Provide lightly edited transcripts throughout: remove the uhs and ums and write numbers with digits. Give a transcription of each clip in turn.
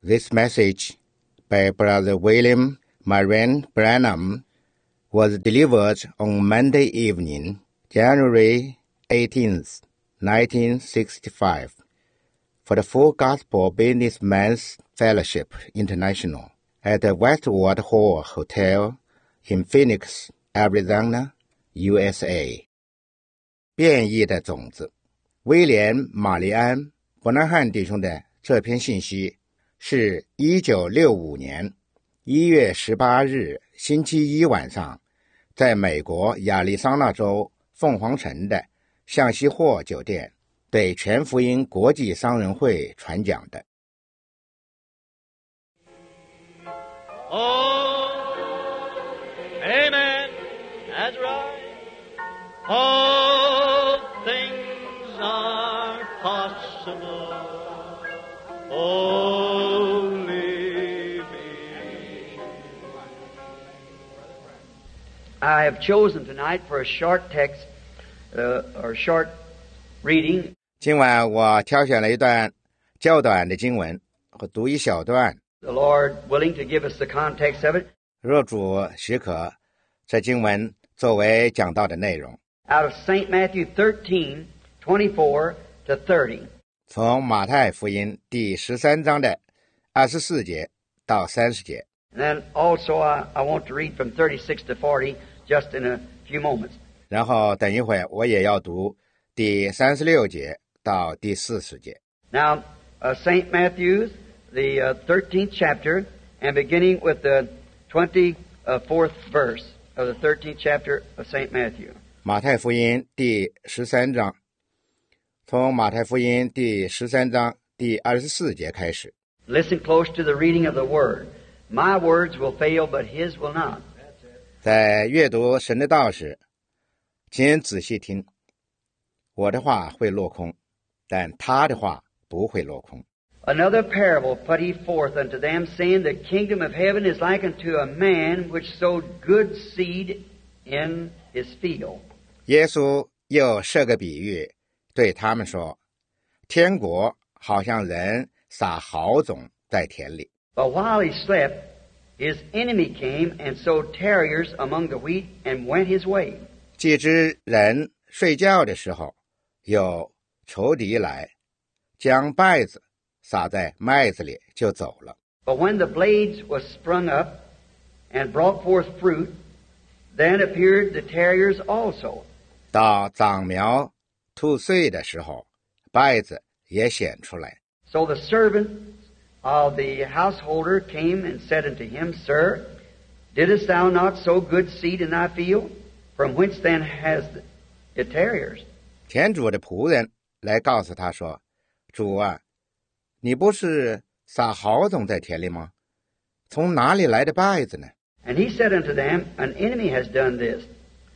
This message by Brother William Marion Branham was delivered on Monday evening, January 18th, 1965, for the Full Gospel Businessmen's Fellowship International at the Westwood Hall Hotel in Phoenix, Arizona, USA. 变异的种子，威廉·玛丽安·伯南汉弟兄的这篇信息是1965年1月18日星期一晚上在美国亚利桑那州凤凰城的向西霍酒店对全福音国际商人会传讲的。 Oh, amen, that's right. All things are possible. Only believe. I have chosen tonight for a short text, or short reading. 今晚我挑选了一段较短的经文，我读一小段。 The Lord willing to give us the context of it. 若主许可，这经文作为讲道的内容。 Out of St. Matthew 13:24 to 30. 从马太福音第13章的24节到30节。 And then also I want to read from 36 to 40 just in a few moments. 然后等一会儿我也要读第36节到第40节。 Now, St. Matthew's, the 13th chapter, and beginning with the 24th verse of the 13th chapter of St. Matthew. 马太福音第13章，从马太福音第13章第24节开始。 Listen close to the reading of the Word. My words will fail, but His will not. 在阅读神的道时，请仔细听，我的话会落空，但他的话不会落空。 Another parable put he forth unto them, saying, The kingdom of heaven is like unto a man which sowed good seed in his field. 耶稣又设个比喻，对他们说，天国好像人撒好种在田里。 But while he slept, his enemy came and sowed tares among the wheat and went his way. 既知人睡觉的时候，有仇敌来，将稗子撒在麦子里就走了。 But when the blades was sprung up and brought forth fruit, then appeared the tares also. 到长苗吐穗的时候，稗子也显出来。 So the servants of the householder came and said unto him, Sir, didst thou not sow good seed in thy field? From whence then has it tares? 田主的仆人来告诉他说，主啊，你不是撒好种在田里吗？从哪里来的稗子呢？ And he said unto them, An enemy has done this.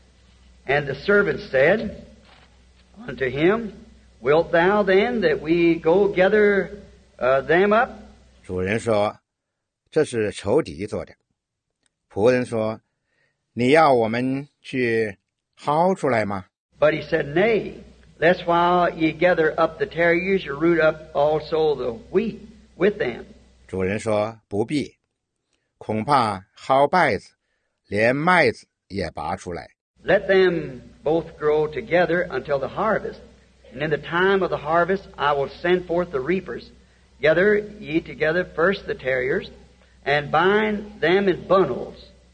And the servant said unto him, Wilt thou then that we go gather them up? 主人说，这是仇敌做的。仆人说，你要我们去薅出来吗？ But he said, Nay, lest while ye gather up the tares, you root up also the wheat with them. 主人说，不必，恐怕薅稗子，连麦子也拔出来。 Let them both grow together until the harvest. And in the time of the harvest I will send forth the reapers. Gather ye together first the tares, and bind them in bundles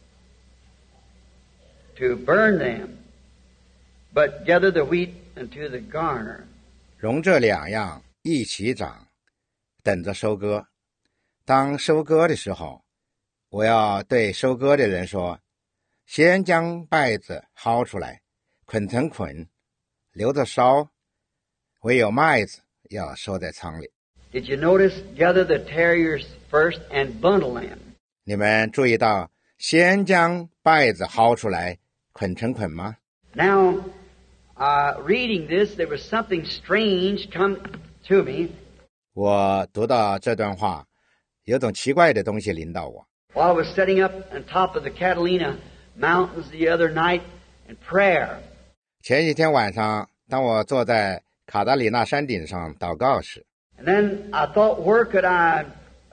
to burn them, but gather the wheat into the garner. 容这两样一起长，等着收割。当收割的时候，我要对收割的人说，先将稗子薅出来，捆成捆，留着烧，唯有麦子要收在仓里。 Did you notice, gather the tares first and bundle them? 你们注意到先将稗子薅出来，捆成捆吗？ Now, reading this, there was something strange come to me. 我读到这段话，有种奇怪的东西临到我。 While I was sitting up on top of the Catalina Mountains the other night in prayer, 前几天晚上，当我坐在卡达里纳山顶上祷告时， and then I thought, where could I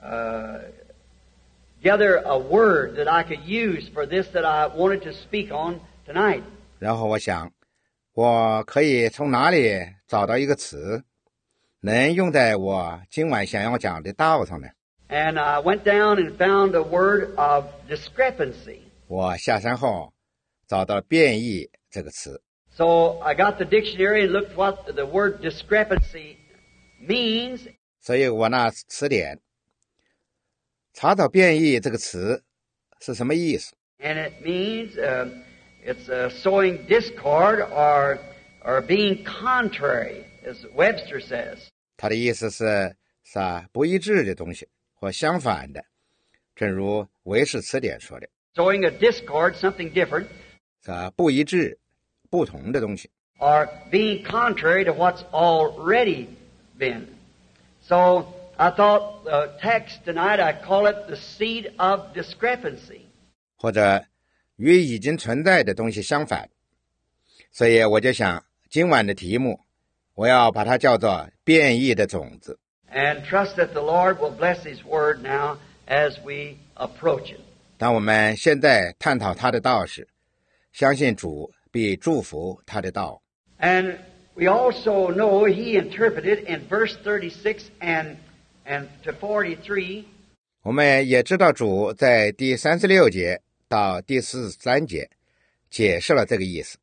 gather a word that I could use for this that I wanted to speak on tonight. 然后我想，我可以从哪里找到一个词，能用在我今晚想要讲的道上呢？ And I went down and found a word of discrepancy. 我下山后找到变异这个词， So I got the dictionary and looked what the word discrepancy means. 所以我拿词典查找变异这个词是什么意思。 And it means it's sowing discord or being contrary, as Webster says. 它的意思是不一致的东西或相反的，正如韦氏词典说的， Sowing a discord, something different, 不一致、不同的东西。 or being contrary to what's already been. So I thought the text tonight, I call it the seed of discrepancy. 或者与已经存在的东西相反。所以我就想今晚的题目，我要把它叫做变异的种子。 And trust that the Lord will bless His Word now as we approach it. 当我们现在探讨他的道时，相信主必祝福他的道。 And we also know He interpreted in verse 36 and to 43, 我们也知道主在第36节到第43节解释了这个意思。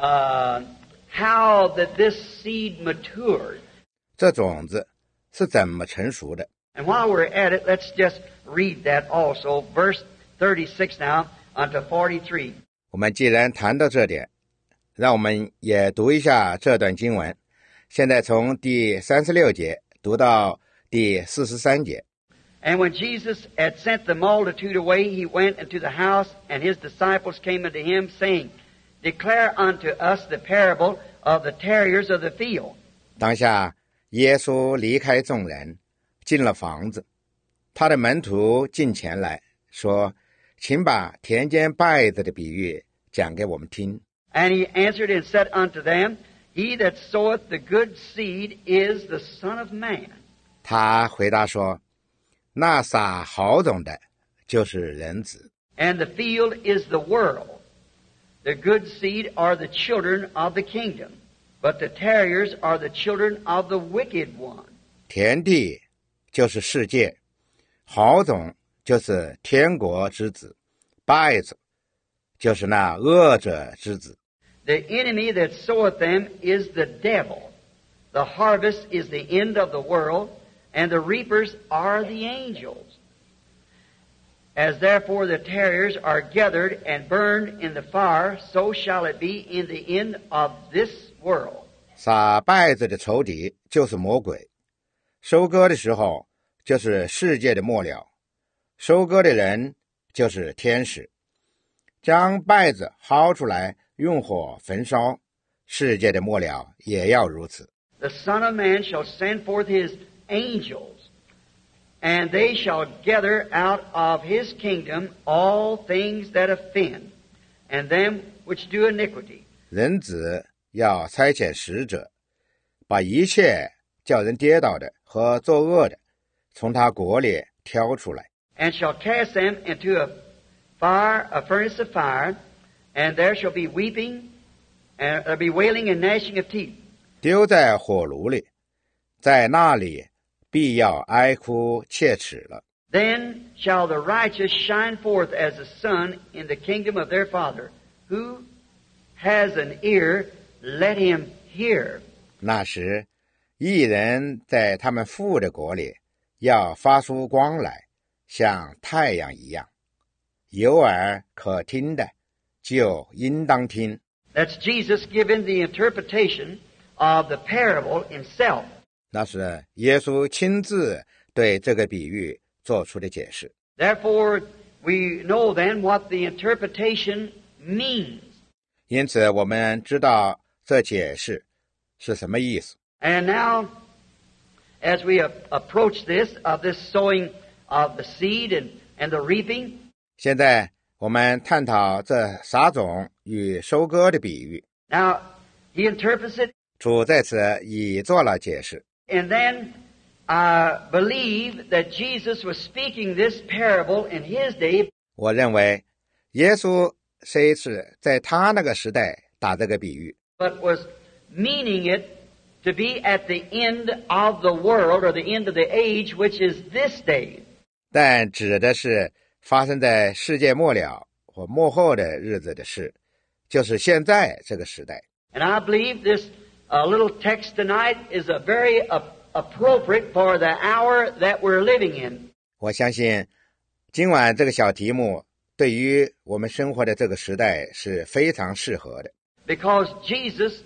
how that this seed matured. 这种子是怎么成熟的？ And while we're at it, let's just read that also. Verse 36 now unto 43. 我们既然谈到这点，让我们也读一下这段经文。现在从第36节读到第43节。 And when Jesus had sent the multitude away, he went into the house, and his disciples came unto him, saying, Declare unto us the parable of the tares of the field. 当下耶稣离开众人，进了房子，他的门徒进前来说，请把田间稗子的比喻讲给我们听。 And he answered and said unto them, He that soweth the good seed is the Son of Man. 他回答说，那撒好种的就是人子， And the field is the world. The good seed are the children of the kingdom, but the tares are the children of the wicked one. 田地就是世界，好种就是天国之子，稗子就是那恶者之子。 The enemy that soweth them is the devil. The harvest is the end of the world, and the reapers are the angels. As therefore the tares are gathered and burned in the fire, so shall it be in the end of this world. 撒稗子的仇敌就是魔鬼，收割的时候就是世界的末了，收割的人就是天使，将稗子薅出来用火焚烧，世界的末了也要如此。 The Son of Man shall send forth his angels, and they shall gather out of his kingdom all things that offend, and them which do iniquity. 人子要差遣使者，把一切叫人跌倒的和作恶的，从他国里挑出来， And shall cast them into a furnace of fire, and there shall be weeping, and there be wailing and gnashing of teeth. 丢在火炉里，在那里必要哀哭切齿了。 Then shall the righteous shine forth as the sun in the kingdom of their Father. Who has an ear, let him hear. 那时，义人在他们父的国里，要发出光来，像太阳一样。有耳可听的，就应当听。 That's Jesus giving the interpretation of the parable himself. 那是耶稣亲自对这个比喻做出的解释。 Therefore, we know then what the interpretation means. 因此，我们知道这解释是什么意思。 And now, as we approach this sowing of the seed and the reaping, 现在我们探讨这撒种与收割的比喻。 now he interprets it, 主在此已做了解释。 and then I believe that Jesus was speaking this parable in his day. 我认为耶稣虽是在他那个时代打这个比喻， but was meaning it to be at the end of the world or the end of the age, which is this day. 但指的是发生在世界末了或末后的日子的事，就是现在这个时代。 And I believe this little text tonight is a very appropriate for the hour that we're living in. 我相信今晚这个小题目对于我们生活的这个时代是非常适合的， Because Jesus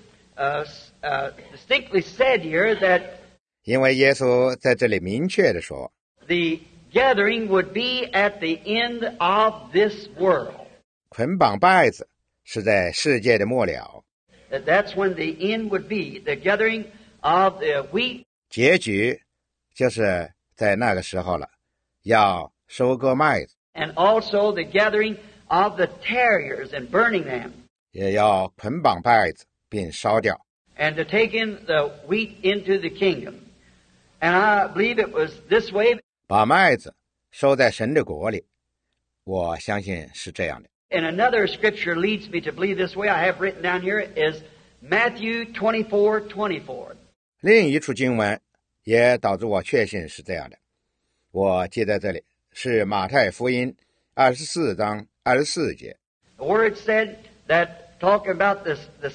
distinctly said here that 因为耶稣在这里明确地说， the gathering would be at the end of this world. 捆绑稗子是在世界的末了， That's when the end would be, the gathering of the wheat. 结局就是在那个时候了，要收割麦子， And also the gathering of the tares and burning them. 也要捆绑稗子并烧掉， And to take in the wheat into the kingdom. And I believe it was this way. 把麦子收在神的国里。我相信是这样的。 And another scripture leads me to believe this way. I have written down here is Matthew 24:24. 另一处经文也导致我确信是这样的。我记在这里是马太福音24章24节， The word said that talking about the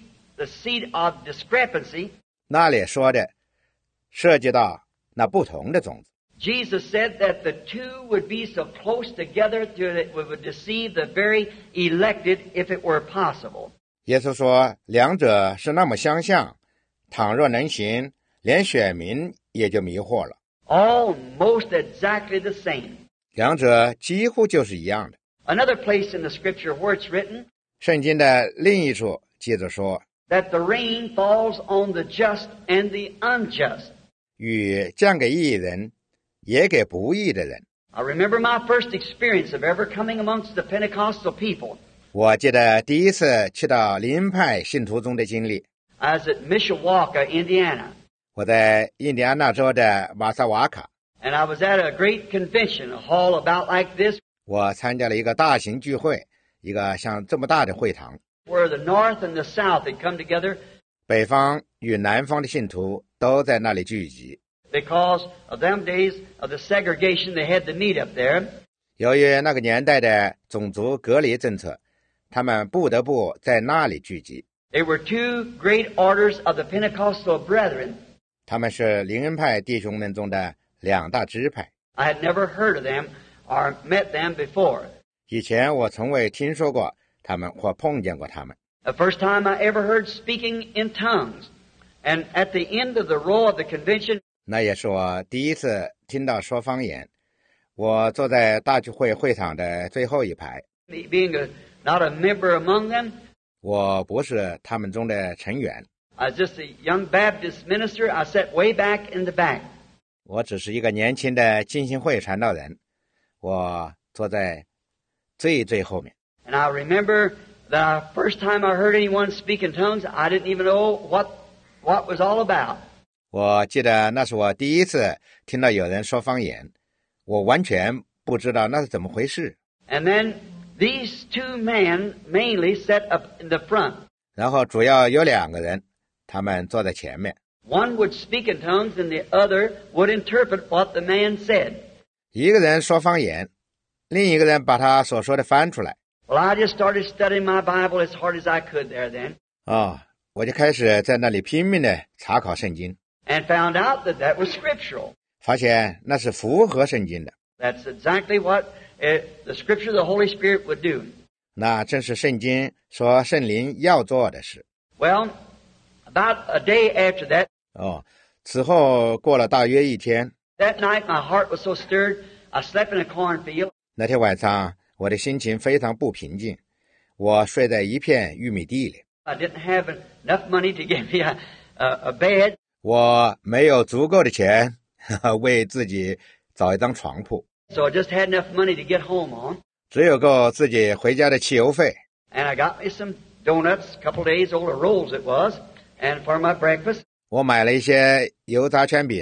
seed of discrepancy. 那里说的涉及到那不同的种子。 Jesus said that the two would be so close together that it would deceive the very elected if it were possible. 耶稣说，两者是那么相像，倘若能行，连选民也就迷惑了。 Almost exactly the same. 两者几乎就是一样的。 Another place in the scripture where it's written 圣经的另一处记着说， that the rain falls on the just and the unjust. 雨降给义人，也给不义的人。 I remember my first experience of ever coming amongst the Pentecostal people. 我记得第一次去到灵派信徒中的经历。 I was at Mishawaka, Indiana. 我在印第安纳州的马萨瓦卡， And I was at a great convention, a hall about like this, 我参加了一个大型聚会，一个像这么大的会堂， where the North and the South had come together 北方与南方的信徒都在那里聚集。 because of them days of the segregation. They had to meet up there. 由于那个年代的种族隔离政策，他们不得不在那里聚集。 They were two great orders of the Pentecostal brethren. 他们是灵恩派弟兄们中的两大支派。 I had never heard of them or met them before. 以前我从未听说过他们或碰见过他们。 The first time I ever heard speaking in tongues. And at the end of the row of the convention, 那也是我第一次听到说方言。我坐在大聚会会场的最后一排， me being not a member among them, 我不是他们中的成员， I was just a young Baptist minister. I sat way back in the back. 我只是一个年轻的浸信会传道人，我坐在最后面。 And I remember the first time I heard anyone speak in tongues, I didn't even know what was all about. 我记得那是我第一次听到有人说方言，我完全不知道那是怎么回事。 And then these two men mainly sat up in the front. 然后主要有两个人，他们坐在前面， One would speak in tongues and the other would interpret what the man said. 一个人说方言，另一个人把他所说的翻出来。 Well, I just started studying my Bible as hard as I could there then, 我就开始在那里拼命的查考圣经， and found out that that was scriptural. 发现那是符合圣经的， That's exactly what the scripture of the Holy Spirit would do. 那正是圣经说圣灵要做的事。 Well, about a day after that, 此后过了大约一天， that night my heart was so stirred, I slept in a cornfield. 那天晚上我的心情非常不平静，我睡在一片玉米地里， I didn't have enough money to give me a bed, 我没有足够的钱为自己找一张床铺， so I just had enough money to get home on. 只有够自己回家的汽油费。 And I got me some donuts, a couple of days old, or rolls it was, and for my breakfast. 我买了一些油炸圈饼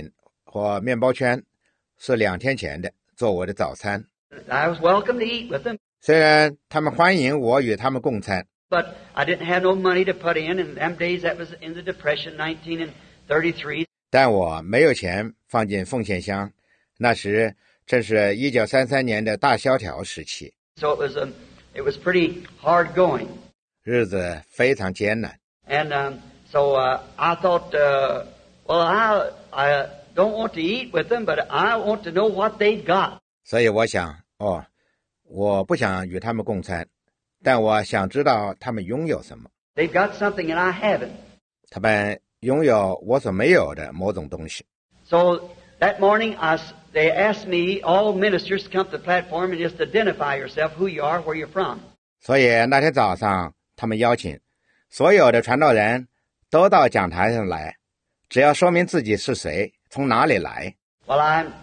和面包圈是2天前的，做我的早餐。 I was welcome to eat with them, 虽然他们欢迎我与他们共餐， but I didn't have no money to put in. In them days, that was in the Depression, 1933. 但我没有钱放进奉献箱。那时正是1933年的大萧条时期， So it was pretty hard going. 日子非常艰难。 And so I thought, well, I don't want to eat with them, but I want to know what they've got. 所以我想，我不想与他们共餐，但我想知道他们拥有什么。 They've got something that I haven't. 他们拥有我所没有的某种东西。 So that morning, they asked me, all ministers, to come to the platform and just identify yourself, who you are, where you're from. 所以那天早上，他们邀请所有的传道人都到讲台上来，只要说明自己是谁，从哪里来。 Well,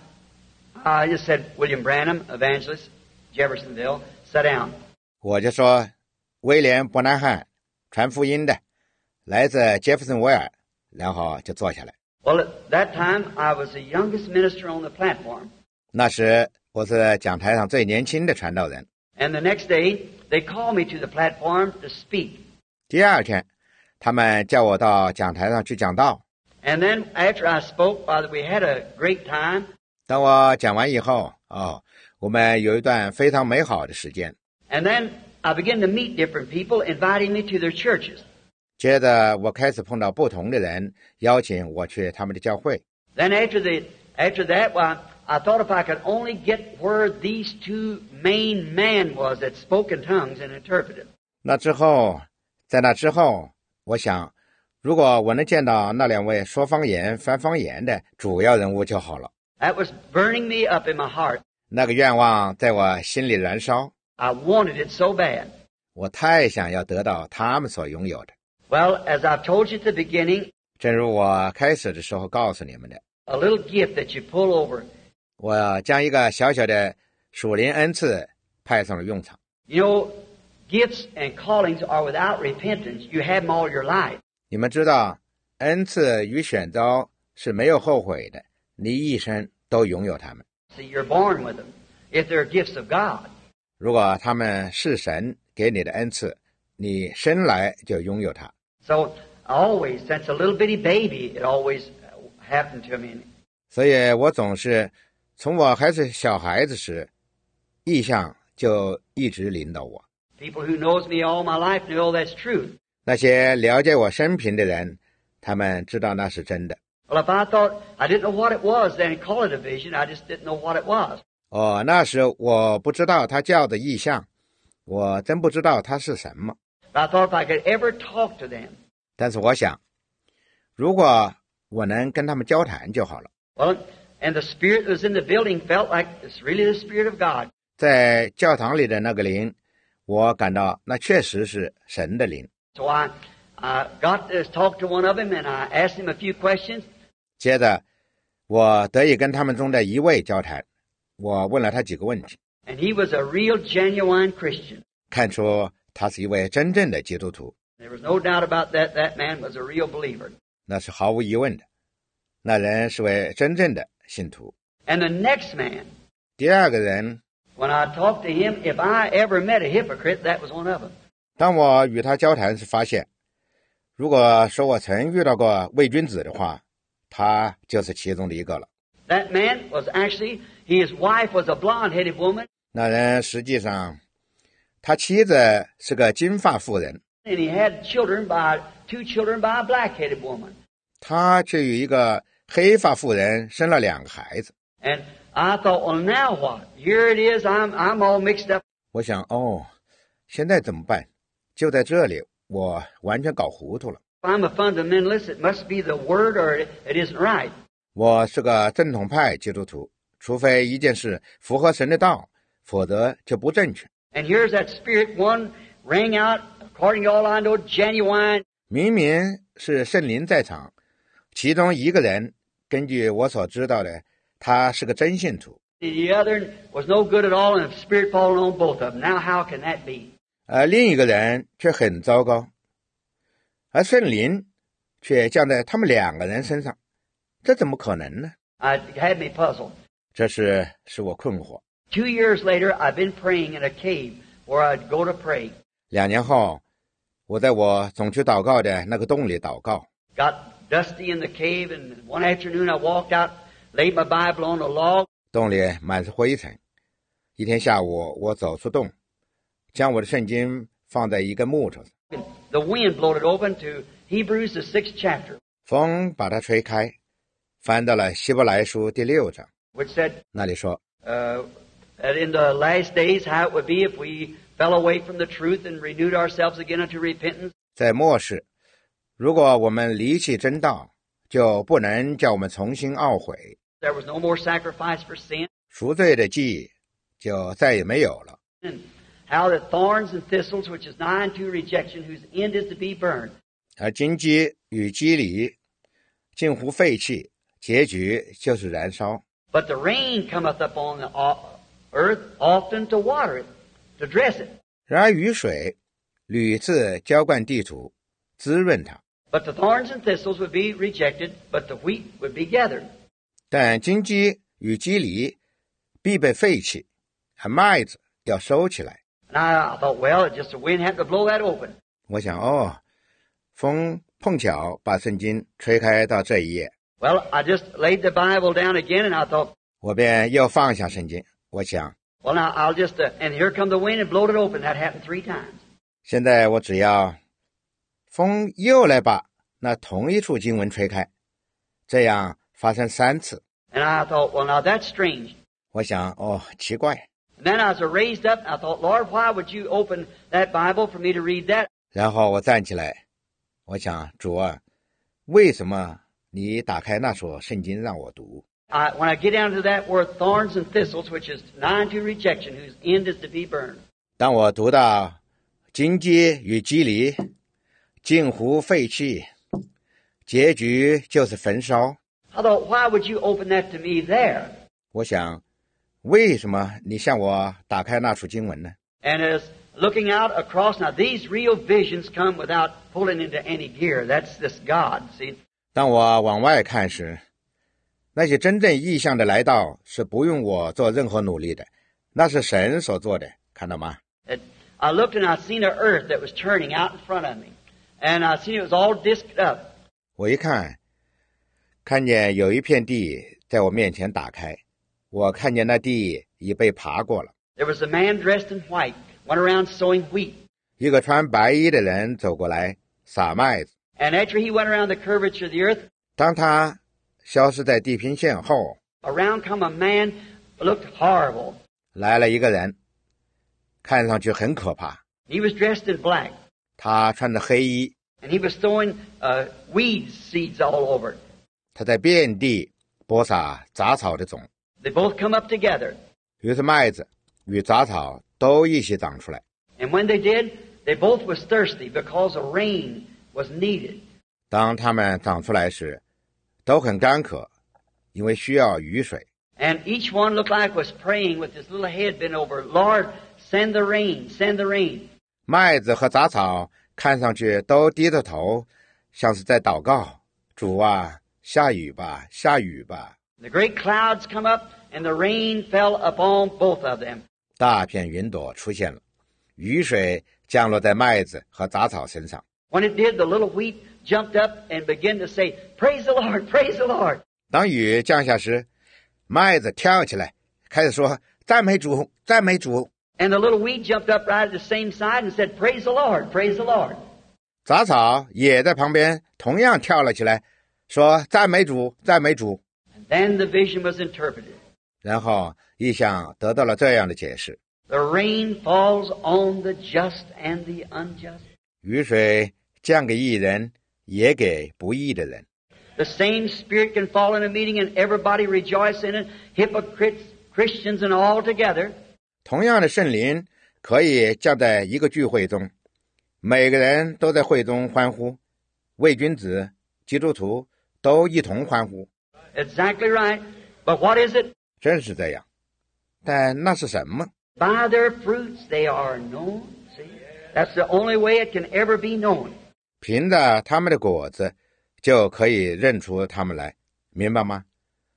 I just said, William Branham, evangelist, Jeffersonville, sit down. 我就说，威廉·伯南汉，传福音的，来自杰弗森维尔，然后就坐下来。 Well, at that time, I was the youngest minister on the platform. 那时我是讲台上最年轻的传道人。 And the next day, they called me to the platform to speak. 第二天，他们叫我到讲台上去讲道。 And then after I spoke, we had a great time. 当我讲完以后，我们有一段非常美好的时间。 And then I began to meet different people, inviting me to their churches. 接着我开始碰到不同的人，邀请我去他们的教会。 Then after that, well, I thought if I could only get where these two main men was that spoke in tongues and interpreted. 在那之后，我想，如果我能见到那2位说方言、翻方言的主要人物就好了。 That was burning me up in my heart. 那个愿望在我心里燃烧， I wanted it so bad. 我太想要得到他们所拥有的。 Well, as I've told you at the beginning, 正如我开始的时候告诉你们的， a little gift that you pull over. 我将一个小小的属灵恩赐派上了用场。 You know, gifts and callings are without repentance. You have them all your life. 你们知道，恩赐与选召是没有后悔的，你一生都拥有他们。 See, you're born with them. If they're gifts of God. 如果他们是神给你的恩赐，你生来就拥有它。 So always, since a little bitty baby, it always happened to me. 所以我总是从我还是小孩子时，意象就一直领导我。 People who knows me all my life know that's true. 那些了解我生平的人，他们知道那是真的。 Well, if I thought I didn't know what it was, then call it a vision. I just didn't know what it was. 那时我不知道他叫的意象，我真不知道它是什么。 But I thought if I could ever talk to them. 但是我想，如果我能跟他们交谈就好了。 Well, and the spirit that was in the building felt like it's really the Spirit of God. 在教堂里的那个灵，我感到那确实是神的灵。 So I got to talk to one of them, and I asked him a few questions. 接着，我得以跟他们中的一位交谈，我问了他几个问题， And he was a real, genuine Christian. 看出他是一位真正的基督徒， There was no doubt about that. That man was a real believer. 那是毫无疑问的。那人是位真正的信徒。 And the next man, 第二个人， when I talked to him, if I ever met a hypocrite, that was one of them. 当我与他交谈时发现，如果说我曾遇到过伪君子的话，他就是其中的一个了。 That man was actually, his wife was a blonde-headed woman, 那人实际上，他妻子是个金发妇人， and he had two children by a black-headed woman. 他却与一个黑发妇人生了2个孩子。 And I thought, well, now what? Here it is. I'm all mixed up. 我想，现在怎么办？就在这里，我完全搞糊涂了。 If I'm a fundamentalist, it must be the word or it isn't right. 我是个正统派基督徒，除非一件事符合神的道，否则就不正确。 And here's that spirit one rang out, according to all I know, genuine. 明明是圣灵在场，其中一个人根据我所知道的，他是个真信徒， The other was no good at all, and the spirit falling on both of them. Now how can that be? 而另一个人却很糟糕，而圣灵却降在他们2个人身上，这怎么可能呢？ It had me puzzled. 这是使我困惑。 2 years later, I've been praying in a cave where I'd go to pray. 2年后，我在我总去祷告的那个洞里祷告。 Got dusty in the cave, and one afternoon I walked out, laid my Bible on a log. 洞里满是灰尘。一天下午，我走出洞，将我的圣经放在一个木头上， The wind blowed it open to Hebrews, the 6th chapter, 风把它吹开，翻到了希伯来书第6章， which said, 那里说 that in the last days, how it would be if we fell away from the truth and renewed ourselves again unto repentance. 在末世，如果我们离弃真道，就不能叫我们重新懊悔， There was no more sacrifice for sin. 赎罪的记就再也没有了。 And how that thorns and thistles, which is nigh unto rejection, whose end is to be burned. 而荆棘与蒺藜近乎废弃，结局就是燃烧。 But the rain cometh upon the earth often to water it, to dress it. 然而雨水屡次浇灌地土，滋润它。 But the thorns and thistles would be rejected, but the wheat would be gathered. 但荆棘与蒺藜必被废弃，而麦子要收起来。 And I thought, well, it just the wind happened to blow that open. 我想，风碰巧把圣经吹开到这一页， Well, I just laid the Bible down again, and I thought, 我便又放下圣经。我想， well, now I'll just, and here come the wind and blowed it open. That happened 3 times. 现在我只要风又来把那同一处经文吹开，这样发生3次。 And I thought, well, now that's strange. 我想，奇怪。 And then I was raised up, and I thought, Lord, why would you open that Bible for me to read that? 然后我站起来，我想，主啊，为什么你打开那所圣经让我读？ When I get down to that word thorns and thistles, which is nigh to rejection, whose end is to be burned. 当我读到荆棘与蒺藜近乎废弃，结局就是焚烧。 I thought, why would you open that to me there? 我想，为什么你向我打开那处经文呢？ And as looking out across, now these real visions come without pulling into any gear. That's this God, see? 当我往外看时，那些真正意象的来到是不用我做任何努力的，那是神所做的，看到吗？ I looked and I seen an earth that was turning out in front of me. And I seen it was all disked up. 我一看，看见有一片地在我面前打开，我看见那地已被爬过了。 There was a man dressed in white, went around sowing wheat. 一个穿白衣的人走过来撒麦子。 And after he went around the curvature of the earth, 当他消失在地平线后， around come a man looked horrible. 来了一个人，看上去很可怕。 He was dressed in black. 他穿着黑衣， And he was throwing weed seeds all over it. 他在遍地播撒杂草的种。 They both come up together. 于是麦子与杂草都一起长出来。 And when they did, they both was thirsty because a rain was needed. 当它们长出来时，都很干渴，因为需要雨水。 And each one looked like was praying with his little head bent over, Lord, send the rain, send the rain. 麦子和杂草看上去都低着头，像是在祷告：主啊，下雨吧，下雨吧。 The great clouds come up, and the rain fell upon both of them. 大片云朵出现了，雨水降落在麦子和杂草身上。 When it did, the little wheat jumped up and began to say, Praise the Lord, praise the Lord. 当雨降下时，麦子跳起来，开始说：赞美主，赞美主。 And the little wheat jumped up right at the same side and said, Praise the Lord, praise the Lord. 杂草也在旁边同样跳了起来，说：赞美主，赞美主。 And then the vision was interpreted. 然后异象得到了这样的解释： The rain falls on the just and the unjust. 雨水降给义人，也给不义的人。 The same Spirit can fall in a meeting and everybody rejoice in it, hypocrites, Christians, and all together. 同样的圣灵可以降在一个聚会中，每个人都在会中欢呼，伪君子、基督徒都一同欢呼。 Exactly right. But what is it? 真是这样，但那是什么？ By their fruits they are known. See? That's the only way it can ever be known. 凭着他们的果子，就可以认出他们来，明白吗？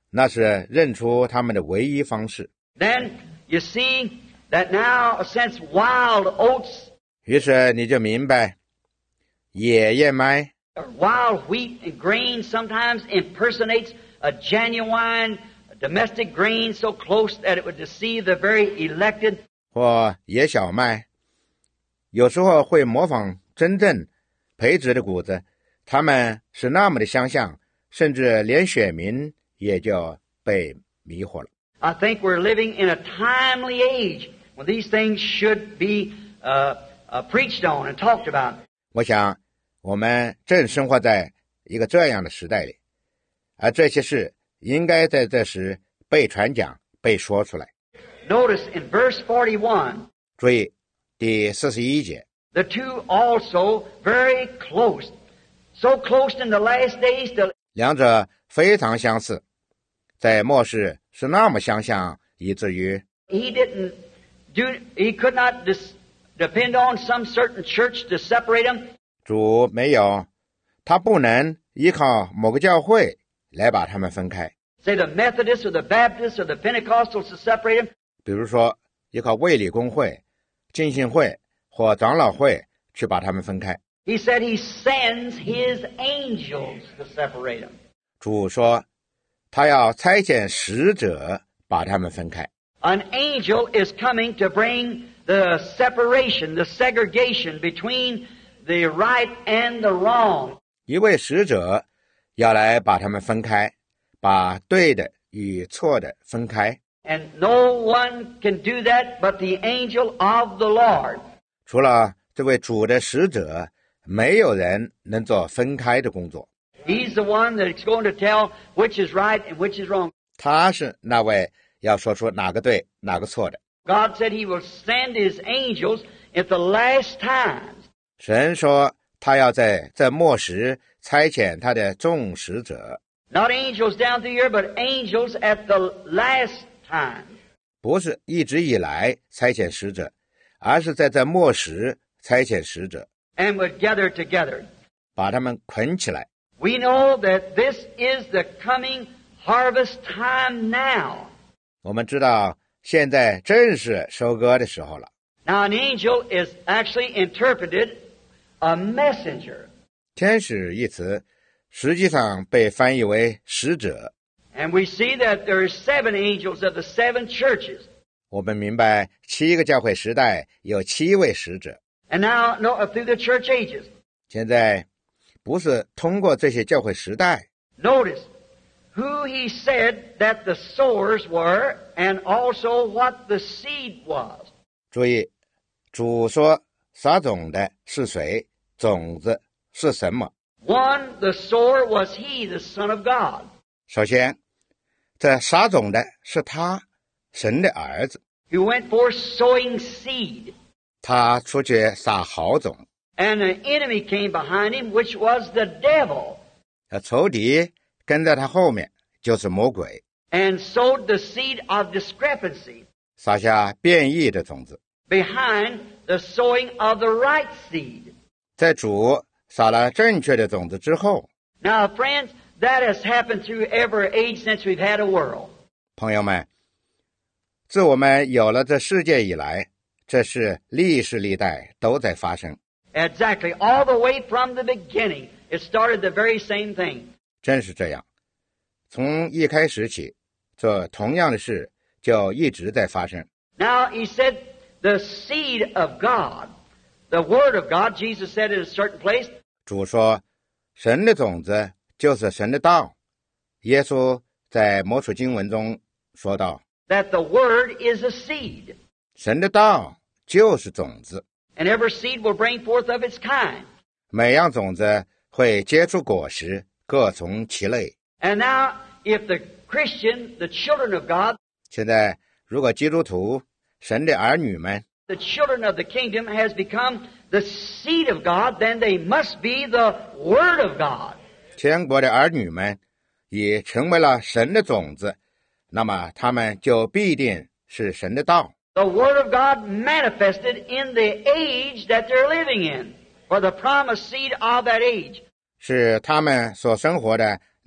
那是认出他们的唯一方式。 Then you see that now, since wild oats 于是你就明白，野燕麦 or wild wheat and grain sometimes impersonates a genuine domestic grain so close that it would deceive the very elected. 或野小麦，有时候会模仿真正培植的谷子，它们是那么的相像，甚至连选民也就被迷惑了。 I think we're living in a timely age when these things should be preached on and talked about. 我想我们正生活在一个这样的时代里，而这些事应该在这时被传讲、被说出来。 Notice in verse 41, 注意第41节， the two also very close, so close in the last days that 两者非常相似，在末世是那么相像，以至于 he could not depend on some certain church to separate them. 主没有，他不能依靠某个教会来把他们分开， Say the Methodists or the Baptists or the Pentecostals to separate them. 比如说依靠卫理公会、浸信会或长老会去把他们分开。 He said he sends his angels to separate them. 主说他要差遣使者把他们分开。 An angel is coming to bring the separation, the segregation between the right and the wrong. 一位使者要来把他们分开，把对的与错的分开。 And no one can do that but the angel of the Lord. 除了这位主的使者，没有人能做分开的工作。 He's the one that's going to tell which is right and which is wrong. 他是那位要说出哪个对哪个错的。 God said he will send his angels at the last times. 神说他要在这末时差遣他的众使者， Not angels down through here, but angels at the last time. 不是一直以来差遣使者，而是在这末时差遣使者， And would gather together. 把他们捆起来。 We know that this is the coming harvest time now. 我们知道现在正是收割的时候了。 Now an angel is actually interpreted a messenger. 天使一词实际上被翻译为使者。 And we see that there are 7 angels of the 7 churches. 我们明白7个教会时代有7位使者。 And now through the church ages. 现在不是通过这些教会时代， Notice who he said that the sowers were and also what the seed was. 注意主说撒种的是谁，种子是什么。 One, the sower was he, the Son of God. 首先这撒种的是他，神的儿子， Who went forth sowing seed. 他出去撒好种， And an enemy came behind him, which was the devil, 仇敌跟在他后面，就是魔鬼， and sowed the seed of discrepancy 撒下变异的种子。 behind the sowing of the right seed. 在主撒了正确的种子之后， Now, friends, that has happened through every age since we've had a world. 朋友们，自我们有了这世界以来，这是历世历代都在发生。 Exactly. All the way from the beginning, it started the very same thing. 真是这样，从一开始起，这同样的事就一直在发生。 Now, he said, the seed of God, the Word of God, Jesus said in a certain place, 主说，神的种子就是神的道。耶稣在某处经文中说道， that the Word is a seed, 神的道就是种子， and every seed will bring forth of its kind. 每样种子会结出果实，各从其类。 And now, if the Christian, the children of God, 现在，如果基督徒、神的儿女们 the children of the kingdom has become the seed of God, then they must be the Word of God. 天国的儿女们也成为了神的种子，那么他们就必定是神的道。 The Word of God manifested in the age that they're living in, or the promised seed of that age. 是他们所生活的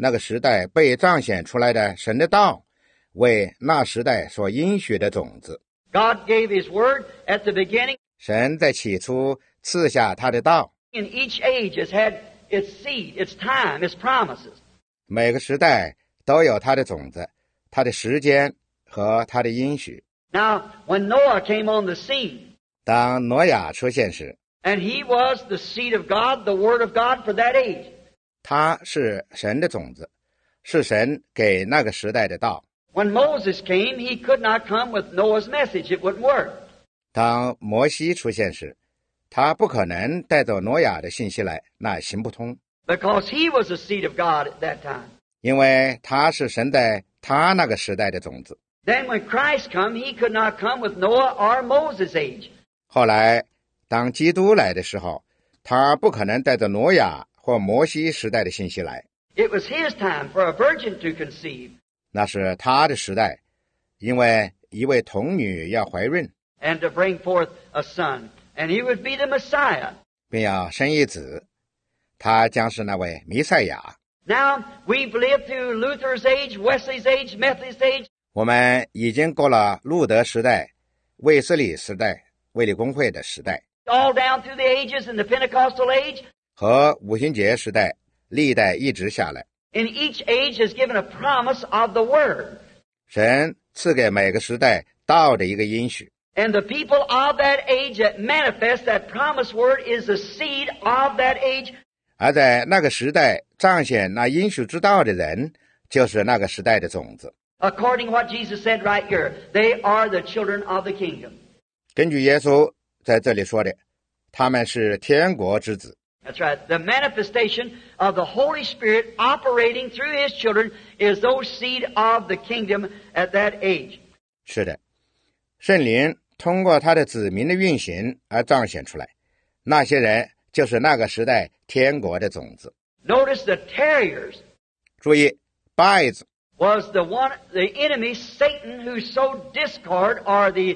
那个时代被彰显出来的神的道，为那时代所应许的种子。 God gave His Word at the beginning. 神在起初赐下他的道， And each age has had its seed, its time, its promises. 每个时代都有他的种子，他的时间和他的应许。 Now, when Noah came on the scene, 当挪亚出现时， and he was the seed of God, the Word of God for that age. 他是神的种子，是神给那个时代的道。 When Moses came, he could not come with Noah's message. It wouldn't work. 当摩西出现时，他不可能带走挪亚的信息来，那行不通， Because he was the seed of God at that time. 因为他是神在他那个时代的种子。 Then when Christ come, he could not come with Noah or Moses' age. 后来当基督来的时候，他不可能带着挪亚或摩西时代的信息来， It was his time for a virgin to conceive 那是他的时代，因为一位童女要怀孕， and to bring forth a son. And he would be the Messiah. 并要生一子，他将是那位弥赛亚。 Now, we've lived through Luther's age, Wesley's age, Methodist age. 我们已经过了路德时代、卫斯理时代、卫理公会的时代 all down through the ages in the Pentecostal age. 和五旬节时代，历代一直下来。 And each age has given a promise of the Word. 神赐给每个时代道的一个应许， And the people of that age that manifest that promised Word is the seed of that age. 而在那个时代彰显那应许之道的人，就是那个时代的种子。 According to what Jesus said right here, they are the children of the kingdom. 根据耶稣在这里说的，他们是天国之子。 That's right. The manifestation of the Holy Spirit operating through His children is those seed of the kingdom at that age. 是的，圣灵通过他的子民的运行而彰显出来，那些人就是那个时代天国的种子。 Notice the terriers 注意，稗子 was the enemy Satan who sowed discord or the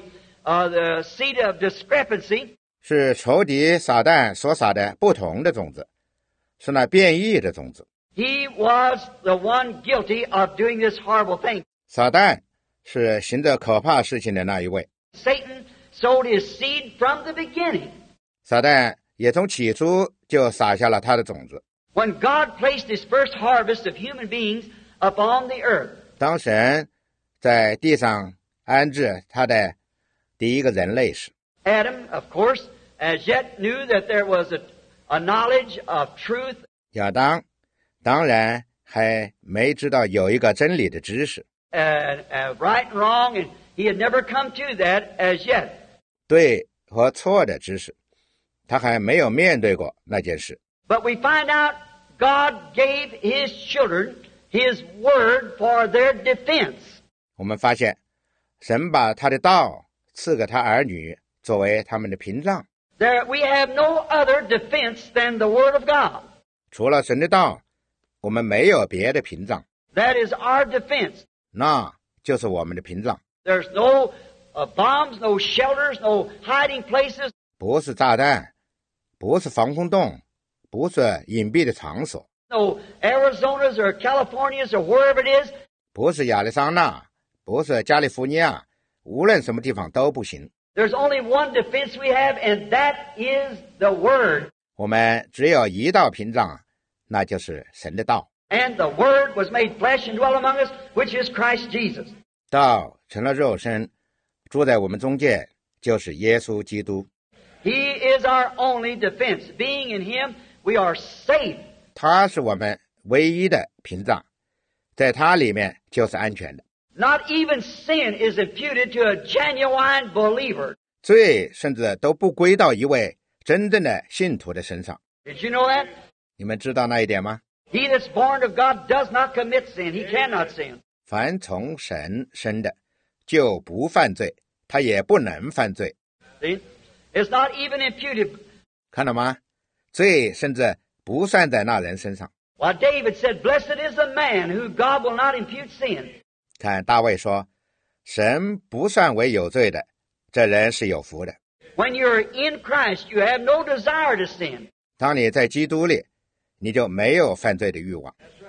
seed of discrepancy. 是仇敌撒旦所撒的不同的种子，是那变异的种子。 He was the one guilty of doing this horrible thing. 撒旦是行着可怕事情的那一位， Satan sowed his seed from the beginning. 撒旦也从起初就撒下了他的种子。 When God placed His first harvest of human beings upon the earth, 当神在地上安置他的第一个人类时， Adam, of course, as yet knew that there was a knowledge of truth. 亚当当然还没知道有一个真理的知识， And right and wrong, and he had never come to that as yet. 对和错的知识，他还没有面对过那件事。 But we find out God gave His children His Word for their defense. 我们发现，神把他的道赐给他儿女，作为他们的屏障。 There, we have no other defense than the Word of God. 除了神的道，我们没有别的屏障， That is our defense. 那就是我们的屏障， There's no bombs, no shelters, no hiding places. 不是炸弹，不是防空洞，不是隐蔽的场所， No Arizonas or Californias or wherever it is. 不是亚利桑那，不是加利福尼亚，无论什么地方都不行。 There's only one defense we have, and that is the Word. 我们只有一道屏障，那就是神的道。 And the Word was made flesh and dwelt among us, which is Christ Jesus. 道成了肉身，住在我们中间，就是耶稣基督。 He is our only defense. Being in Him, we are safe. 他是我们唯一的屏障，在他里面就是安全的。 Not even sin is imputed to a genuine believer. 罪甚至都不归到一位真正的信徒的身上。 Did you know that? 你们知道那一点吗？ He that's born of God does not commit sin. He cannot sin. 凡从神生的，就不犯罪，他也不能犯罪。 See? It's not even imputed. 看到吗？罪甚至不算在那人身上。 Well, David said, Blessed is the man who God will not impute sin. 看大卫说，神不算为有罪的，这人是有福的。 When you're in Christ, you have no desire to sin. 当你在基督里，你就没有犯罪的欲望。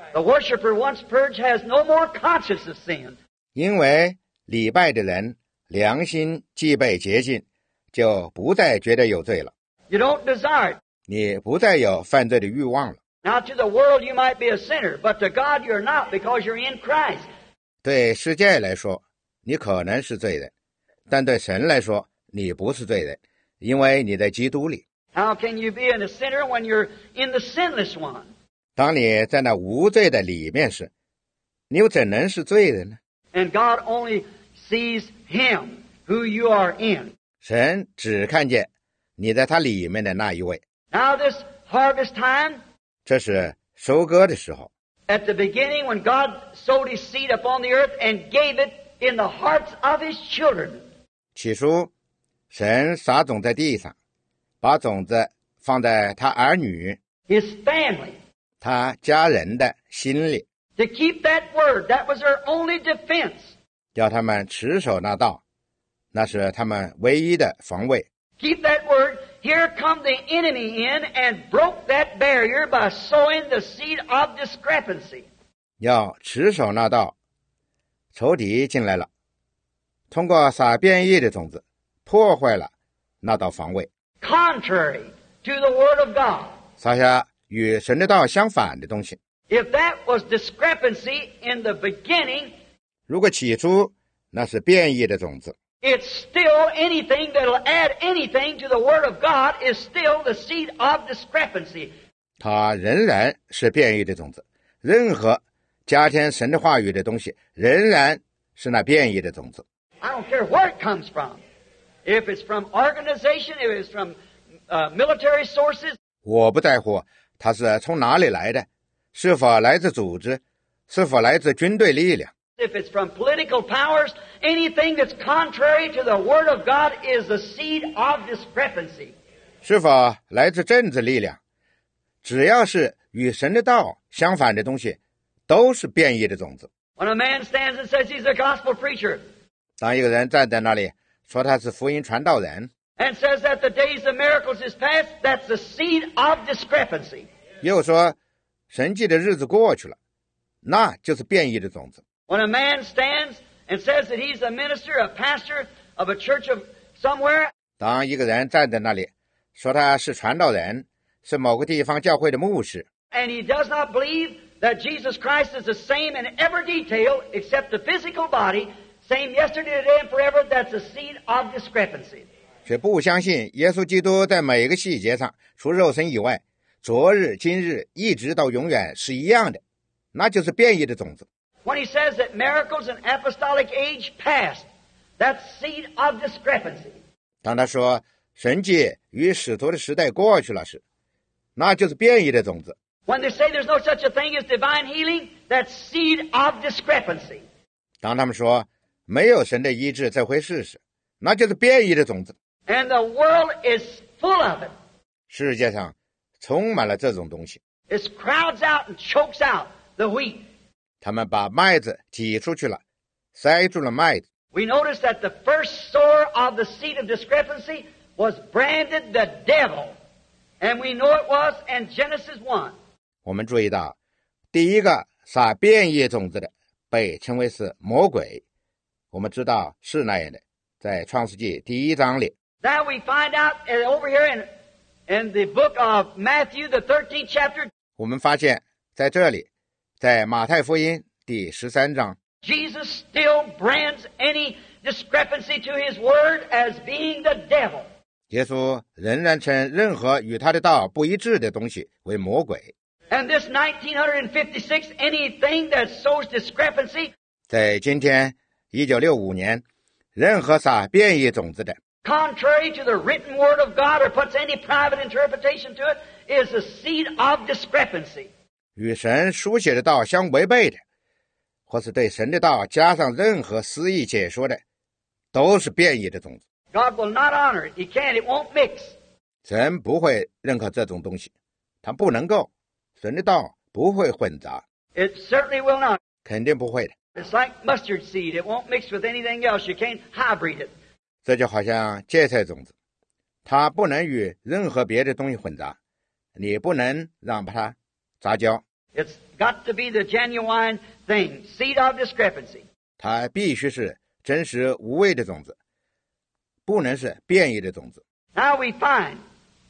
The worshiper once purged has no more conscience of sin. 因为礼拜的人良心既被洁净，就不再觉得有罪了， You don't desire it. 你不再有犯罪的欲望了。 Now to the world you might be a sinner, but to God you're not because you're in Christ. 对世界来说，你可能是罪人，但对神来说，你不是罪人，因为你在基督里。 How can you be a sinner when you're in the sinless one? 当你在那无罪的里面时，你又怎能是罪人呢？ And God only sees Him, who you are in. 神只看见你在他里面的那一位。 Now this harvest time, 这是收割的时候， at the beginning when God sowed His seed upon the earth and gave it in the hearts of His children. 起初神撒种在地上，把种子放在他儿女 His family. 他家人的心里， To keep that word, that was their only defense. 叫他们持守那道，那是他们唯一的防卫。 Keep that word. Here come the enemy in and broke that barrier by sowing the seed of discrepancy. 要持守那道，仇敌进来了，通过撒变异的种子破坏了那道防卫， Contrary to the word of God. 撒下与神的道相反的东西。 If that was discrepancy in the beginning, 如果起初那是变异的种子， it's still anything that'll add anything to the word of God is still the seed of discrepancy. 它仍然是变异的种子，任何加添神的话语的东西仍然是那变异的种子。 I don't care where it comes from. If it's from organization, if it's from military sources, 我不在乎它是从哪里来的，是否来自组织，是否来自军队力量， if it's from political powers, anything that's contrary to the word of God is the seed of discrepancy. 是否来自政治力量，只要是与神的道相反的东西，都是变异的种子。 When a man stands and says he's a gospel preacher 当一个人站在那里说他是福音传道人， and says that the days of miracles is past, that's the seed of discrepancy. 又说神迹的日子过去了，那就是变异的种子。 When a man stands and says that he's a minister, a pastor of a church of somewhere, 当一个人站在那里说他是传道人，是某个地方教会的牧师， and he does not believe that Jesus Christ is the same in every detail except the physical body, same yesterday, today, and forever, that's a seed of discrepancy. 却不相信耶稣基督在每个细节上除肉身以外，昨日今日一直到永远是一样的，那就是变异的种子。 When he says that miracles in apostolic age past, that's seed of discrepancy. 当他说神迹与使徒的时代过去了时，那就是变异的种子。 When they say there's no such a thing as divine healing, that's seed of discrepancy. 当他们说没有神的医治这回事时，那就是变异的种子。 And the world is full of it. 世界上充满了这种东西， It crowds out and chokes out the wheat. 他们把麦子挤出去了，塞住了麦子。 We notice that the first sower of the seed of discrepancy was branded the devil. And we know it was in Genesis 1. 我们注意到，第一个撒变异种子的被称为是魔鬼，我们知道是那样的，在创世纪第1章里。 Now we find out over here in the book of Matthew, the 13th chapter, 我们发现在这里，在马太福音第13章， Jesus still brands any discrepancy to his word as being the devil. 耶稣仍然称任何与他的道不一致的东西为魔鬼。 And this 1956, anything that sows discrepancy, 在今天1965年，任何撒变异种子的， contrary to the written word of God or puts any private interpretation to it, is the seed of discrepancy. 与神书写的道相违背的，或是对神的道加上任何私意解说的，都是变异的种子。 God will not honor it. He can't. It won't mix. 神不会认可这种东西，他不能够，神的道不会混杂， It certainly will not. 肯定不会的。 It's like mustard seed. It won't mix with anything else. You can't hybrid it. 这就好像芥菜种子，它不能与任何别的东西混杂，你不能让它杂交。 It's got to be the genuine thing, seed of discrepancy. 它必须是真实无畏的种子，不能是变异的种子。 Now we find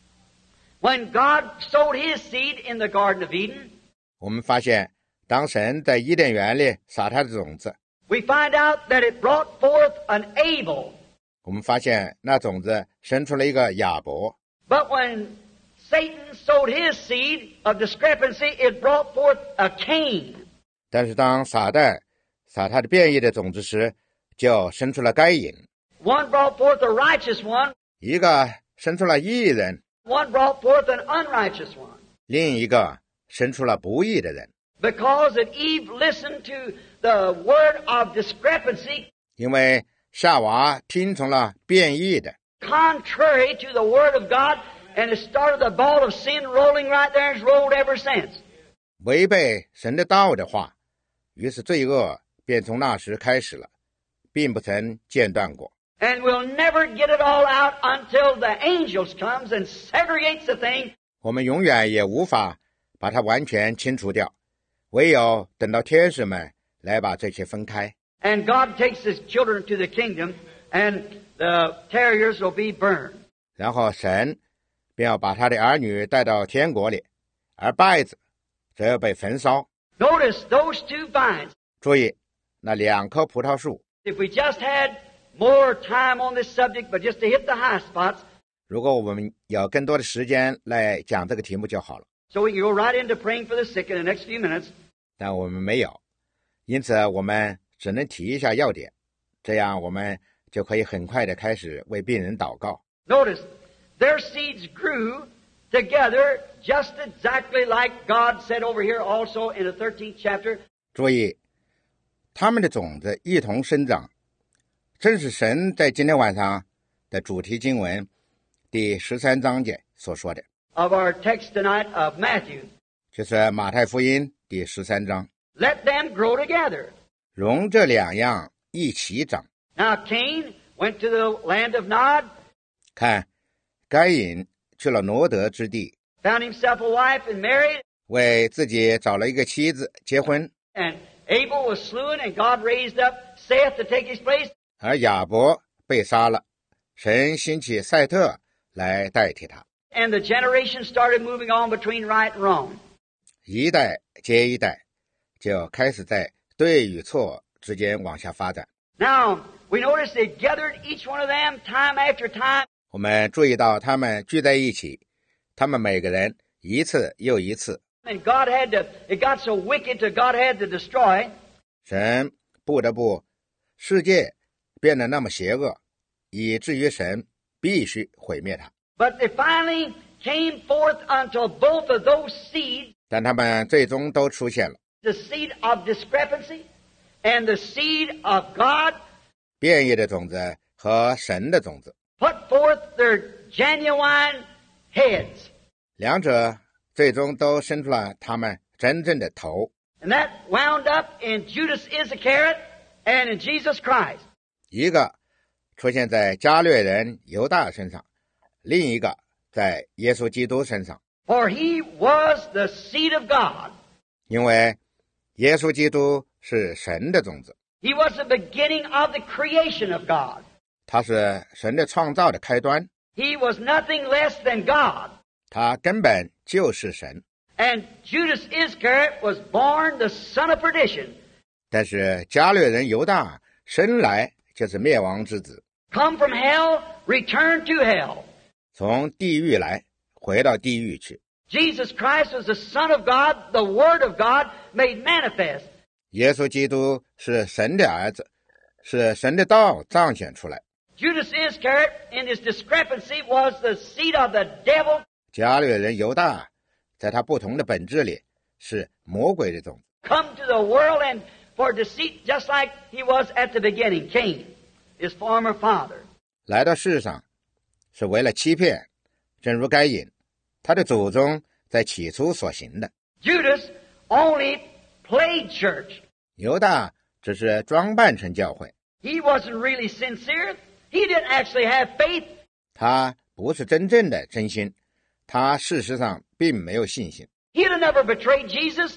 when God sowed His seed in the Garden of Eden, 我们发现，当神在伊甸园里撒他的种子， we find out that it brought forth an Abel. 我们发现那种子生出了一个亚伯。 But when Satan sowed his seed of discrepancy, it brought forth a Cain. 但是当撒旦撒他的变异的种子时，就生出了该隐， One brought forth a righteous one, 一个生出了义人， one brought forth an unrighteous one. 另一个生出了不义的人。 Because that Eve listened to the word of discrepancy 因为夏娃听从了变异的， contrary to the word of God, and it started the ball of sin rolling right there and it's rolled ever since. 违背神的道的话，于是罪恶便从那时开始了，并不曾间断过。 And we'll never get it all out until the angels comes and segregates the thing. 我们永远也无法把它完全清除掉，唯有等到天使们来把这些分开。 And God takes His children to the kingdom, and the terriers will be burned. 然后神便要把他的儿女带到天国里，而稗子则要被焚烧。 Notice those two vines. 注意，那2棵葡萄树， If we just had more time on this subject, but just to hit the high spots, 如果我们有更多的时间来讲这个题目就好了， so we can go right into praying for the sick in the next few minutes. 但我们没有，因此我们只能提一下要点，这样我们就可以很快的开始为病人祷告。 Notice, their seeds grew together just exactly like God said over here also in the 13th chapter. 注意，他们的种子一同生长，正是神在今天晚上的主题经文第13章节所说的， Of our text tonight of Matthew. 就是马太福音第13章， Let them grow together. 容这2样一起长。 Now Cain went to the land of Nod, 看，该隐去了挪得之地， found himself a wife and married, 为自己找了一个妻子结婚， and Abel was slain, and God raised up Seth to take his place. 而亚伯被杀了，神兴起赛特来代替他， And the generation started moving on between right and wrong. 一代接一代，就开始在对与错之间往下发展。 Now, we notice they gathered each one of them time after time. 我们注意到他们聚在一起，他们每个人一次又一次， And God had to, it got so wicked that God had to destroy. 神不得不，世界变得那么邪恶，以至于神必须毁灭它。 But they finally came forth until both of those seeds, 但他们最终都出现了， the seed of discrepancy and the seed of God, 变异的种子和神的种子， put forth their genuine heads. 两者最终都生出了他们真正的头。 And that wound up in Judas Iscariot and in Jesus Christ. 一个出现在加略人犹大身上，另一个在耶稣基督身上。 For he was the seed of God. 因为耶稣基督是神的种子， He was the beginning of the creation of God. 他是神的创造的开端， He was nothing less than God. 他根本就是神。 And Judas Iscariot was born the son of perdition, 但是加略人犹大生来就是灭亡之子， come from hell, return to hell. 从地狱来，回到地狱去。 Jesus Christ was the Son of God, the Word of God made manifest. 耶稣基督是神的儿子，是神的道彰显出来。 Judas Iscariot, in his discrepancy, was the seed of the devil. 加略人犹大在他不同的本质里是魔鬼的种子， Come to the world and for deceit, just like he was at the beginning, Cain, his former father. 来到世上是为了欺骗，正如该隐他的祖宗在起初所行的。 Judas only played church. 犹大只是装扮成教会， He wasn't really sincere. He didn't actually have faith. 他不是真正的真心，他事实上并没有信心。 He'd have never betrayed Jesus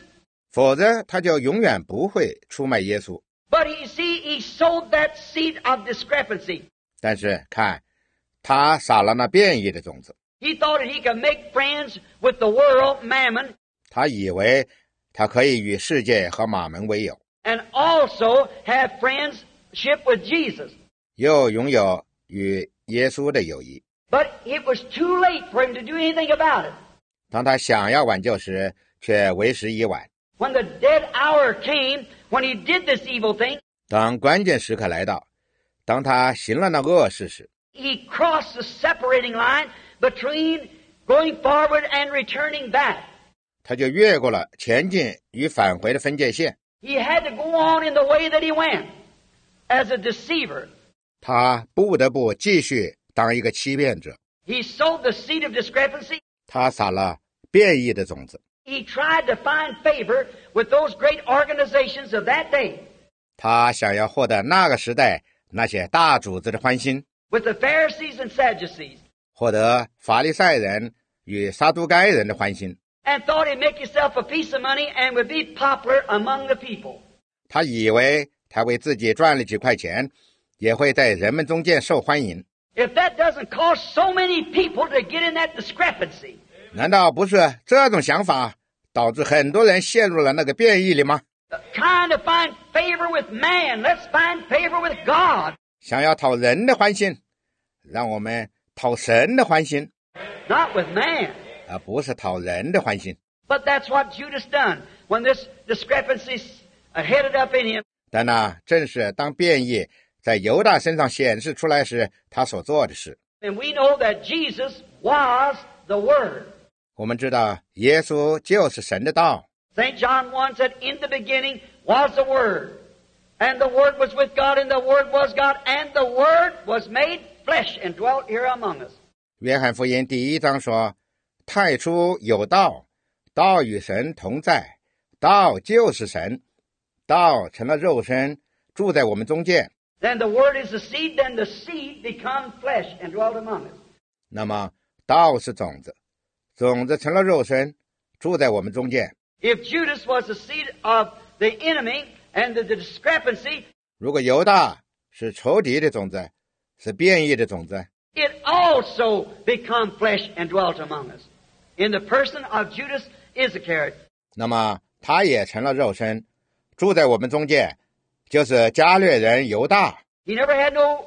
否则他就永远不会出卖耶稣。 But you see, he sowed that seed of discrepancy. 但是看，他撒了那变异的种子， He thought that he could make friends with the world, mammon, 他以为他可以与世界和马门为友， and also have friendship with Jesus. 又拥有与耶稣的友谊。 But it was too late for him to do anything about it. 当他想要挽救时，却为时已晚。 When the dead hour came, when he did this evil thing, 当关键时刻来到，当他行了那恶事时， he crossed the separating line between going forward and returning back. 他就越过了前进与返回的分界线。 He had to go on in the way that he went as a deceiver. 他不得不继续当一个欺骗者。 He sowed the seed of discrepancy. 他撒了变异的种子， He tried to find favor with those great organizations of that day, 他想要获得那个时代那些大组织的欢心， with the Pharisees and Sadducees, 获得法利赛人与撒都该人的欢心。 and thought he'd make himself a piece of money and would be popular among the people. 他以为他为自己赚了几块钱，也会在人们中间受欢迎。 If that doesn't cause so many people to get in that discrepancy, 难道不是这种想法导致很多人陷入了那个变异里吗？ trying to find favor with man, let's find favor with God. 想要讨人的欢心，让我们讨神的欢心， Not with man. 而不是讨人的欢心。 But that's what Judas done when this discrepancy headed up in him. 但那正是当变异在犹大身上显示出来时，他所做的事。 And we know that Jesus was the Word. 我们知道耶稣就是神的道。 St. John 1 said, in the beginning was the Word. And the Word was with God, and the Word was God, and the Word was made flesh and dwelt here among us. 约翰福音第1章说，太初有道，道与神同在，道就是神，道成了肉身，住在我们中间。 Then the Word is the seed, then the seed become flesh and dwelt among us. 那么道是种子，种子成了肉身，住在我们中间。 If Judas was the seed of the enemy and the discrepancy, 如果犹大是仇敌的种子，是变异的种子， it also become flesh and dwelt among us. In the person of Judas Iscariot. 那么他也成了肉身，住在我们中间，就是加略人犹大。 He never had no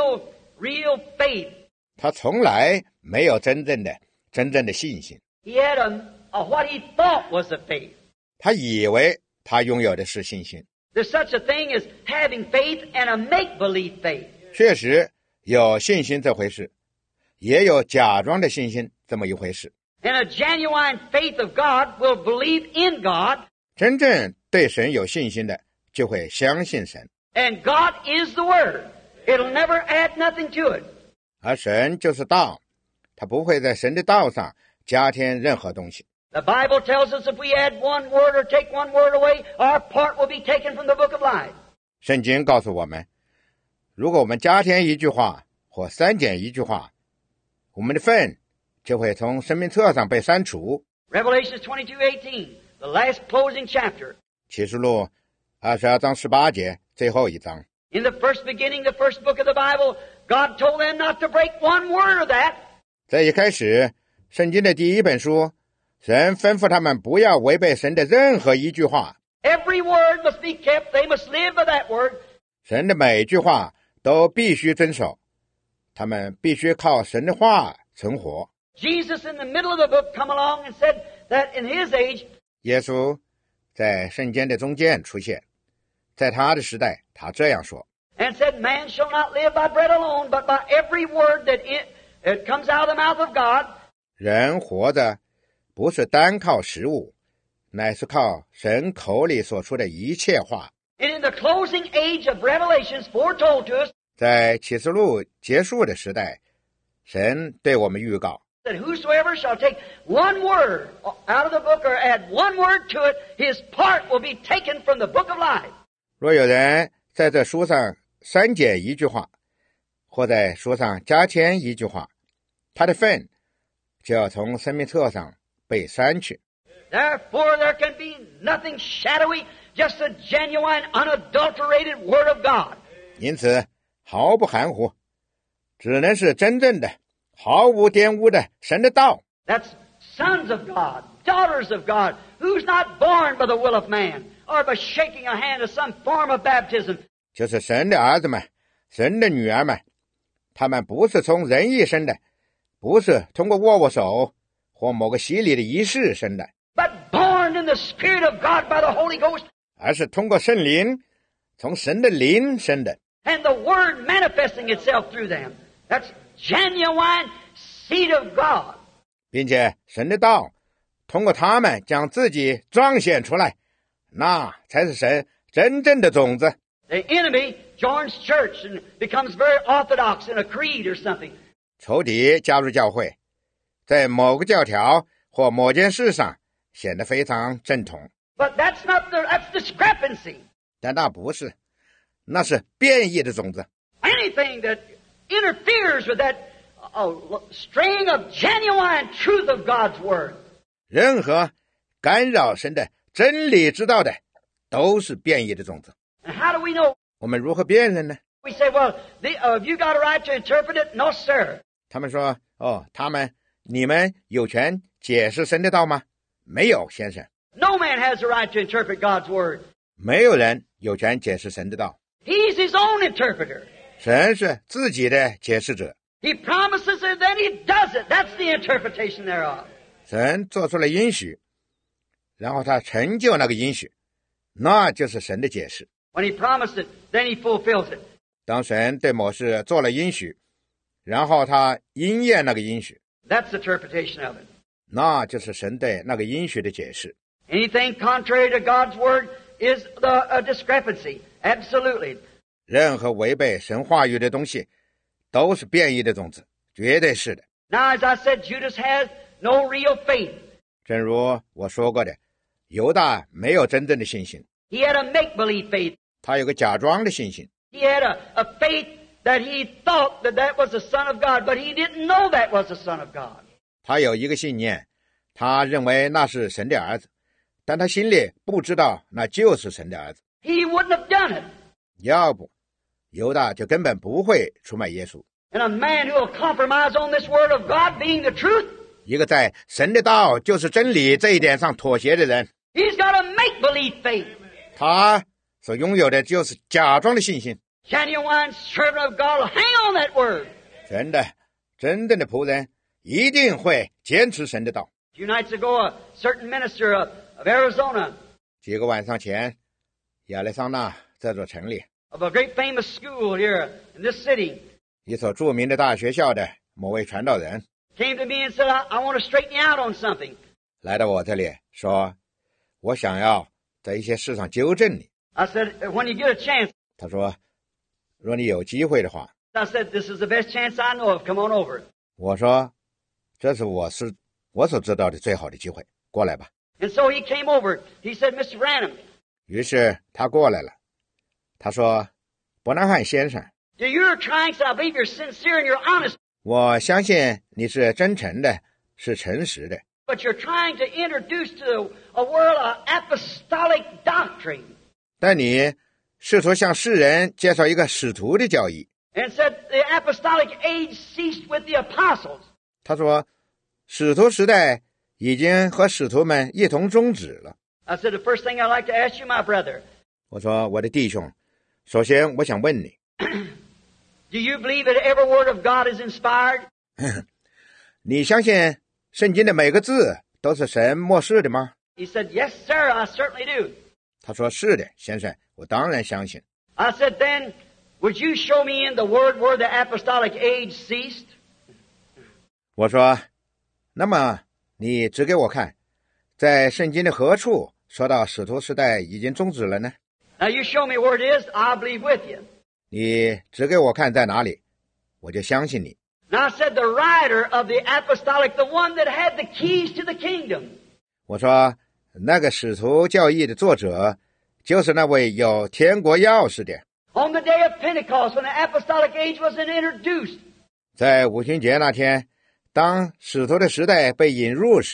real faith. 他从来没有真正的信心， He had a what he thought was a faith. 他以为他拥有的是信心。 There's such a thing as having faith and a make-believe faith. 确实有信心这回事，也有假装的信心这么一回事。 And a genuine faith of God will believe in God, 真正对神有信心的，就会相信神， and God is the Word. It'll never add nothing to it. 而神就是道，他不会在神的道上加添任何东西。 The Bible tells us if we add one word or take one word away, our part will be taken from the book of life. 圣经告诉我们，如果我们加添一句话或删减一句话，我们的份就会从生命册上被删除。 Revelation 22:18, the last closing chapter. 启示录22章18节，最后一章。 In the first beginning, the first book of the Bible, God told them not to break one word of that. 在一开始，圣经的第一本书，神吩咐他们不要违背神的任何一句话， Every word must be kept. They must live by that word. 神的每一句话都必须遵守，他们必须靠神的话存活。 Jesus in the middle of the book come along and said that in his age, 耶稣在圣经的中间出现，在他的时代，他这样说： and said, man shall not live by bread alone, but by every word that comes out of the mouth of God. 人活着不是单靠食物，乃是靠神口里所出的一切话。 And in the closing age of Revelations foretold to us 在启示录结束的时代，神对我们预告， that whosoever shall take one word out of the book or add one word to it, his part will be taken from the book of life. 若有人在这书上删减一句话，或在书上加添一句话，他的份就要从生命册上被删去。 Therefore, there can be nothing shadowy, just a genuine, unadulterated Word of God. 因此毫不含糊，只能是真正的毫无玷污的神的道。 That's sons of God, daughters of God, who's not born by the will of man, or by shaking a hand of some form of baptism. 就是神的儿子们，神的女儿们，他们不是从人意生的，不是通过握握手或某个洗礼的仪式生的， but born in the Spirit of God by the Holy Ghost, 而是通过圣灵，从神的灵生的。 and the Word manifesting itself through them. That's genuine seed of God. 并且神的道通过他们将自己彰显出来，那才是神真正的种子。 The enemy joins church and becomes very orthodox in a creed or something. 仇敌加入教会，在某个教条或某件事上显得非常正统， But that's discrepancy. 但那不是，那是变异的种子。 Anything that interferes with that string of genuine truth of God's Word. 任何干扰神的真理之道的，都是变异的种子。 And how do we know? 我们如何辨认呢？ We say, well, have you got a right to interpret it? No, sir. 他们说，你们有权解释神的道吗？没有，先生， No man has a right to interpret God's Word. 没有人有权解释神的道。 He's his own interpreter. 神是自己的解释者， He promises it, then he does it. That's the interpretation thereof. 神做出了应许，然后他成就那个应许，那就是神的解释。 When he promised it, then he fulfills it. 当神对某事做了应许，然后他应验那个应许， That's the interpretation of it. 那就是神对那个应许的解释。 Anything contrary to God's Word is a discrepancy. Absolutely. 任何违背神话语的东西，都是变异的种子，绝对是的。 Now, as I said, Judas has no real faith. 正如我说过的，犹大没有真正的信心， He had a make-believe faith. 他有个假装的信心。 He had a faith that he thought that was the Son of God, but he didn't know that was the Son of God. 他有一个信念，他认为那是神的儿子，但他心里不知道那就是神的儿子。 He wouldn't have done it. 要不，犹大就根本不会出卖耶稣。 And a man who will compromise on this Word of God being the truth, 一个在神的道就是真理这一点上妥协的人， he's got a make-believe faith. 他所拥有的就是假装的信心。 Genuine servant of God will hang on that Word. 真正的仆人一定会坚持神的道。 A few nights ago, a certain minister of Arizona, 几个晚上前，亚利桑那这座城里， of a great famous school here in this city, 一所著名的大学校的某位传道人 came to me and said, I want to straighten you out on something. 来到我这里说，我想要在一些事上纠正你。 I said, when you get a chance, 他说，若你有机会的话， I said, this is the best chance I know of. Come on over. 我说，这是我所知道的最好的机会，过来吧。 And so he came over. He said, Mr. Branham, 于是他过来了，他说，伯南汉先生， you're trying, so I believe you're sincere and you're honest, 我相信你是真诚的，是诚实的， but you're trying to introduce to a world an apostolic doctrine. 但你试图向世人介绍一个使徒的教义。 And said the apostolic age ceased with the apostles. 他说，使徒时代已经和使徒们一同终止了。 I said, the first thing I'd like to ask you, my brother, 我说，我的弟兄，首先我想问你， do you believe that every word of God is inspired? 你相信圣经的每个字都是神默示的吗？ He said, yes, sir, I certainly do. 他说，是的，先生，我当然相信。 I said, then, would you show me in the word where the apostolic age ceased? 我说，那么你指给我看，在圣经的何处说到使徒时代已经终止了呢？ Now, you show me where it is, I'll believe with you. 你指给我看在哪里，我就相信你。 Now, I said, the writer of the apostolic, the one that had the keys to the kingdom. 我说，那个使徒教义的作者，就是那位有天国钥匙的。 On the day of Pentecost, when the apostolic age was introduced, 在五旬节那天，当使徒的时代被引入时，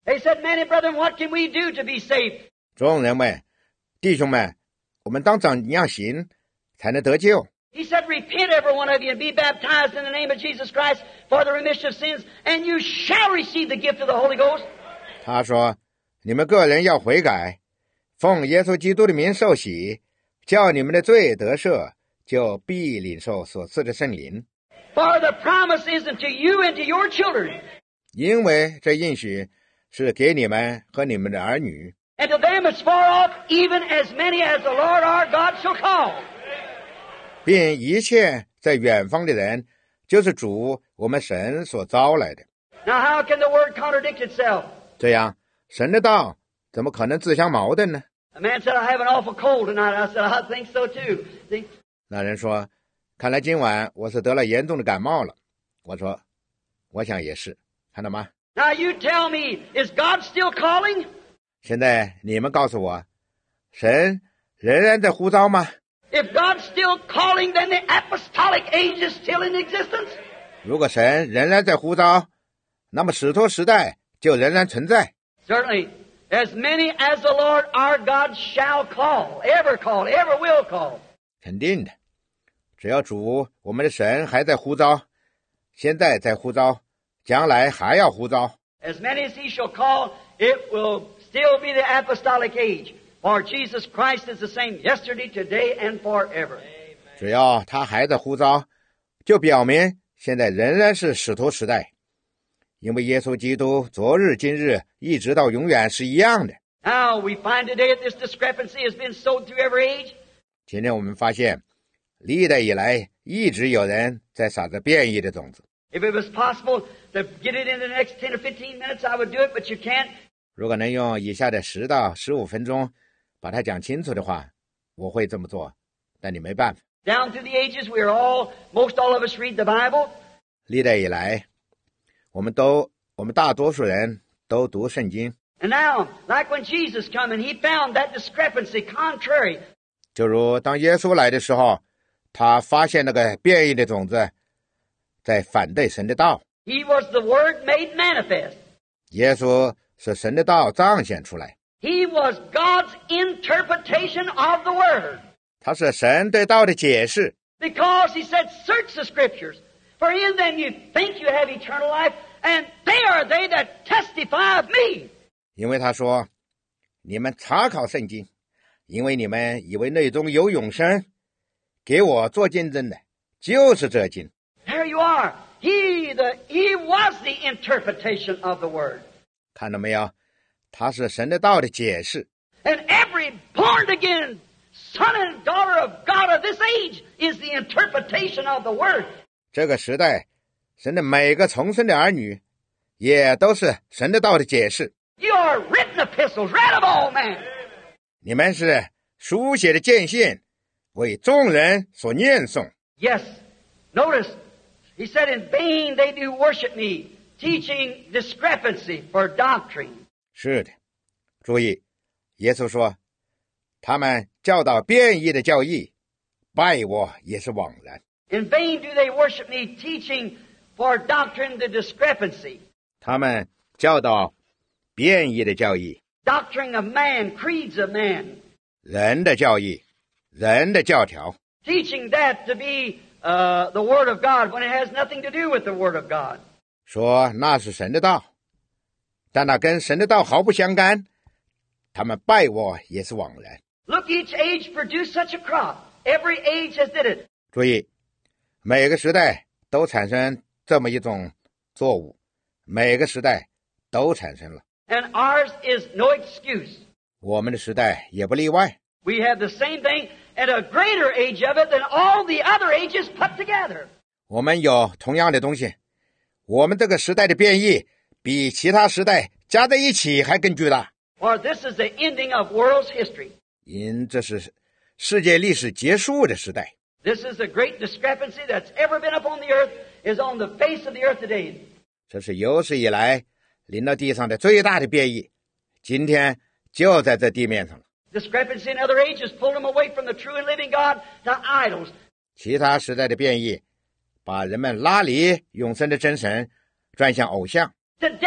They said, "Men and brethren, what can we do to be saved?" 众人问：弟兄们，我们当怎样行才能得救？ He said, "Repent, every one of you, and be baptized in the name of Jesus Christ for the remission of sins, and you shall receive the gift of the Holy Ghost." 他说：你们个人要悔改，奉耶稣基督的名受洗，叫你们的罪得赦，就必领受所赐的圣灵。 For the promise is unto you and to your children, 因为这应许是给你们和你们的儿女， and to them as far off, even as many as the Lord our God shall call. 并一切在远方的人，就是主我们神所招来的。 Now, how can the word contradict itself? 这样，神的道怎么可能自相矛盾呢？ A man said, "I have an awful cold tonight." I said, "I think so too." See? 那人说：看来今晚我是得了严重的感冒了。我说：我想也是，看到吗？ Now you tell me, is God still calling? 现在你们告诉我，神仍然在呼召吗？ If God's still calling, then the apostolic age is still in existence. 如果神仍然在呼召，那么使徒时代就仍然存在。 Certainly, as many as the Lord our God shall call, ever will call. 肯定的，只要主我们的神还在呼召，现在在呼召，将来还要呼召。 As many as he shall call, it will still be the apostolic age. For Jesus Christ is the same yesterday, today, and forever. 只要他还在呼召，就表明现在仍然是使徒时代，因为耶稣基督昨日今日一直到永远是一样的。 Now we find today that this discrepancy has been sowed through every age. 今天我们发现，历代以来一直有人在撒着变异的种子。 If it was possible to get it in the next 10 or 15 minutes, I would do it, but you can't. 如果能用以下的10到15分钟把它讲清楚的话，我会这么做，但你没办法。 Down through the ages, most all of us read the Bible. 历代以来，我们大多数人都读圣经。 And now, like when Jesus came and he found that discrepancy contrary. 就如当耶稣来的时候，他发现那个变异的种子在反对神的道。 He was the Word made manifest. 耶稣是神的道彰显出来， He was God's interpretation of the Word. 他是神对道的解释。 Because he said, "Search the Scriptures, for in them you think you have eternal life, and they are they that testify of me." 因为他说：你们查考圣经，因为你们以为内中有永生，给我做见证的就是这经。 There you are. He was the interpretation of the Word. 看到没有？他是神的道的解释。 And every born again son and daughter of God of this age is the interpretation of the Word. 这个时代，神的每个重生的儿女，也都是神的道的解释。 You are written epistles, read of all men. 你们是书写的见信，为众人所念诵。 Yes. Notice, he said, "In vain they do worship me, teaching discrepancy for doctrine." 是的，注意，耶稣说，他们教导变异的教义，拜我也是枉然。 In vain do they worship me, teaching for doctrine the discrepancy. 他们教导变异的教义， Doctrine of man, creeds of man. 人的教义，人的教条， Teaching that to be the Word of God when it has nothing to do with the Word of God. 说那是神的道，但那跟神的道毫不相干，他们拜我也是枉然。 Look, each age produced such a crop. Every age has did it. 注意，每个时代都产生这么一种作物，每个时代都产生了， And ours is no excuse. 我们的时代也不例外。 We have the same thing and a greater age of it than all the other ages put together. 我们有同样的东西，我们这个时代的变异比其他时代加在一起还更巨大。 For this is the ending of world's history. 因这是世界历史结束的时代。 This is the great discrepancy that's ever been upon the earth, is on the face of the earth today. 这是有史以来临到地上的最大的变异，今天就在这地面上了。 Discrepancy in other ages pulled them away from the true and living God to idols. 其他时代的变异把人们拉离永生的真神，转向偶像。 Today,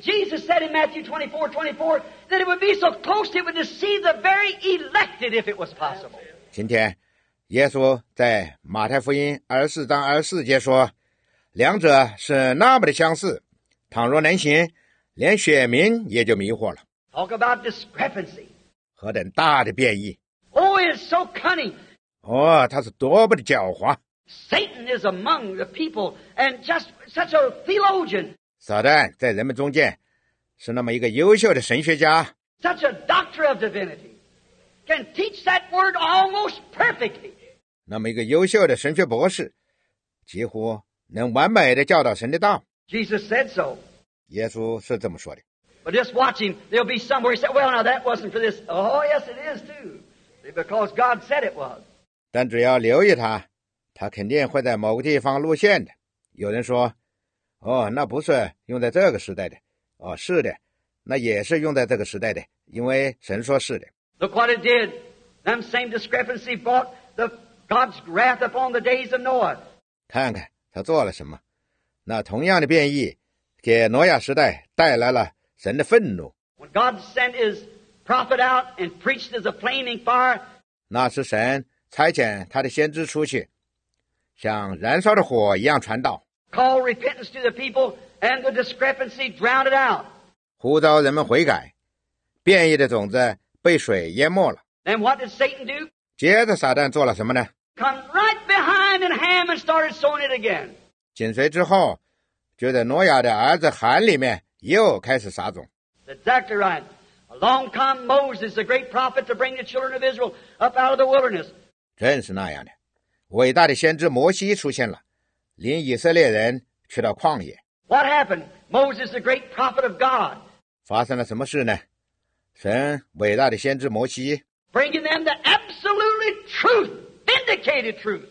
Jesus said in Matthew 24:24 that it would be so close it would deceive the very elected if it was possible. 今天耶稣在马太福音24章24节说，两者是那么的相似，倘若能行，连选民也就迷惑了。 Talk about discrepancy. 何等大的变异！ Oh, it is so cunning. 他是多么的狡猾！ Satan is among the people and just such a theologian, 撒旦在人们中间是那么一个优秀的神学家， such a doctor of divinity, can teach that word almost perfectly. 那么一个优秀的神学博士，几乎能完美的教导神的道。 Jesus said so. 耶稣是这么说的。 But just watch him. There'll be somewhere he said, well, now that wasn't for this. Oh, yes, it is too. Because God said it was. 但只要留意他肯定会在某个地方露馅的。有人说，那不是用在这个时代的。是的，那也是用在这个时代的，因为神说是的。 Look what it did. Them same discrepancy brought God's wrath upon the days of Noah. 看看他做了什么。那同样的变异，给挪亚时代带来了神的愤怒。 When God sent his prophet out and preached as a flaming fire, 那是神差遣他的先知出去，像燃烧的火一样传道， called repentance to the people, and the discrepancy drowned it out. 呼召人们悔改，变异的种子被水淹没了。 Then what did Satan do? 接着撒旦做了什么呢？ Come right behind in Ham and started sowing it again. 紧随之后，就在挪亚的儿子含里面又开始撒种。 That's exactly right. Along come Moses, the great prophet, to bring the children of Israel up out of the wilderness. 正是那样的，伟大的先知摩西出现了，领以色列人去到旷野。 What happened? Moses, the great prophet of God, 发生了什么事呢？神伟大的先知摩西 bringing them the absolutely truth, vindicated truth.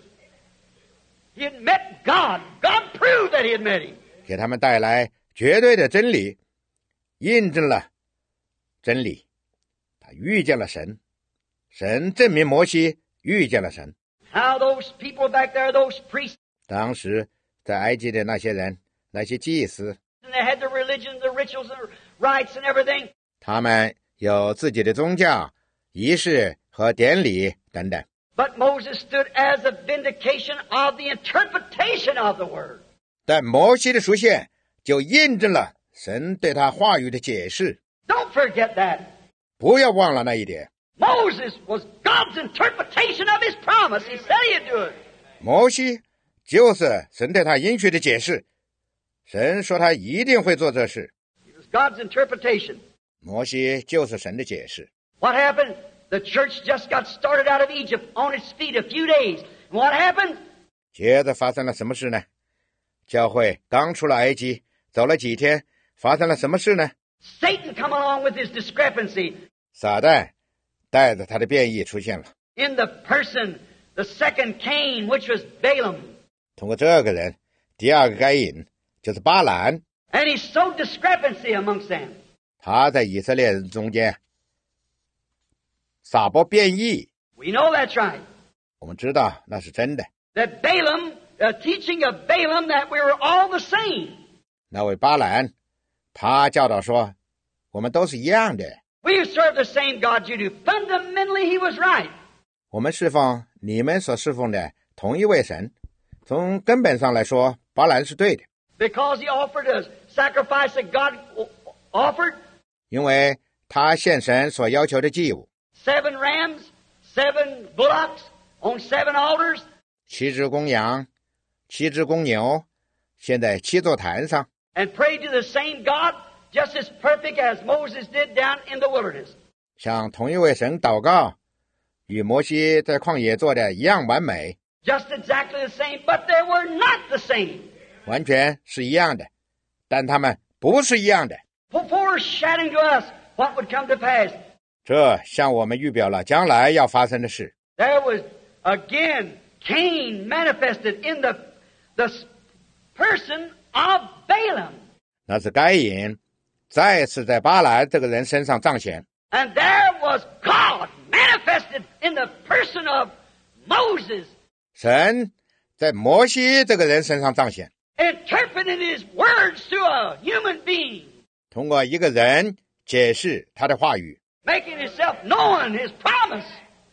He had met God. God proved that he had met him. 给他们带来绝对的真理，印证了真理。他遇见了神，神证明摩西遇见了神。 How those people back there, those priests, 当时在埃及的那些人，那些祭司， and they had the religion, the rituals, and the rites and everything. 他们有自己的宗教、仪式和典礼等等。 But Moses stood as a vindication of the interpretation of the word. 但摩西的出现就印证了神对他话语的解释。 Don't forget that. 不要忘了那一点。 Moses was God's interpretation of his promise. He said he'd do it. 摩西就是神对他应许的解释。神说他一定会做这事。 It was God's interpretation. 摩西就是神的解释。 What happened? The church just got started out of Egypt on its feet a few days. And what happened? 接着发生了什么事呢？教会刚出了埃及，走了几天，发生了什么事呢？ Satan come along with his discrepancy 撒旦带着他的变异出现了。 in the person, the second Cain, which was Balaam. 通过这个人，第二个该隐就是巴兰， And he sowed discrepancy amongst them. 他在以色列人中间撒播变异。 We know that's right. 我们知道那是真的。 That Balaam, teaching of Balaam that we were all the same. 那位巴兰，他教导说，我们都是一样的， We serve the same God you do. Fundamentally, he was right. 我们侍奉你们所侍奉的同一位神。从根本上来说，巴兰是对的， Because he offered a sacrifice that God offered. 因为他献神所要求的祭物， 7 rams, 7 bullocks on 7 altars. 7只公羊，7只公牛，献在7座坛上， And prayed to the same God, just as perfect as Moses did down in the wilderness. 向同一位神祷告，与摩西在旷野做的一样完美， Just exactly the same, but they were not the same. 完全是一样的，但他们不是一样的。 Foreshadowing to us what would come to pass. 这向我们预表了将来要发生的事。 There was again Cain manifested in the person of Balaam. 那是该隐再次在巴兰这个人身上彰显， And there was God manifested in the person of Moses, 神在摩西这个人身上彰显， interpreting his words to a human being. 通过一个人解释他的话语， making himself known, his promise,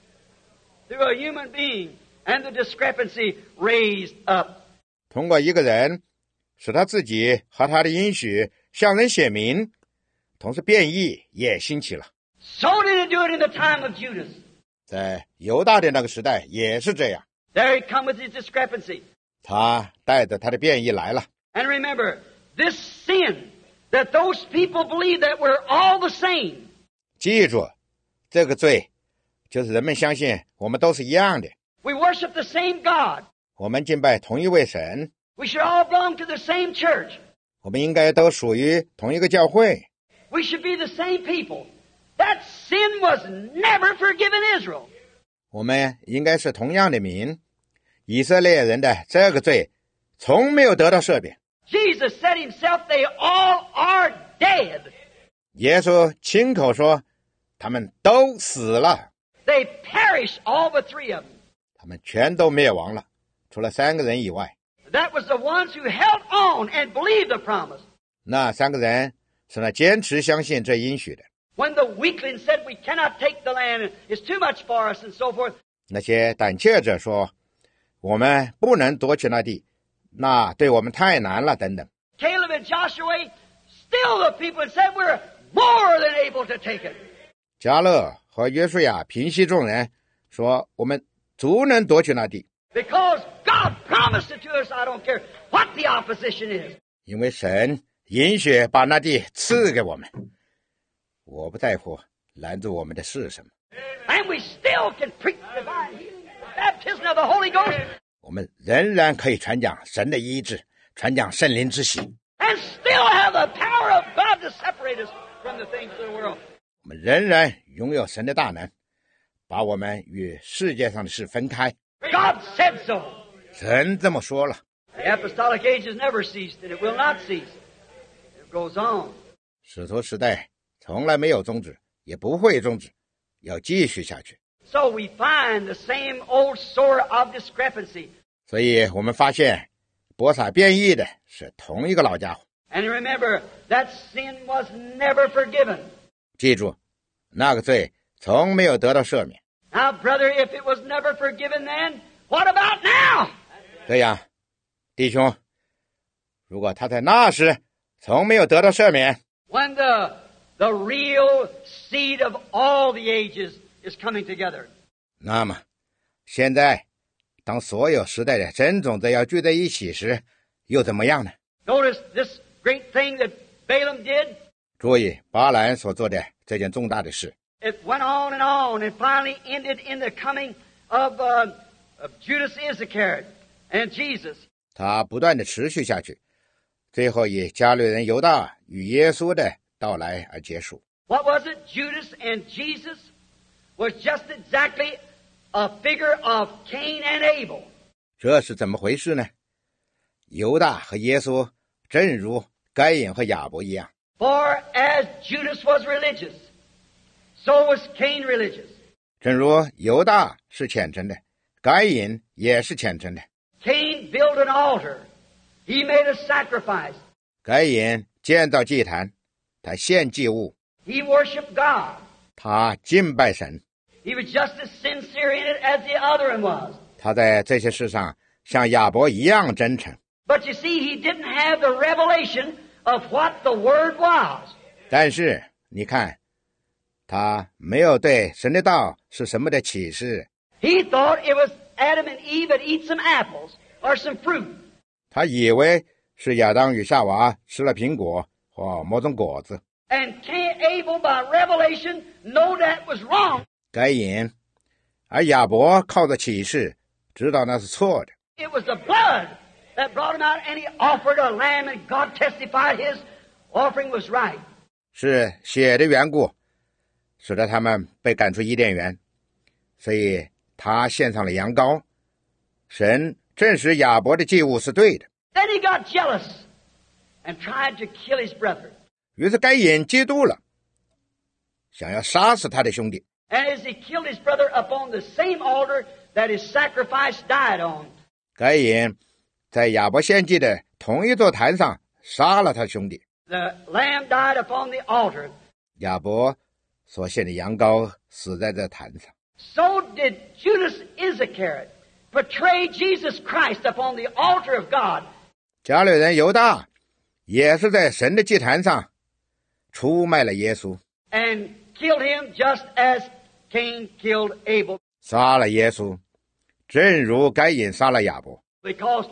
through a human being, and the discrepancy raised up. 通过一个人使他自己和他的应许向人显明，同时变异也兴起了。 So did he do it in the time of Judas. 在犹大的那个时代也是这样， There he come with his discrepancy. 他带着他的变异来了。 And remember, this sin that those people believe that we're all the same. 记住，这个罪就是人们相信我们都是一样的， We worship the same God. 我们敬拜同一位神， We should all belong to the same church. 我们应该都属于同一个教会， We should be the same people. That sin was never forgiven Israel. 我们应该是同样的民。以色列人的这个罪从没有得到赦免。 Jesus said himself, they all are dead. 耶稣亲口说，他们都死了， They perish, all but 3 of them. 他们全都灭亡了，除了3个人以外。 That was the ones who held on and believed the promise. 那3个人是那坚持相信这应许的。 When the weakling said we cannot take the land, and it's too much for us, and so forth. 那些胆怯者说，我们不能夺取那地，那对我们太难了，等等。 Caleb and Joshua, still the people had said we're more than able to take it. 迦勒和约书亚平息众人，说我们足能夺取那地， Because God promised it to us, I don't care what the opposition is. 因为神允许把那地赐给我们。我不在乎拦住我们的是什么， And we still can preach divine healing, baptism of the Holy Ghost, 我们仍然可以传讲神的医治，传讲圣灵之喜， and still have the power of God to separate us from the things of the world. 我们仍然拥有神的大能，把我们与世界上的事分开。 God said so. 神这么说了。 The apostolic age has never ceased, and it will not cease. It goes on. 使徒时代从来没有终止，也不会终止，要继续下去。 So we find the same old sort of discrepancy. 所以我们发现，播撒变异的是同一个老家伙。 And remember, that sin was never forgiven. 记住，那个罪从没有得到赦免。 Now, brother, if it was never forgiven then, what about now? 对呀，弟兄，如果他在那时从没有得到赦免， When the real seed of all the ages is coming together. 那么现在当所有时代的真种子要聚在一起时，又怎么样呢？ Notice this great thing that Balaam did. 注意巴兰所做的这件重大的事， It went on and finally ended in the coming of Judas Iscariot and Jesus. 他不断的持续下去，最后以加略人犹大与耶稣的到来而结束。 What was it? Judas and Jesus was just exactly a figure of Cain and Abel. 这是怎么回事呢？犹大和耶稣正如该隐和亚伯一样， For as Judas was religious, so was Cain religious. 正如犹大是虔诚的，该隐也是虔诚的。 Cain built an altar. He made a sacrifice. 该隐建造祭坛，他献祭物， He worshiped God. 他敬拜神， He was just as sincere in it as the other one was. 他在这些事上像亚伯一样真诚。 But you see, he didn't have the revelation of what the Word was. 但是你看，他没有对神的道是什么的启示， He thought it was Adam and Eve that eat some apples or some fruit. 他以为是亚当与夏娃吃了苹果或某种果子。 And Abel, by revelation, know that was wrong. 该隐，而亚伯靠着启示知道那是错的。 It was the blood that brought him out, and he offered a lamb, and God testified his offering was right. 是血的缘故，使得他们被赶出伊甸园，所以他献上了羊羔。神证实亚伯的祭物是对的。 Then he got jealous and tried to kill his brother. 于是该隐嫉妒了，想要杀死他的兄弟。 And as he killed his brother upon the same altar that his sacrifice died on, 该隐在亚伯献祭的同一座坛上杀了他兄弟。 The lamb died upon the altar. 亚伯所献的羊羔死在这坛上。 So did Judas Iscariot portray Jesus Christ upon the altar of God. 加略人犹大也是在神的祭坛上出卖了耶稣， And killed him just as Cain killed Abel. 杀了耶稣，正如该隐杀了亚伯。 Because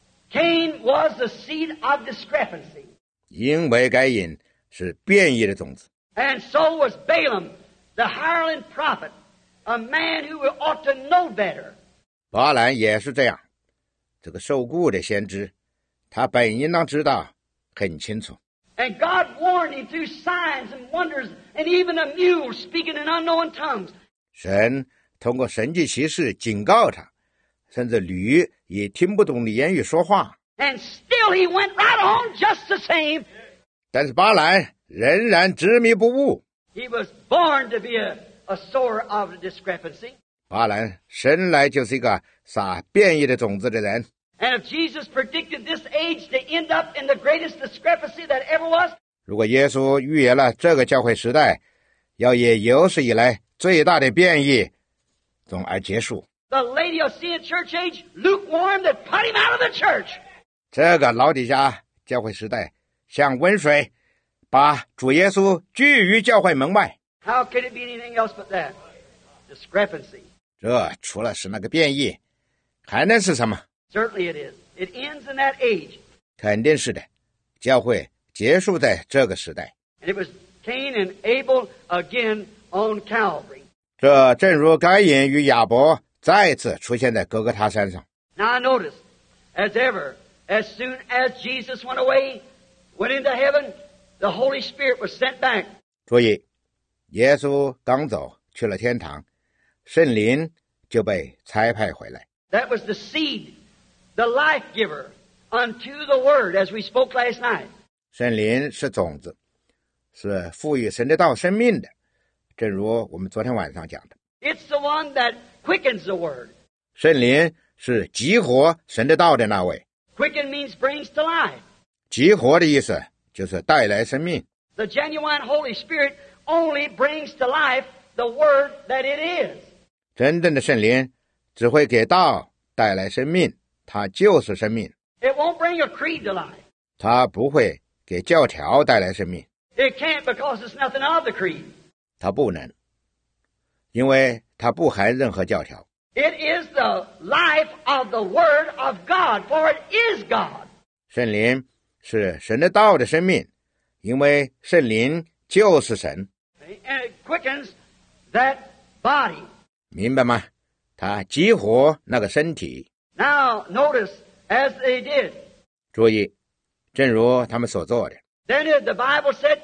Cain was the seed of discrepancy. 因为该隐是变异的种子， And so was Balaam, the hireling prophet, a man who ought to know better. 巴兰也是这样，这个受雇的先知，他本应当知道很清楚。 And God warned him through signs and wonders and even a mule speaking in unknown tongues. 神通过神迹奇事警告他，甚至驴以听不懂的言语说话， And still he went right on just the same. 但是巴兰仍然执迷不悟。 He was born to be a sower of the discrepancy. 巴兰生来就是一个撒变异的种子的人。 And if Jesus predicted this age to end up in the greatest discrepancy that ever was, 如果耶稣预言了这个教会时代要以有史以来最大的变异总而结束， the Laodicean church age, lukewarm, that put him out of the church. 这个老底嘉教会时代像温水，把主耶稣拒于教会门外。 How could it be anything else but that? Discrepancy. 这除了是那个变异，还能是什么？ Certainly it is. It ends in that age. 肯定是的，教会结束在这个时代。 And it was Cain and Abel again on Calvary. 这正如该隐与亚伯再次出现在哥哥他山上。 Now I notice, as ever, as soon as Jesus went away, went into heaven, the Holy Spirit was sent back. 注意，耶稣刚走去了天堂，圣灵就被差派回来。 That was the seed, the life giver unto the Word, as we spoke last night. 圣灵是种子，是赋予神的道生命的，正如我们昨天晚上讲的。 It's the one that quickens the Word. 圣灵是激活神的道的那位。 Quicken means brings to life. 激活的意思就是带来生命。 The genuine Holy Spirit only brings to life the Word that it is. 真正的圣灵只会给道带来生命，它就是生命。 It won't bring a creed to life. 它不会给教条带来生命， It can't because it's nothing of the creed. 它不能，因为它不含任何教条。 It is the life of the Word of God, for it is God. 圣灵是神的道的生命，因为圣灵就是神， And it quickens that body. 明白吗？它激活那个身体。 Now, notice, as they did, 注意，正如他们所做的。 then the Bible said,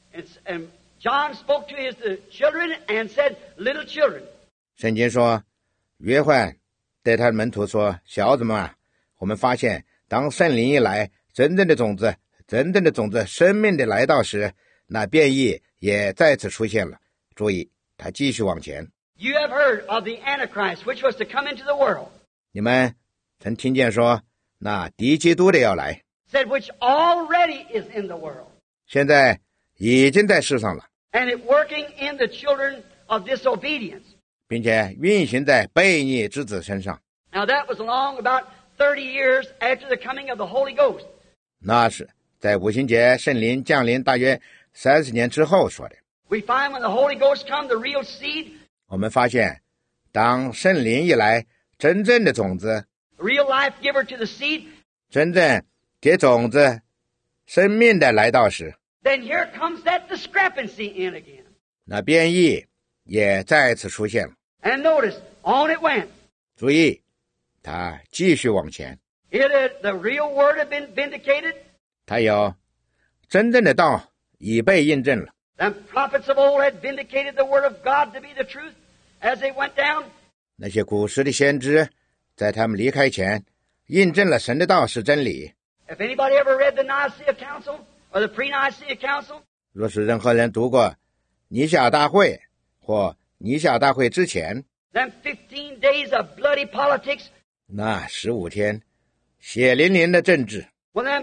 and John spoke to his children and said, little children. 圣经说，约翰对他的门徒说：“小子们啊，我们发现，当圣灵一来，真正的种子，生命的来到时，那变异也再次出现了。注意，他继续往前。 You have heard of the Antichrist, which was to come into the world, 你们曾听见说，那敌基督的要来， said which already is in the world, 现在已经在世上了， and it working in the children of disobedience. 并且运行在悖逆之子身上。 Now that was along about 30 years after the coming of the Holy Ghost. 那是在五旬节圣灵降临大约30年之后说的。 We find when the Holy Ghost come, the real seed, 我们发现，当圣灵一来，真正的种子， the real life giver to the seed, 真正给种子生命的来到时， then here comes that discrepancy in again. 那变异也再次出现了。 And notice, on it went. 注意，它继续往前， The real word had been vindicated. 它有真正的道已被印证了。 The prophets of old had vindicated the word of God to be the truth as they went down. 那些古时的先知，在他们离开前，印证了神的道是真理。 If anybody ever read the Nicaea Council or the Pre-Nicaea Council, 若是任何人读过尼夏大会或尼夏大会之前， them 15 days of bloody politics, 那15天血淋淋的政治， when them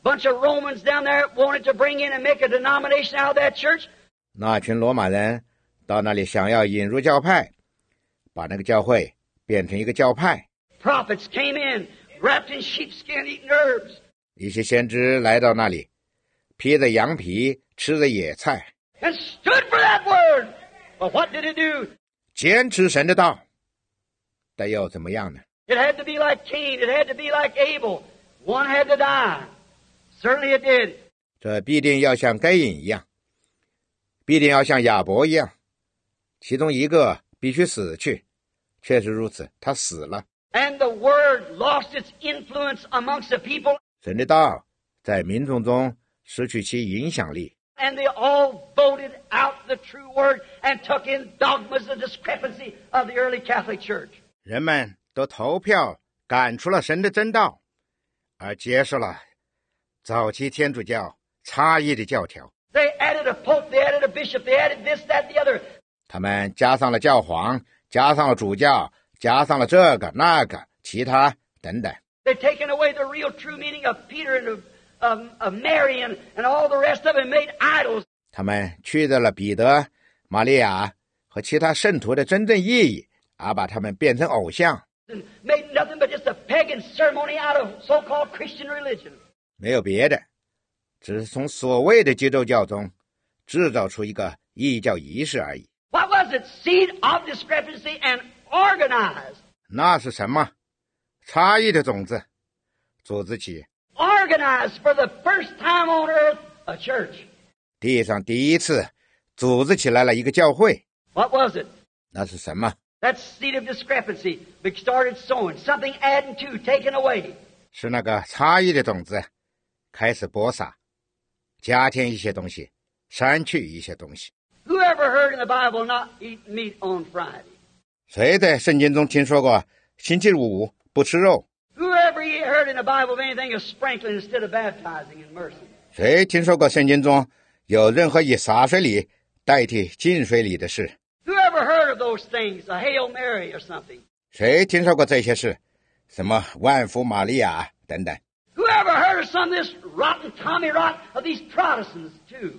Bunch of Romans down there wanted to bring in and make a denomination out of that church. 那群罗马人到那里想要引入教派，把那个教会变成一个教派。 Prophets came in, wrapped in sheepskin, eating herbs. 一些先知来到那里，披着羊皮，吃着野菜， And stood for that word. But what did it do? 坚持神的道。但又怎么样呢？ It had to be like Cain. It had to be like Abel. One had to die. Certainly it did. 这必定要像该隐一样，必定要像亚伯一样，其中一个必须死去。确实如此，他死了。 And the word lost its influence amongst the people. 神的道在民众中失去其影响力。 And they all voted out the true word and took in dogmas of discrepancy of the early Catholic Church. 人们都投票赶出了神的真道，而接受了早期天主教差异的教条。 They added a pope, they added a bishop, they added this, that, the other. 他们加上了教皇，加上了主教，加上了这个那个其他等等。 They've taken away the real true meaning of Peter and of Mary and all the rest of it and made idols. 他们去掉了彼得、玛利亚和其他圣徒的真正意义，而把他们变成偶像。 And made nothing but just a pagan ceremony out of so-called Christian religion. 没有别的，只是从所谓的基督教中制造出一个异教仪式而已。 What was it? Seed of discrepancy and organized. 那是什么？差异的种子，组织起 Organized for the first time on earth a church. 地上第一次组织起来了一个教会。 What was it? 那是什么？ That seed of discrepancy started sowing, something adding to, taken away. 是那个差异的种子开始播撒，加添一些东西，删去一些东西。 Whoever heard in the Bible not eat meat on Friday? 谁在圣经中听说过星期五不吃肉？ Whoever heard in the Bible of anything of sprinkling instead of baptizing in mercy? 谁听说过圣经中有任何以洒水礼代替浸水礼的事？ Whoever heard of those things, a Hail Mary or something? 谁听说过这些事？什么万福玛利亚等等？ Whoever heard of some of this rotten Tommy rot of these Protestants too?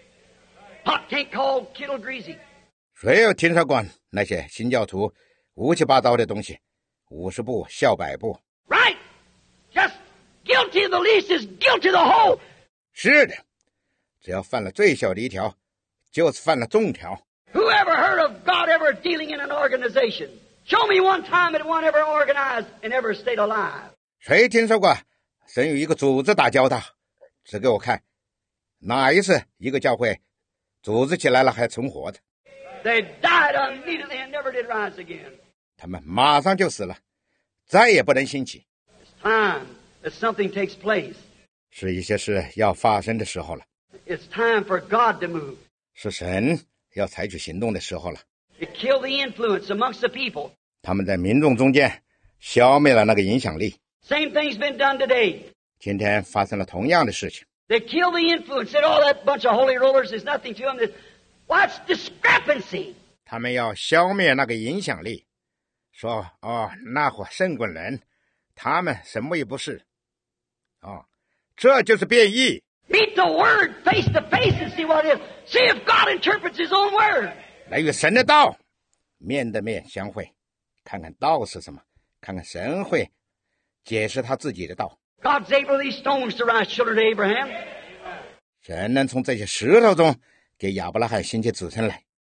Pot can't call kettle greasy. 谁有听说过那些新教徒乌七八糟的东西？50步笑百步。 Right? Just guilty of the least is guilty of the whole. 是的，只要犯了最小的一条，就是犯了重条。 Whoever heard of God ever dealing in an organization? Show me one time that one ever organized and ever stayed alive. 谁听说过神与一个组织打交道？指给我看，哪一次一个教会组织起来了还存活的？ They died immediately and never did rise again. 他们马上就死了，再也不能兴起。 It's time that something takes place. 是一些事要发生的时候了， It's time for God to move. 是神要采取行动的时候了。 To kill the influence amongst the people. 他们在民众中间消灭了那个影响力。 Same thing's been done today. 今天发生了同样的事情。 They kill the influence. Said, oh, that bunch of holy rollers is nothing to them. What's discrepancy? 他们要消灭那个影响力，说那伙圣棍人，他们什么也不是。这就是变异。 Meet the Word face to face and see what it is. See if God interprets His own Word. 来与神的道面对面相会，看看道是什么，看看神会解释他自己的道。 God's able these stones to rise children to Abraham. 神能从这些石头中给亚伯拉罕兴起子孙来。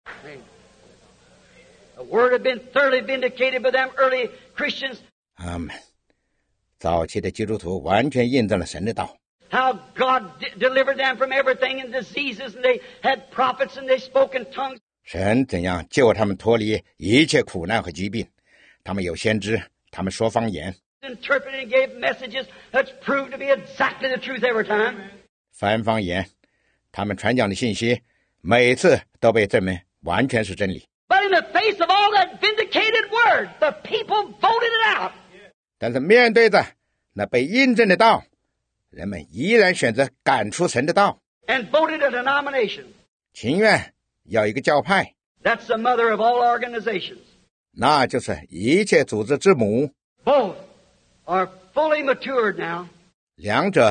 The Word had been thoroughly vindicated by them early Christians. 阿们。早期的基督徒完全印证了神的道。 How God delivered them from everything and diseases, and they had prophets and they spoke in tongues. 神怎样救他们脱离一切苦难和疾病？他们有先知，他们说方言， Interpreted and gave messages that's proved to be exactly the truth every time. 翻方言，他们传讲的信息，每次都被证明完全是真理。 But in the face of all that vindicated word, the people voted it out. 但是面对着那被印证的道，人们依然选择赶出神的道， And voted a denomination. 情愿要一个教派， That's the mother of all organizations. 那就是一切组织之母。 Both are fully matured now. 两者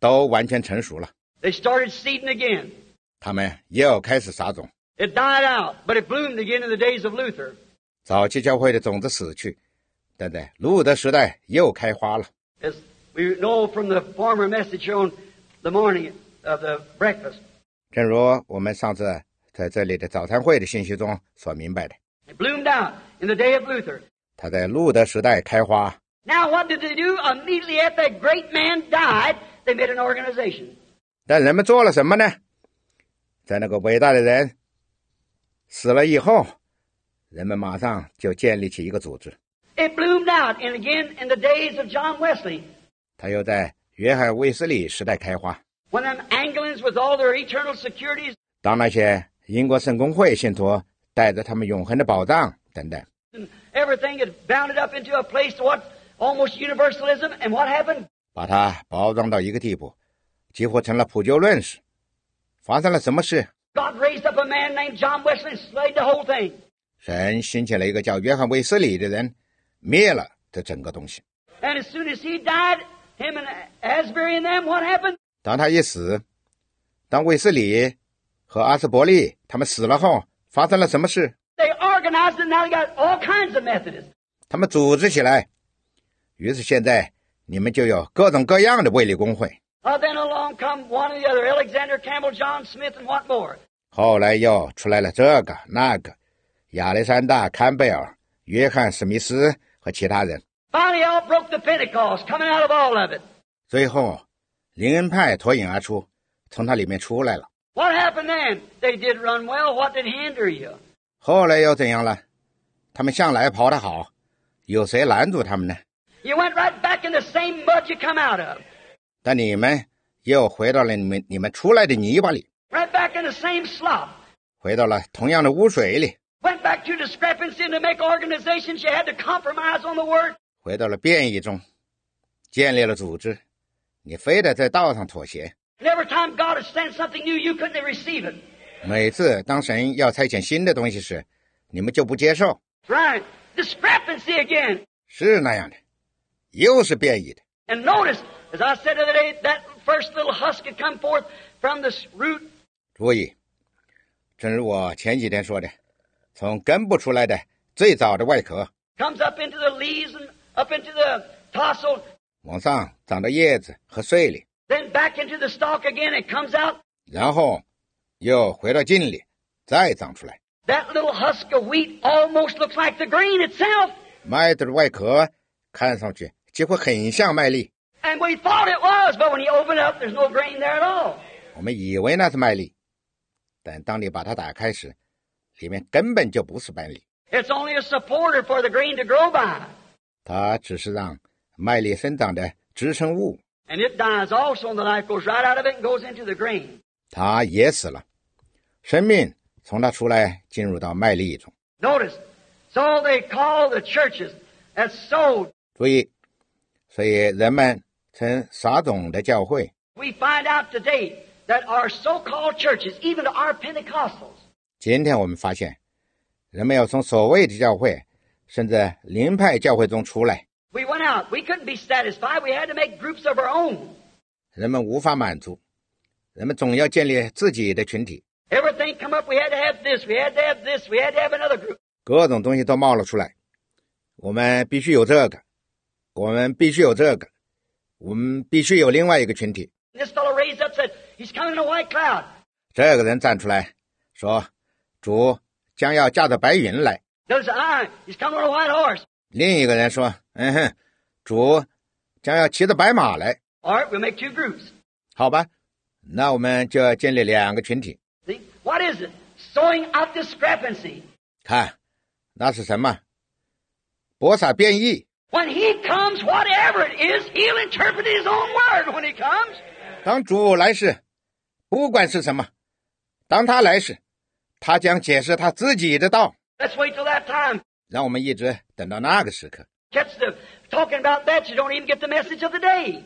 都完全成熟了， They started seeding again. 他们又开始撒种。 It died out, but it bloomed again in the days of Luther. 早期教会的种子死去，但在路德时代又开花了。 As we know from the former message on the morning of the breakfast. 正如我们上次在这里的早餐会的信息中所明白的， It bloomed out in the day of Luther. 他在路德时代开花。 Now what did they do? Immediately after that great man died, they made an organization. 但人们做了什么呢？在那个伟大的人死了以后，人们马上就建立起一个组织。 It bloomed out, and again in the days of John Wesley. 他又在约翰卫斯理时代开花。 When them Anglicans with all their eternal securities 当那些英国圣公会信徒带着他们永恒的保障等等， and everything had bounded up into a place to what almost universalism, and what happened? 把它包装到一个地步，几乎成了普救论时，发生了什么事？ God raised up a man named John Wesley and slayed the whole thing. 神兴起了一个叫约翰卫斯理的人，灭了这整个东西。 And as soon as he died, him and Asbury and them, what happened? 当他一死，当卫斯理和阿斯伯利他们死了后，发生了什么事？ They organized it, now they got all kinds of Methodists. 他们组织起来，于是现在你们就有各种各样的卫理公会。 Then along come one or the other, Alexander Campbell, John Smith, and what more? 后来又出来了这个那个，亚历山大·坎贝尔、约翰·史密斯和其他人。 Finally, all broke the Pentecost, coming out of all of it. 最后，灵恩派脱颖而出，从它里面出来了。 What happened then? They did run well. What did hinder you? 后来又怎样了？他们向来跑得好，有谁拦住他们呢？ You went right back in the same mud you come out of. 但你们又回到了你们出来的泥巴里， Right back in the same slop. 回到了同样的污水里， Went back to discrepancy, and to make organizations, you had to compromise on the word. 回到了变异中，建立了组织，你非得在道上妥协。 And every time God would send something new, you couldn't receive it. 每次当神要差遣新的东西时，你们就不接受， Right. Discrepancy again. 是那样的，又是变异的。 And notice, as I said the other day, that first little husk had come forth from this root. 注意，正如我前几天说的，从根部出来的最早的外壳， Comes up into the leaves and up into the tassel, 往上长到叶子和穗里， then back into the stalk again. It comes out. 然后又回到茎里，再长出来。 That little husk of wheat almost looks like the grain itself. 麦子的外壳看上去几乎很像麦粒， And we thought it was, but when you open it up, there's no grain there at all. 我们以为那是麦粒，但当你把它打开时，里面根本就不是麦粒， It's only a supporter for the grain to grow by. 它只是让麦粒生长的支撑物。 And it dies also, and the life goes right out of it and goes into the grain. 它也死了，生命从它出来进入到麦粒中。 Notice, so they call the churches that sowed. 注意，所以人们称撒种的教会。 We find out today that our so-called churches, even to our Pentecostals, 今天我们发现，人们要从所谓的教会，甚至灵派教会中出来， we went out. We couldn't be satisfied. We had to make groups of our own. 人们无法满足，人们总要建立自己的群体， Everything come up. We had to have this. We had to have this. We had to have another group. 各种东西都冒了出来。我们必须有这个，我们必须有这个，我们必须有另外一个群体。 This fellow raised up and said, he's coming in a white cloud. 这个人站出来说，主将要驾着白云来。 The other said, he's coming on a white horse. 另一个人说，主将要骑着白马来。 All right, we'll make two groups. 好吧，那我们就要建立两个群体。 See, what is it? Sowing out discrepancy. 看，那是什么？播撒变异。 When he comes, whatever it is, he'll interpret his own word when he comes. 当主来时，不管是什么，当他来时，他将解释他自己的道。 Let's wait till that time. 让我们一直等到那个时刻。 Gets to talking about that, you don't even get the message of the day.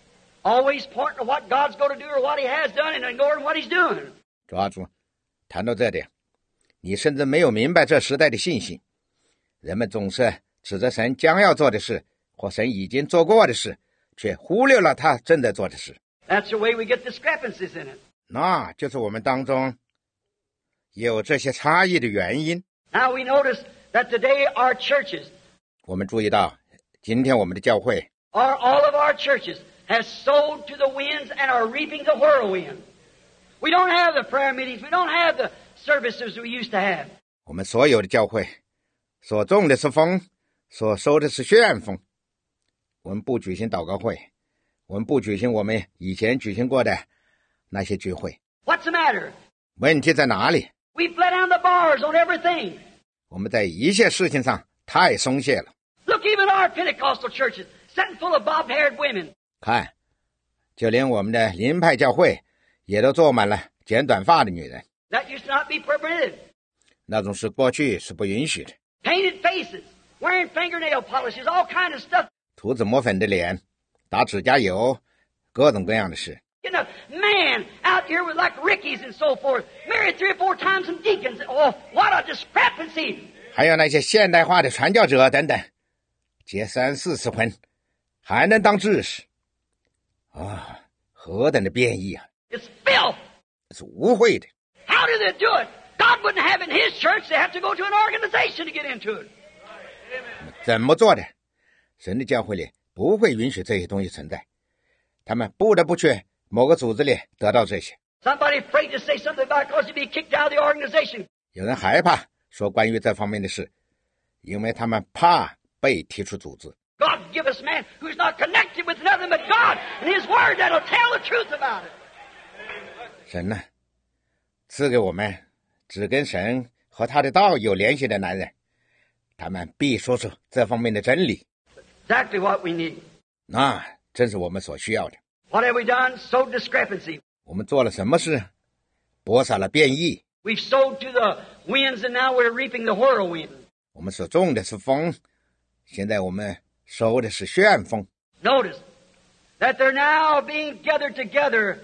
Always pointing to what God's going to do or what he has done and ignoring what he's doing. 抓住，谈到这点，你甚至没有明白这时代的信息。人们总是指着神将要做的事，或神已经做过的事，却忽略了他正在做的事。 That's the way we get discrepancies in it. 那就是我们当中有这些差异的原因。 Now we notice that today our churches, 我们注意到，今天我们的教会 or all of our churches, have sowed to the winds and are reaping the whirlwind. We don't have the prayer meetings. We don't have the services we used to have. 我们所有的教会所种的是风，所收的是旋风。我们不举行祷告会，我们不举行我们以前举行过的那些聚会。 What's the matter? 问题在哪里？ We've let down the bars on everything. 我们在一些事情上太松懈了。 Look, even our Pentecostal churches, sitting full of bob-haired women. 看，就连我们的灵派教会也都坐满了剪短发的女人。 That used to not be permitted. 那种事过去是不允许的。 Painted faces, wearing fingernail polishes, all kind of stuff. 涂脂抹粉的脸，打指甲油，各种各样的事。 You know, man out here with like Rickies and so forth, married 3 or 4 times and deacons. Oh, what a discrepancy! 还有那些现代化的传教者等等，结3、40婚，还能当执事，何等的变异啊！ It's filth. 是污秽的。 How do they do it? God wouldn't have in His church. They have to go to an organization to get into it. 怎么做的？神的教会里不会允许这些东西存在，他们不得不去某个组织里得到这些。 Somebody afraid to say something about it because he'd be kicked out of the organization. 有人害怕说关于这方面的事，因为他们怕被踢出组织。 God give us man who's not connected with nothing but God and His Word that'll tell the truth about it. 神呢，赐给我们只跟神和他的道有联系的男人，他们必说出这方面的真理。 Exactly what we need. 那正是我们所需要的。 What have we done? Sowed discrepancy. 我们做了什么事？播撒了变异。 We've sowed to the winds and now we're reaping the whirlwind. 我们所种的是风，现在我们收的是旋风。 Notice that they're now being gathered together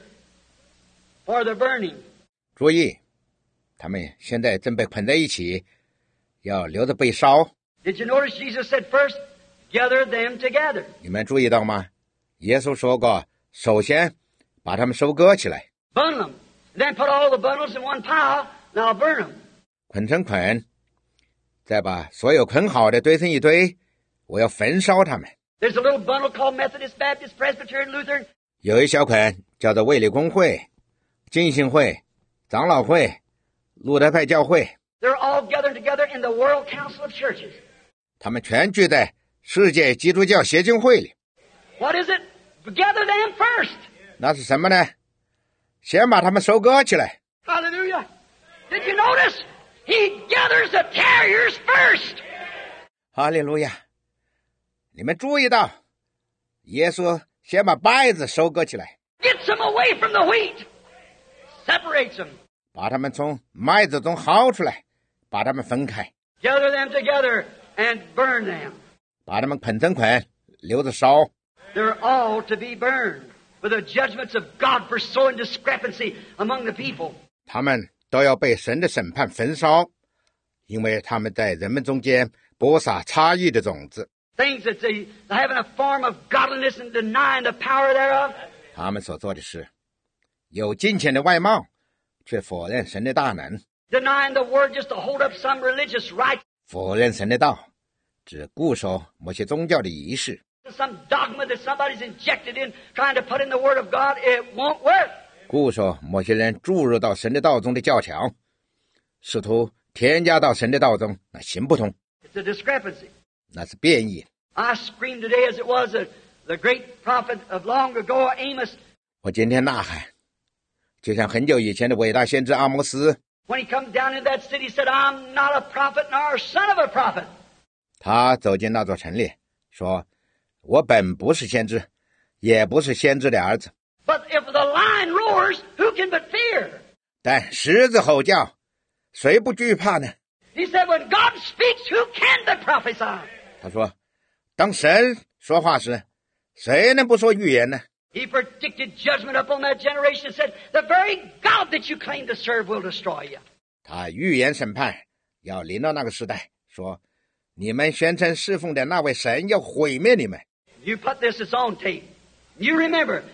for the burning. 注意，他们现在正被捆在一起，要留着被烧。 Did you notice Jesus said first, gather them together? 你们注意到吗？耶稣说过，首先把他们收割起来， Bundle them. Then put all the bundles in one pile. Now burn them. 捆成捆，再把所有捆好的堆成一堆，我要焚烧他们。 There's a little bundle called Methodist, Baptist, Presbyterian, Lutheran. 有一小捆叫做卫理公会、浸信会、长老会、路德派教会， They're all gathered together in the World Council of Churches. 他们全聚在世界基督教协进会里。 What is it? Gather them first. 那是什么呢？先把他们收割起来。 Hallelujah. Did you notice? He gathers the tares first. 哈利路亚！你们注意到，耶稣先把稗子收割起来， Gets them away from the wheat. Separates them. 把他们从麦子中薅出来，把他们分开， Gather them together and burn them. 把他们捆成捆，留着烧。 They're all to be burned for the judgments of God for sowing discrepancy among the people. 他们都要被神的审判焚烧，因为他们在人们中间播撒差异的种子。 Things that they having a form of godliness and denying the power thereof. 他们所做的事，有金钱的外貌，却否认神的大能， Denying the word just to hold up some religious right, 否认神的道，只固守某些宗教的仪式， some dogma that somebody's injected in, trying to put in the word of God. It won't work. 固守某些人注入到神的道中的教条，试图添加到神的道中，那行不通， It's a discrepancy. 那是变异。 I screamed today as it was the great prophet of long ago, Amos, 我今天呐喊，就像很久以前的伟大先知阿摩斯， when he come down in that city, said, I'm not a prophet nor a son of a prophet. 他走进那座城里，说：“我本不是先知，也不是先知的儿子。 But if the lion roars, who can but fear? 但狮子吼叫，谁不惧怕呢？” He said, when God speaks, who can but prophesy? 他说：“当神说话时，谁能不说预言呢？” He predicted judgment upon that generation and said, the very God that you claim to serve will destroy you. 他预言审判要临到那个时代，说：“你们宣称侍奉的那位神要毁灭你们。” You put this, it's on tape. You remember,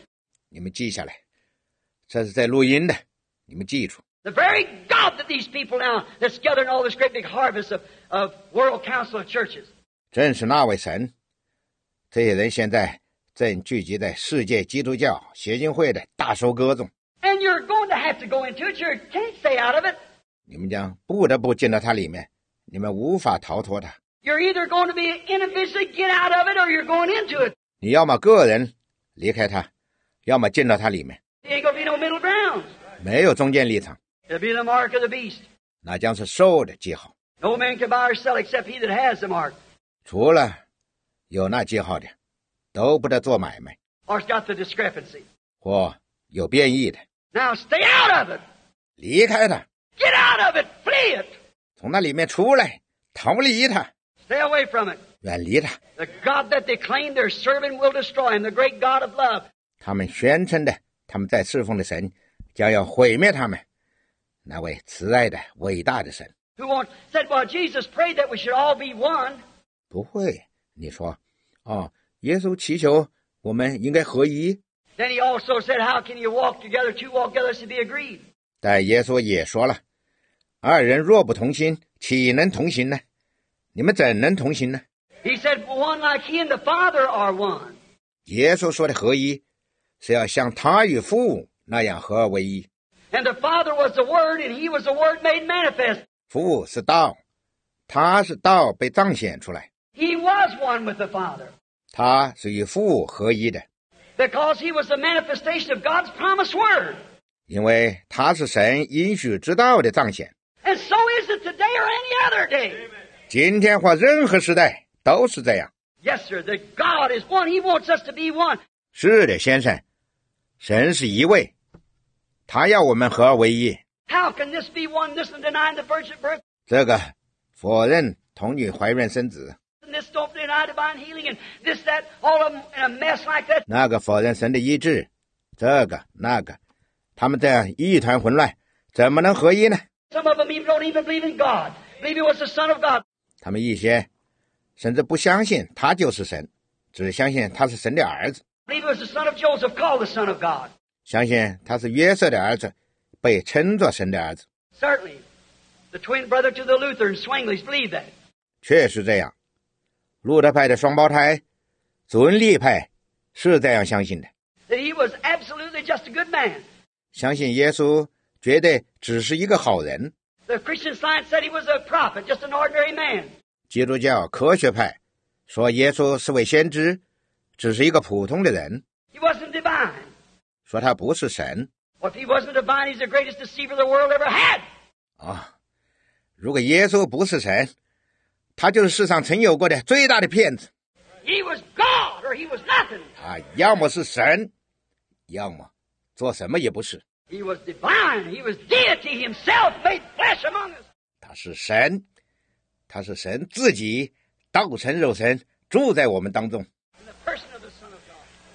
你们记下来，这是在录音的，你们记住。 The very God that these people now that's gathering all this great big harvest of world council of churches. 正是那位神，这些人现在正聚集在世界基督教协进会的大收割中。 And you're going to have to go into it. You can't stay out of it. 你们将不得不进到它里面，你们无法逃脱它。 You're either going to be individually get out of it or you're going into it. 你要么个人离开它，要么进到它里面， There ain't going to be no middle ground. 没有中间立场， It'll be the mark of the beast. 那将是兽的记号。 No man can buy or sell except he that has the mark. 除了有那记号的，都不得做买卖， Or it's got the discrepancy. 或有变异的。 Now stay out of it. 离开它， Get out of it. Flee it. 从那里面出来，逃离它， Stay away from it. 远离它。 The God that they claim they're serving will destroy him, the great God of love. 他们宣称的他们在侍奉的神将要毁灭他们，那位慈爱的伟大的神。 Who said, well, Jesus prayed that we should all be one. 不会，你说，耶稣祈求我们应该合一。 Then he also said, how can you walk together, two walk together, to be agreed? 但耶稣也说了，二人若不同心，岂能同行呢？你们怎能同行呢？ He said, one like he and the Father are one. 耶稣说的合一，是要像他与父那样合而为一。 And the Father was the Word, and he was the Word made manifest. 父是道，他是道被彰显出来， He was one with the Father. 他是与父合一的， Because he was the manifestation of God's promised Word. 因为他是神应许之道的彰显。 And so is it today or any other day. 今天或任何时代都是这样。 Yes, sir, that God is one. He wants us to be one. 是的，先生，神是一位，他要我们合而为一。 How can this be one, this and denying the virgin birth, 这个否认童女怀孕生子， and this don't deny divine healing, and this, that, all of them in a mess like that? 那个否认神的医治，这个那个，他们这样一团混乱，怎么能合一呢？ Some of them don't even believe in God. Believe he was the Son of God. 他们一些甚至不相信他就是神，只相信他是神的儿子， Believe he was the son of Joseph, called the Son of God. 相信他是约瑟的儿子，被称作神的儿子。 Certainly. The twin brother to the Lutherans, Zwingli's, believe that. 确实这样，路德派的双胞胎尊利派是这样相信的， That he was absolutely just a good man. 相信耶稣绝对只是一个好人。 The Christian Science said he was a prophet, just an ordinary man. 基督教科学派说耶稣是位先知，只是一个普通的人， He wasn't divine. 说他不是神。 Well, if he wasn't divine, he's the greatest deceiver the world ever had. 如果耶稣不是神，他就是世上曾有过的最大的骗子。 He was God or he was nothing. 他要么是神，要么做什么也不是。 He was divine. He was deity himself made flesh among us. 他是神，他是神自己道成肉身，住在我们当中， In the person of the Son of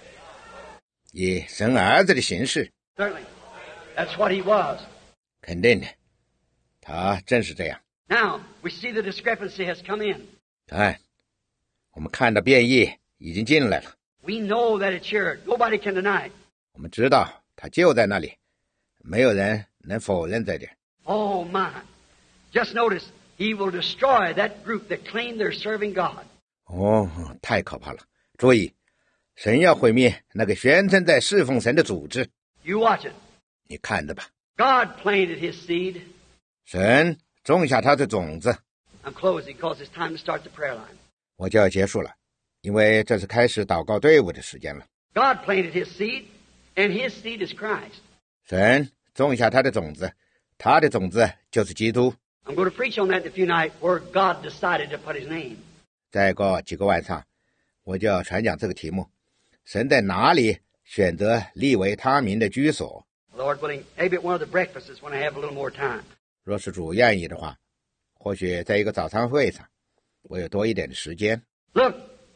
God. 以神儿子的形式。 Certainly. That's what he was. 肯定的，他正是这样。 Now, we see the discrepancy has come in. 看，我们看到变异已经进来了， We know that it's here. Nobody can deny it. 我们知道他就在那里，没有人能否认这点。 Oh, my. Just notice, he will destroy that group that claim they're serving God. 太可怕了！注意，神要毁灭那个宣称在侍奉神的组织。 You watch it. 你看着吧， God planted his seed. 神种下他的种子。 I'm closing because it's time to start the prayer line. 我就要结束了，因为这是开始祷告队伍的时间了。 God planted his seed, and his seed is Christ. 神种下他的种子，他的种子就是基督。 I'm going to preach on that in a few nights where God decided to put his name. 再过几个晚上，我就要传讲这个题目：神在哪里选择立为他名的居所？ Lord willing, maybe at one of the breakfasts when I have a little more time. 若是主愿意的话，或许在一个早餐会上，我有多一点的时间。 Look,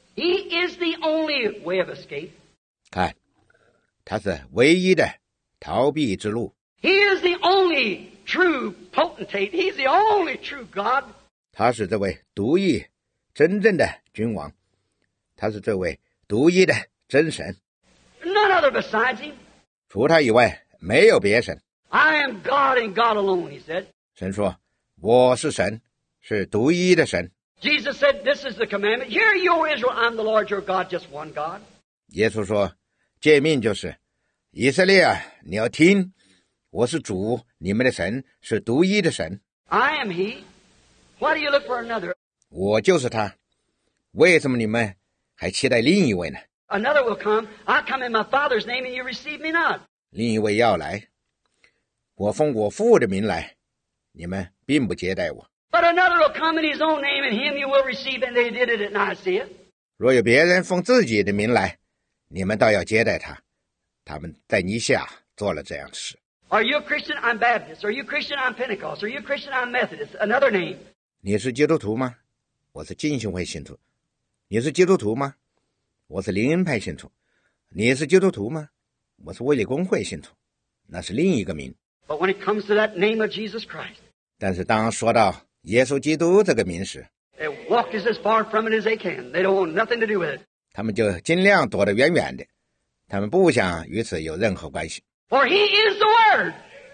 he is the only way of escape. 看，他是唯一的逃避之路， He is the only true potentate. He's the only true God. 他是这位独一真正的君王，他是这位独一的真神， None other besides him. 除他以外没有别神。 I am God and God alone, he said. 神说，我是神，是独一的神。 Jesus said, this is the commandment. Hear you, O Israel, I'm the Lord your God, just one God. 耶稣说，诫命就是以色列啊，你要听，我是主，你们的神是独一的神。 I am he. Why do you look for another? 我就是他，为什么你们还期待另一位呢？ Another will come. I come in my Father's name and you receive me not. 另一位要来，我奉我父的名来，你们并不接待我。 But another will come in his own name and him you will receive, and they did it at Nicaea. 若有别人奉自己的名来，你们倒要接待他。他们在尼西亚做了这样的事。 Are you a Christian? I'm Baptist. Are you a Christian? I'm Pentecost. Are you a Christian? I'm Methodist. Another name. 你是基督徒吗？我是浸信会信徒。你是基督徒吗？我是灵恩派信徒。你是基督徒吗？我是卫理公会信徒。那是另一个名。 But when it comes to that name of Jesus Christ, 但是当说到耶稣基督这个名时， they walk as far from it as they can. They don't want nothing to do with it. 他们就尽量躲得远远的，他们不想与此有任何关系。 For he is the Word.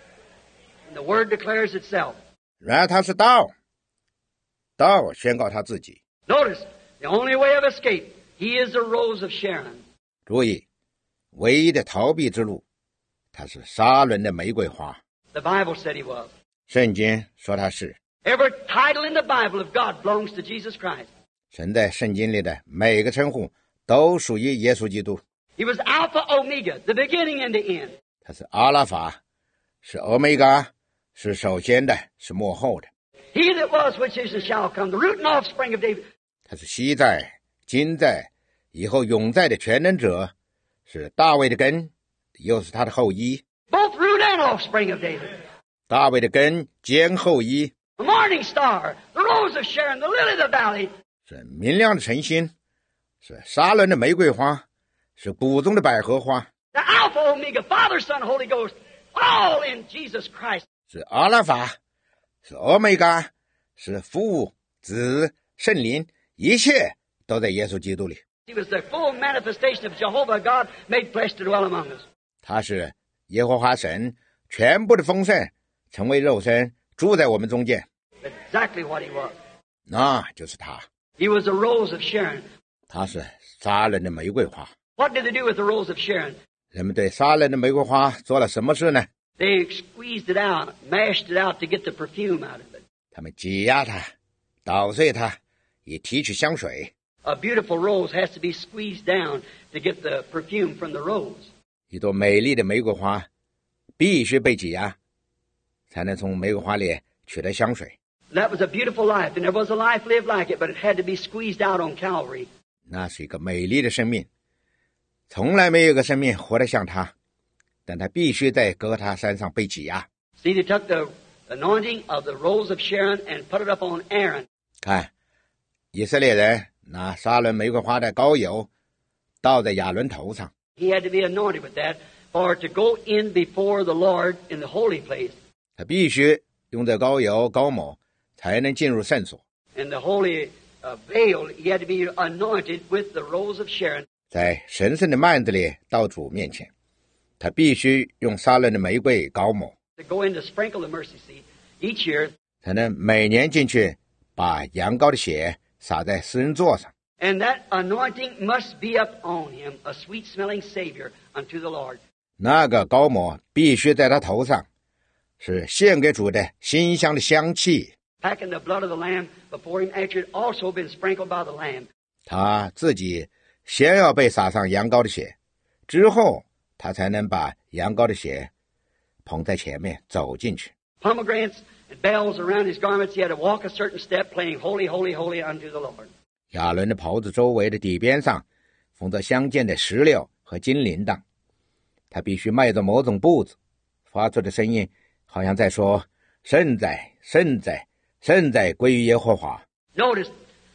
And the Word declares itself. 然而他是道，道宣告他自己。 Notice, the only way of escape, he is the rose of Sharon. 注意，唯一的逃避之路，他是沙伦的玫瑰花。 The Bible said he was. 圣经说他是。 Every title in the Bible of God belongs to Jesus Christ. 神在圣经里的每个称呼都属于耶稣基督。 He was Alpha Omega, the beginning and the end. 他是阿拉法，是欧米伽，是首先的，是末后的。 He that was, which is, and shall come, the root and offspring of David. 他是昔在、今在、以后永在的全能者，是大卫的根，又是他的后裔。 Both root and offspring of David. 大卫的根兼后裔， The morning star, the rose of Sharon, the lily of the valley. 是明亮的晨星，是沙伦的玫瑰花，是谷中的百合花， The Alpha Omega, Father, Son, Holy Ghost, all in Jesus Christ. 是阿拉法，是欧米伽，是父、子、圣灵，一切都在耶稣基督里。 He was the full manifestation of Jehovah God made flesh to dwell among us. 他是耶和华神全部的丰盛，成为肉身，住在我们中间。 Exactly what he was. 那就是他， He was the rose of Sharon. 他是沙伦的玫瑰花。 What did they do with the rose of Sharon? 人们对沙伦的玫瑰花做了什么事呢？ They squeezed it out, mashed it out to get the perfume out of it. 他们挤压它，捣碎它，以提取香水。 A beautiful rose has to be squeezed down to get the perfume from the rose. 一朵美丽的玫瑰花必须被挤压，才能从玫瑰花里取得香水。 That was a beautiful life, and there was a life lived like it, but it had to be squeezed out on Calvary. 那是一个美丽的生命，从来没有一个生命活得像它，但它必须在哥他山上被挤压。 See, they took the anointing of the rose of Sharon and put it up on Aaron. 看，以色列人拿沙伦玫瑰花的膏油倒在亚伦头上， He had to be anointed with that for to go in before the Lord in the holy place. 他必须用这膏油膏抹，才能进入圣所。 In the holy veil, he had to be anointed with the rose of Sharon. 在神圣的幔子里到主面前，他必须用沙伦的玫瑰膏抹， To go in to sprinkle the mercy seat each year. 才能每年进去把羊羔的血洒在施恩座上。 And that anointing must be upon him, a sweet-smelling Savior unto the Lord. 那个膏抹必须在他头上，是献给主的馨香的香气。 Packing the blood of the Lamb before him after it also been sprinkled by the Lamb. 他自己先要被洒上羊羔的血，之后他才能把羊羔的血捧在前面走进去。 Pomegranates and bells around his garments. He had to walk a certain step playing Holy, Holy, Holy unto the Lord. 亚伦的袍子周围的底边上缝着相间的石榴和金铃铛，他必须迈着某种步子，发出的声音好像在说：“圣在，圣在，圣在归于耶和华。” Notice,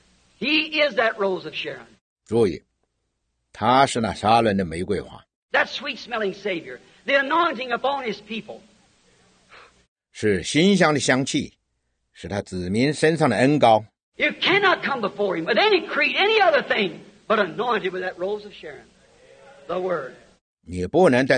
he is that rose of Sharon. 注意，他是那沙伦的玫瑰花， That sweet-smelling Savior. The anointing upon his people. 是馨香的香气，是他子民身上的恩膏。 You cannot come before him with any creed, any other thing, but anointed with that rose of Sharon. The Word. 你不能在这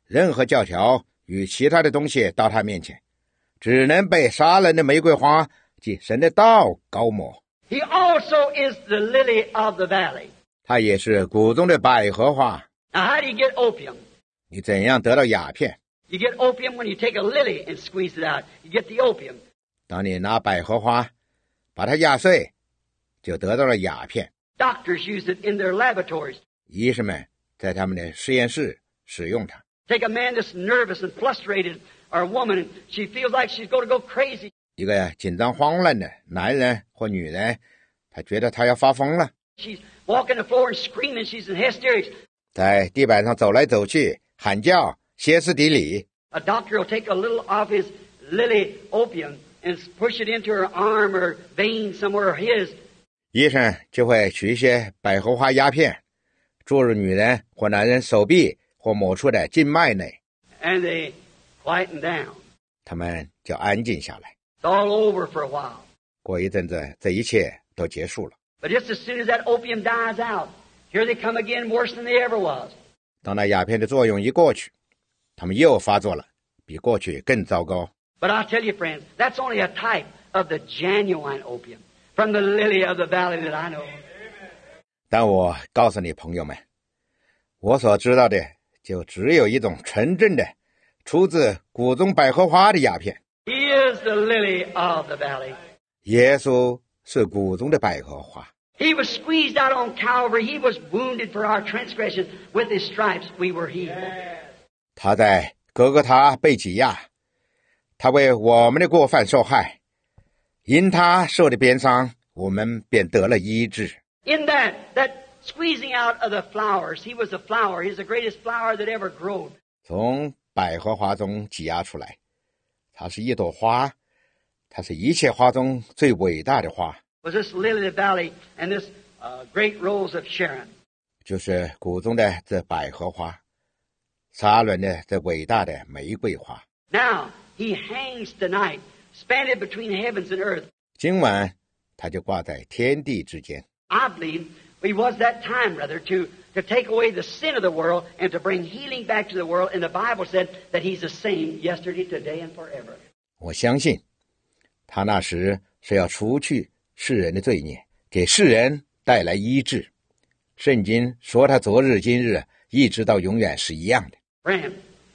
任何教条与其他的东西到他面前，只能被杀人的玫瑰花及神的道高抹。 He also is the lily of the valley. 他也是谷中的百合花。 Now, how do you get opium? 你怎样得到鸦片？ You get opium when you take a lily and squeeze it out. You get the opium. 当你拿百合花把它压碎，就得到了鸦片。 Doctors use it in their laboratories. 医生们在他们的实验室使用它。 Take a man that's nervous and frustrated, or a woman, and she feels like she's going to go crazy. 一个紧张慌乱的男人或女人，他觉得他要发疯了， She's walking the floor and screaming. She's in hysterics. 在地板上走来走去，喊叫，歇斯底里。 A doctor will take a little of his lily opium and push it into her arm or vein somewhere of his. 医生就会取一些百合花鸦片，注入女人或男人手臂或某处的静脉内， And they quieten down. 他们就安静下来。 It's all over for a while. 过一阵子，这一切都结束了。 But just as soon as that opium dies out, here they come again worse than they ever was. 当那鸦片的作用一过去，他们又发作了，比过去更糟糕。 But I'll tell you, friends, that's only a type of the genuine opium from the lily of the valley that I know. 但我告诉你朋友们，我所知道的就只有一种纯正的出自谷中百合花的鸦片。 He is the lily of the valley. 耶稣是谷中的百合花， He was squeezed out on Calvary. He was wounded for our transgression. With his stripes we were healed. 他在哥哥他被挤压，他为我们的过犯受害，因他受的鞭伤，我们便得了医治。 In that squeezing out of the flowers, he was a flower. He's the greatest flower that ever grew. 从百合花中挤压出来，它是一朵花，它是一切花中最伟大的花， Was this lily of the valley and this great rose of Sharon. 就是谷中的这百合花，撒伦的这伟大的玫瑰花。 Now, he hangs tonight, spanned between heavens and earth. 今晚它就挂在天地之间。 I believe it was that time, rather, to take away the sin of the world and to bring healing back to the world. And the Bible said that he's the same yesterday, today, and forever. 我相信他那时是要除去世人的罪孽，给世人带来医治。圣经说他昨日今日一直到永远是一样的。 Friend,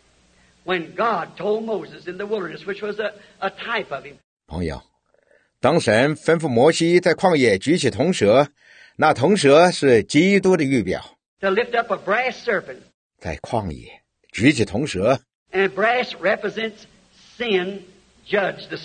when God told Moses in the wilderness, which was a type of him, 朋友，当神吩咐摩西在旷野举起铜蛇，那铜蛇是基督的预表。 to lift up a brass serpent, 在旷野举起铜蛇， and brass represents sin judged. The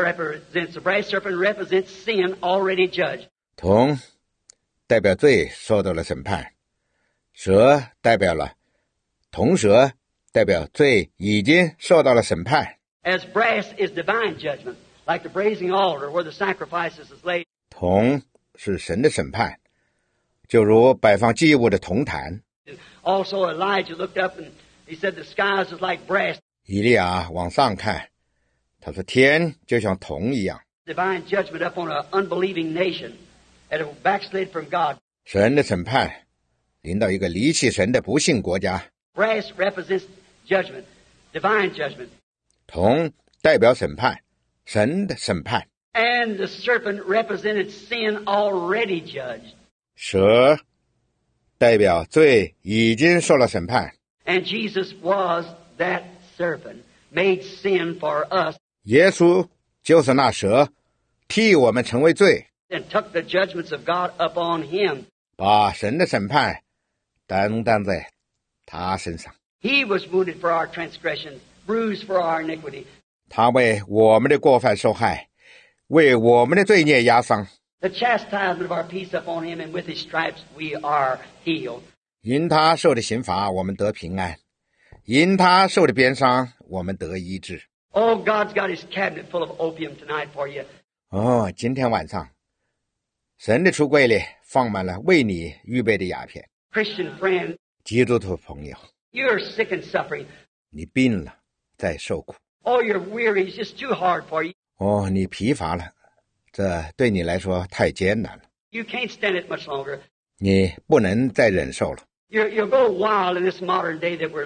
brass serpent represents sin already judged. 铜代表罪受到了审判，蛇代表了铜蛇代表罪已经受到了审判。 As brass is divine judgment, like the brazen altar where the sacrifices is laid. 铜是神的审判，就如摆放祭物的铜坛。 Also, Elijah looked up and he said the skies was like brass. 以利亚往上看，他说天就像铜一样。 Divine judgment upon an unbelieving nation that had backslid from God. 神的审判临到一个离弃神的不幸国家。 Brass represents judgment, divine judgment. 铜代表审判，神的审判。 And the serpent represented sin already judged. 蛇代表罪已经受了审判。 And Jesus was that serpent, made sin for us, 耶稣就是那蛇，替我们成为罪， and took the judgments of God upon him. 把神的审判担当在他身上。 He was wounded for our transgressions, bruised for our iniquity. 他为我们的过犯受害，为我们的罪孽压伤。 The chastisement of our peace upon him, and with his stripes we are healed. 因他受的刑罚，我们得平安；因他受的鞭伤，我们得医治。 Oh, God's got his cabinet full of opium tonight for you. 哦，今天晚上，神的橱柜里放满了为你预备的鸦片。 Christian friend, 基督徒朋友， you're sick and suffering. 你病了，在受苦。 Oh, you're weary. It's just too hard for you. 哦，你疲乏了，这对你来说太艰难了， You can't stand it much longer. 你不能再忍受了。 You'll go wild in this modern day that we're living.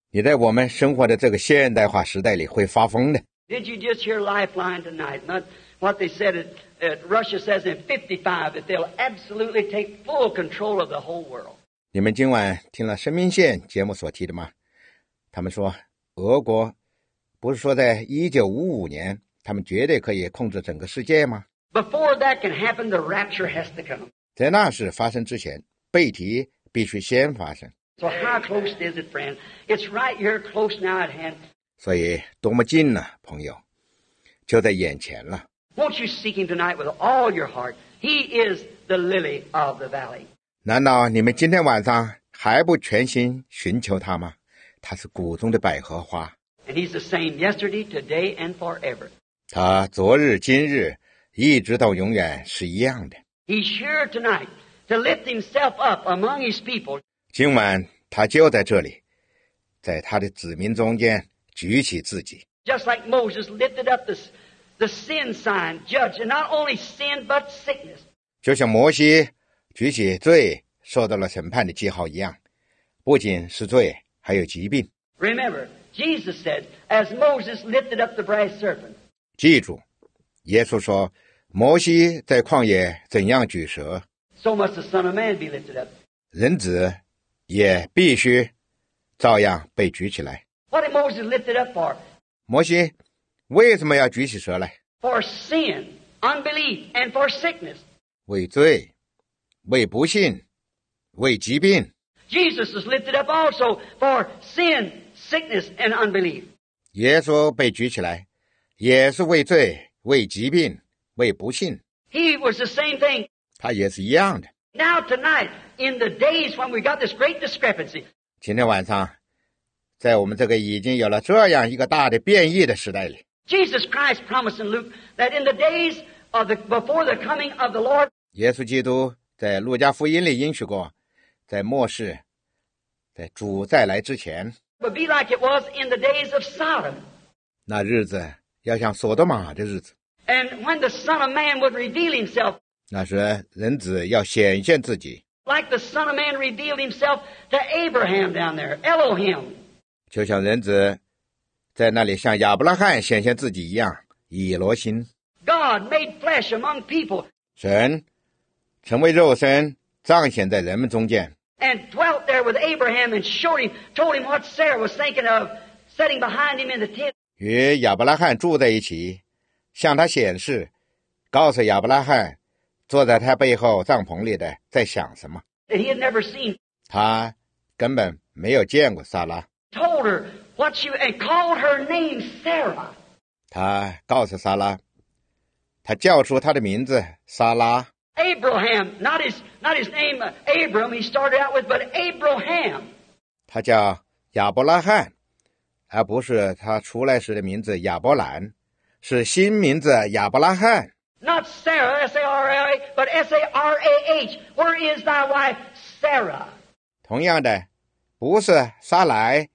你在我们生活的这个现代化时代里会发疯的。 Did you just hear Lifeline tonight? Not what they said Russia says in 55 that they'll absolutely take full control of the whole world. 你们今晚听了生命线节目所提的吗？他们说俄国不是说在1955年他们绝对可以控制整个世界吗？ Before that can happen, the rapture has to come. 在那事发生之前，被提必须先发生。 So how close is it, friend? It's right here close now at hand. 所以多么近呢，朋友，就在眼前了。 Won't you seek him tonight with all your heart? He is the lily of the valley. 难道你们今天晚上还不全心寻求他吗？他是谷中的百合花， And he's the same yesterday, today, and forever. 他昨日今日一直到永远是一样的。 He's here tonight to lift himself up among his people. 今晚他就在这里，在他的子民中间举起自己， Just like Moses lifted up the sin sign, judge, and not only sin but sickness. 就像摩西举起罪受到了审判的记号一样，不仅是罪，还有疾病。 Remember, Jesus said, as Moses lifted up the brass serpent, 记住，耶稣说，摩西在旷野怎样举蛇， so must the Son of Man be lifted up. 人子也必须照样被举起来。 What did Moses lift it up for? 摩西为什么要举起蛇来？ For sin, unbelief, and for sickness. 为罪，为不信，为疾病。 Jesus is lifted up also for sin, sickness, and unbelief. 耶稣被举起来，也是为罪，为疾病，为不信。 He was the same thing. 他也是一样的。 Now tonight, in the days when we got this great discrepancy, 今天晚上，在我们这个已经有了这样一个大的变异的时代里， Jesus Christ promised in Luke that in the days of before the coming of the Lord, 耶稣基督在路加福音里应许过，在末世，在主再来之前， would be like it was in the days of Sodom. 那日子要像索多玛的日子。 And when the Son of Man would reveal himself, 那时人子要显现自己， like the Son of Man revealed himself to Abraham down there, Elohim. 就像人子在那里向亚伯拉罕显现自己一样，以罗心。 God made flesh among people 神成为肉身，彰显在人们中间， and dwelt there with Abraham and told him what Sarah was thinking of, sitting behind him in the tent. 与亚伯拉罕住在一起，向他显示，告诉亚伯拉罕坐在他背后帐篷里的在想什么。 That he had never seen. 他根本没有见过撒拉， Told her what she and called her name Sarah. 他告诉撒拉，他叫出他的名字撒拉。 Abraham, not his name Abram. He started out with, but Abraham. 他叫亚伯拉罕，而不是他出来时的名字亚伯兰，是新名字亚伯拉罕。 Not Sarah, S-A-R-A, but S-A-R-A-H. Where is thy wife Sarah? 同样的，不是撒莱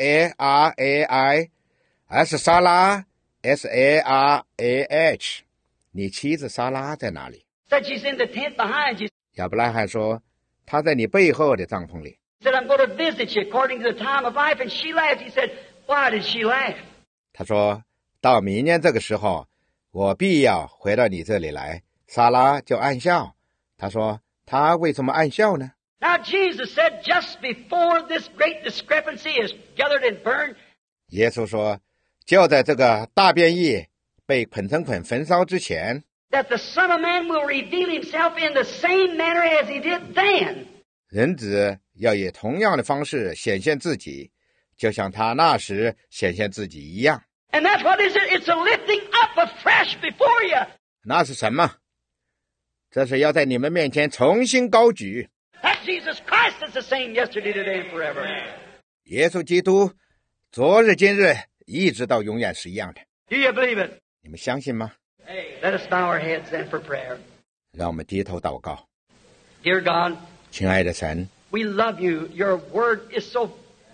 S-A-R-A-I， 而是撒拉 S-A-R-A-H。你妻子撒拉在哪里？ Said she's in the tent behind you. 亚伯拉罕说，她在你背后的帐篷里。 Said, I'm going to visit you according to the time of life. And she laughed. He said, why did she laugh? 他说到明年这个时候，我必要回到你这里来。撒拉就暗笑。他说他为什么暗笑呢？ Now Jesus said just before this great discrepancy is gathered and burned, 耶稣说，就在这个大变异被捆成捆焚烧之前， that the Son of Man will reveal himself in the same manner as he did then. 人子要以同样的方式显现自己，就像他那时显现自己一样。 And that's what is it? It's a lifting up afresh before you. 那是什么？这是要在你们面前重新高举。 That Jesus Christ is the same yesterday, today, and forever. 耶稣基督昨日今日一直到永远是一样的。 Do you believe it? 你们相信吗？ Let us bow our heads then for prayer. 让我们低头祷告。 Dear God, 亲爱的神， we love you. Your word is so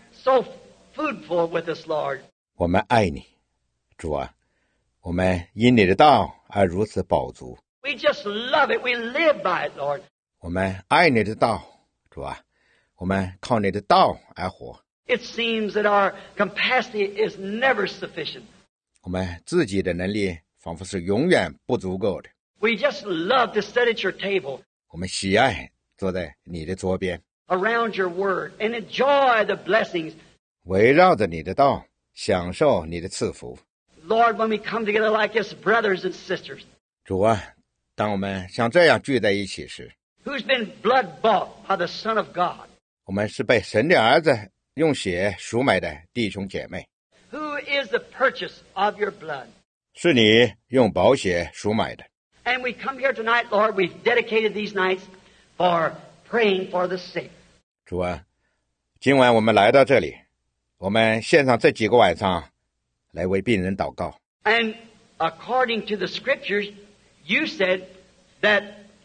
foodful with us, Lord. 我们爱你，主啊，我们因你的道而如此饱足。 We just love it. We live by it, Lord. 我们爱你的道，主啊，我们靠你的道而活。 It seems that our capacity is never sufficient. 我们自己的能力仿佛是永远不足够的。 We just love to sit at your table 我们喜爱坐在你的桌边， around your word and enjoy the blessings. 围绕着你的道，享受你的赐福。 Lord, when we come together like this, brothers and sisters, 主啊，当我们像这样聚在一起时， who's been blood bought by the Son of God, 我们是被神的儿子用血赎买的弟兄姐妹， who is the purchase of your blood. 是你用宝血赎买的。 And we come here tonight, Lord, we've dedicated these nights for praying for the sick. 主啊，今晚我们来到这里，我们献上这几个晚上来为病人祷告。 And according to the scriptures, you said that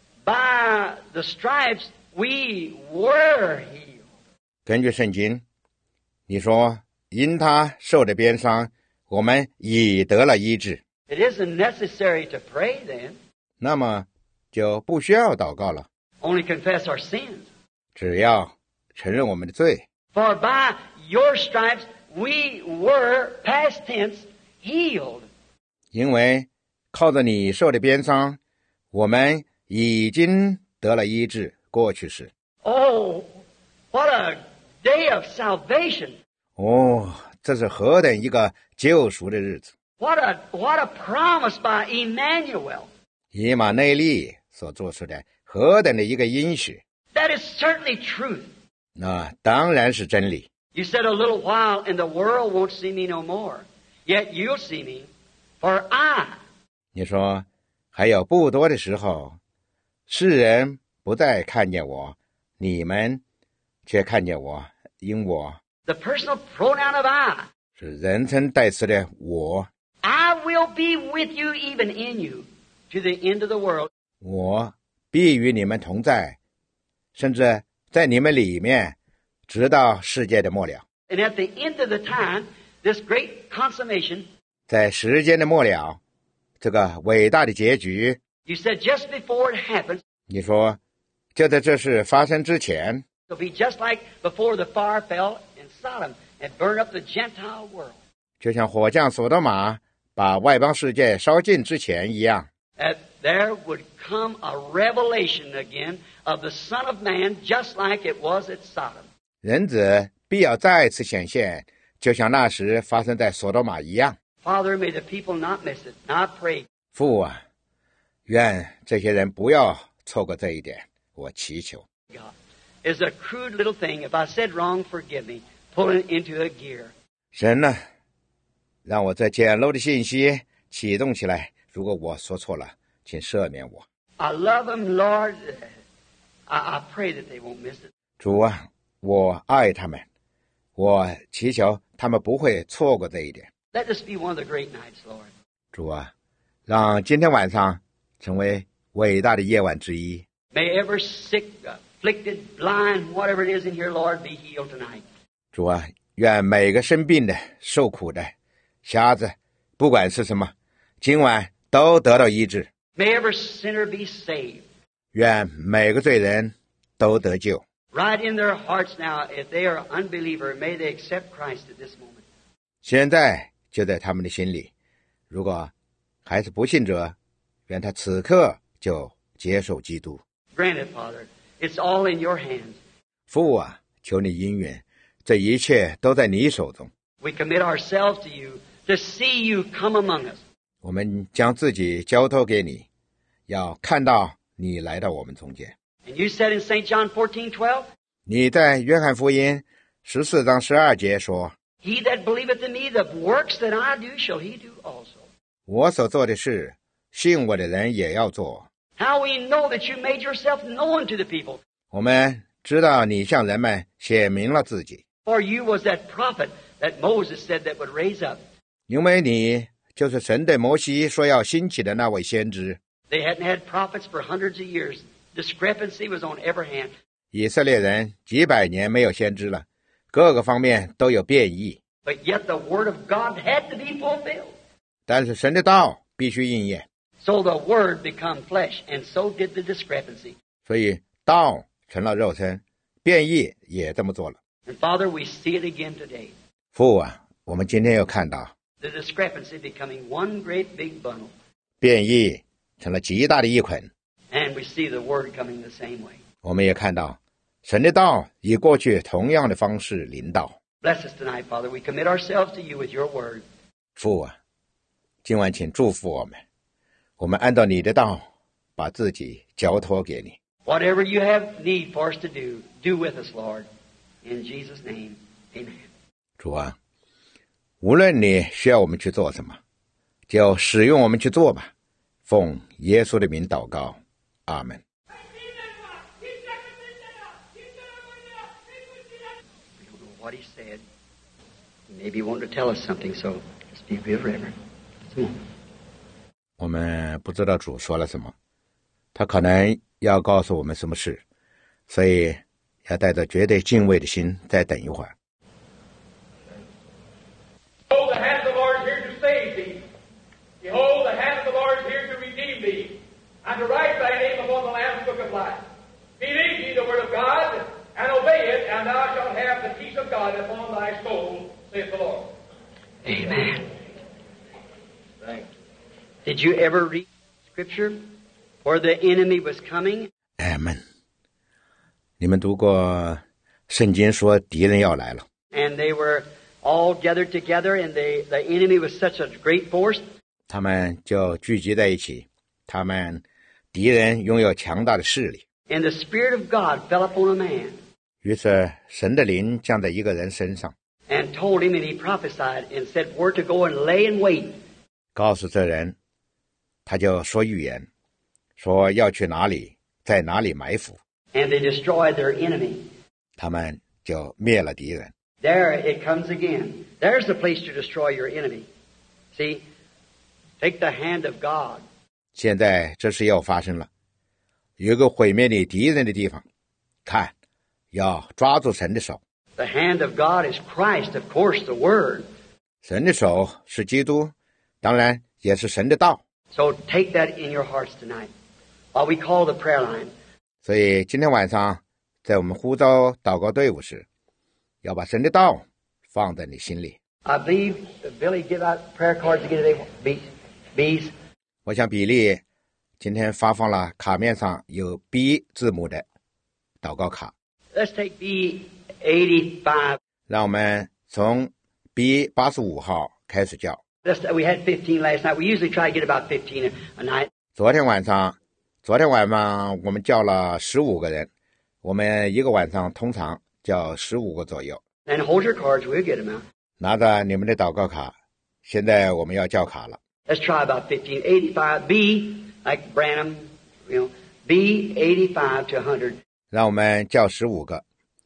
by the stripes we were healed. 根据圣经，你说因他受的鞭伤，我们已得了医治， It isn't necessary to pray then, 那么就不需要祷告了， only confess our sins. 只要承认我们的罪。 For by your stripes we were, past tense, healed. 因为靠着你受的鞭伤，我们已经得了医治，过去时。 Oh, what a day of salvation. 哦，这是何等一个救赎的日子！ What a promise by Emmanuel. 以马内利所做出的何等的一个应许， That is certainly truth. 那当然是真理。 You said a little while and the world won't see me no more. Yet you'll see me, for I. 你说还有不多的时候，世人不再看见我，你们却看见我，因我 The personal pronoun of I. 是人称代词的我， I will be with you, even in you, to the end of the world. 我必与你们同在，甚至在你们里面，直到世界的末了。 And at the end of the time, this great consummation, 在时间的末了，这个伟大的结局， you said just before it happens, 你说就在这事发生之前， it'll be just like before the fire fell in Sodom and burned up the Gentile world. 就像火降索多玛把外邦世界烧尽之前一样， That there would come a revelation again of the Son of Man, just like it was at Sodom. 人子必要再次显现，就像那时发生在索多玛一样。 Father, may the people not miss it. Now I pray, 父啊，愿这些人不要错过这一点，我祈求。 God, is a crude little thing. If I said wrong, forgive me. Pulling into a gear. 神呢，让我这简陋的信息启动起来。如果我说错了，请赦免我。 I love them, Lord. I pray that they won't miss it. 主啊，我爱他们，我祈求他们不会错过这一点。 Let this be one of the great nights, Lord. 主啊，让今天晚上成为伟大的夜晚之一。 May every sick, afflicted, blind, whatever it is in here, Lord, be healed tonight. 主啊，愿每个生病的、受苦的、瞎子，不管是什么，今晚都得到医治。 May every sinner be saved. 愿每个罪人都得救。 Right in their hearts now, if they are an unbeliever, may they accept Christ at this moment. 现在就在他们的心里。如果还是不信者，愿他此刻就接受基督。 Grant it, Father. It's all in your hands. 父啊，求你应允，这一切都在你手中。 We commit ourselves to you to see you come among us. 我们将自己交托给你，要看到你来到我们中间。 And you said in St. John 14:12, 你在约翰福音14章12节说， He that believeth in me, the works that I do shall he do also. 我所做的事，信我的人也要做。 How we know that you made yourself known to the people. 我们知道你向人们显明了自己， For you was that prophet that Moses said that would raise up. 因为你就是神对摩西说要兴起的那位先知。 They hadn't had prophets for hundreds of years. Discrepancy was on every hand. 以色列人几百年没有先知了，各个方面都有变异， But yet the word of God had to be fulfilled. 但是神的道必须应验， So the word become flesh, and so did the discrepancy. 所以道成了肉身，变异也这么做了。 And Father, we see it again today. 父啊，我们今天又看到 The discrepancy becoming one great big bundle. 变异成了极大的一捆， And we see the Word coming the same way. 我们也看到神的道以过去同样的方式临到。 Bless us tonight, Father. We commit ourselves to you with your Word. 父啊，今晚请祝福我们，我们按照你的道把自己交托给你。 Whatever you have need for us to do, do with us, Lord. In Jesus' name, amen. 主啊，无论你需要我们去做什么，就使用我们去做吧。奉耶稣的名祷告，阿门。 We don't know what he said. Maybe he wanted to tell us something, so just be reverent. Come on. 我们不知道主说了什么，他可能要告诉我们什么事，所以要带着绝对敬畏的心再等一会儿。 Behold, the hand of the Lord is here to save thee. Behold, the hand of the Lord is here to redeem thee, and to write thy name upon the Lamb's book of life. Believe ye the word of God, and obey it, and thou shalt have the peace of God upon thy soul, saith the Lord. Amen. Thanks. Did you ever read Scripture where the enemy was coming? 阿门。你们读过圣经说敌人要来了， And they were all gathered together, and the enemy was such a great force. 他们就聚集在一起，他们敌人拥有强大的势力。 And the Spirit of God fell upon a man 于是神的灵降在一个人身上， and told him, and he prophesied and said where to go and lay and wait. 告诉这人，他就说预言，说要去哪里，在哪里埋伏， And they destroyed their enemy. 他们就灭了敌人。 There it comes again. There's the place to destroy your enemy. See, take the hand of God. 现在这事又发生了，有一个毁灭你敌人的地方，看，要抓住神的手， The hand of God is Christ, of course, the Word. 神的手是基督，当然也是神的道。 So take that in your hearts tonight. While we call the prayer line, 所以今天晚上在我们呼召祷告队伍时，要把神的道放在你心里。 I believe Billy give out prayer cards again today. B's. 我想比利今天发放了卡面上有 B 字母的祷告卡， Let's take B85. 让我们从 B85号开始叫。 We had 15 last night. We usually try to get about 15 a night. 昨天晚上我们叫了15个人，我们一个晚上通常叫15个左右。 And hold your cards. We'll get them out. 拿着你们的祷告卡，现在我们要叫卡了。 Let's try about 15. 85. B, like Branham, B 85 to 100. 让我们叫15个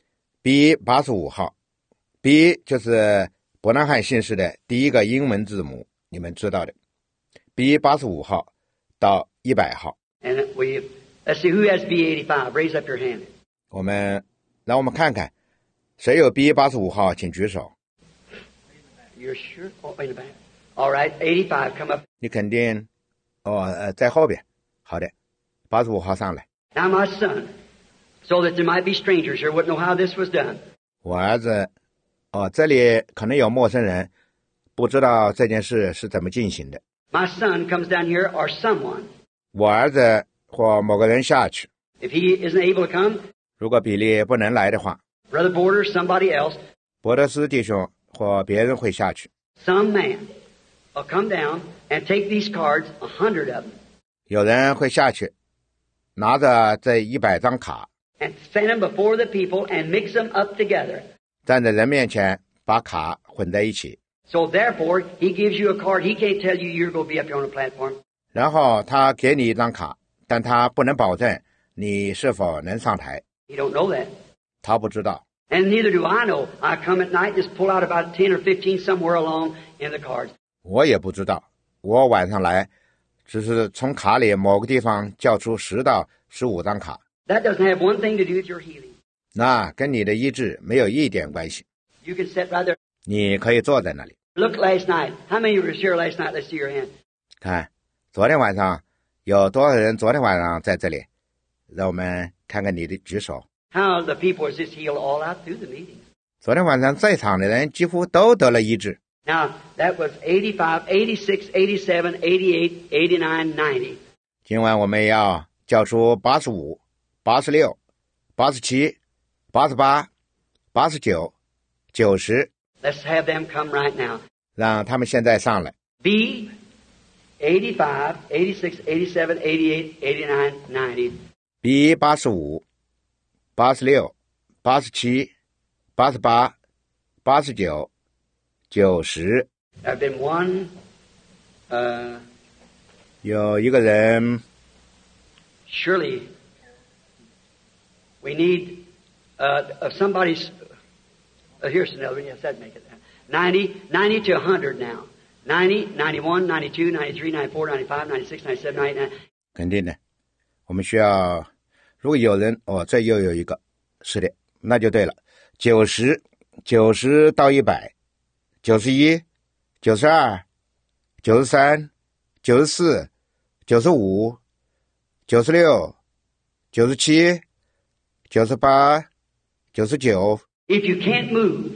B85号 B 就是伯南汉姓氏的第一个英文字母，你们知道的 B85号到100号。 And let's see who has B85. Raise up your hand. 让我们看看谁有 B85号，请举手。 You're sure? Oh, in the back. All right, 85, come up. 你肯定在后边。好的，85号上来。 Now, my son, so that there might be strangers here wouldn't know how this was done. 我儿子，这里可能有陌生人，不知道这件事是怎么进行的。 My son comes down here, or someone. 我儿子或某个人下去， If he isn't able to come, 如果比利不能来的话， Brother Border, somebody else, 伯德斯弟兄或别人会下去。 some man will come down and take these cards, 100 of them, 有人会下去，拿着这100张卡， and stand them before the people and mix them up together. 站在人面前把卡混在一起， So therefore, he gives you a card. He can't tell you you're going to be up here on the platform. 然后他给你一张卡，但他不能保证你是否能上台， He don't know that. 他不知道。 And neither do I know. I come at night, just pull out about 10 or 15 somewhere along in the cards. 我也不知道，我晚上来，只是从卡里某个地方叫出10到15张卡， That doesn't have one thing to do with your healing. 那跟你的医治没有一点关系。 You can sit right there. 你可以坐在那里 Look last night. How many were here last night? Let's see your hand. 看，昨天晚上有多少人昨天晚上在这里？让我们看看你的举手。 How the people was just healed all out through the meeting. 昨天晚上在场的人几乎都得了医治。 Now, that was 85, 86, 87, 88, 89, 90. 今晚我们要叫出85、86、87、88、89、90。 Let's have them come right now. 让他们现在上来。 B, 85, 86, 87, 88, 89, 90. B 85、86、87、88、89、90。 There have been one, 有一个人 surely we need of somebody's, here's another one, yes, that'd make it. 90 to 100 now. 90, 91, 92, 93, 94, 95, 96, 97, 98, 肯定的，我们需要，如果有人这又有一个，是的，那就对了。90到100， 91、92、93、94、95、96、97、98、99。 If you can't move,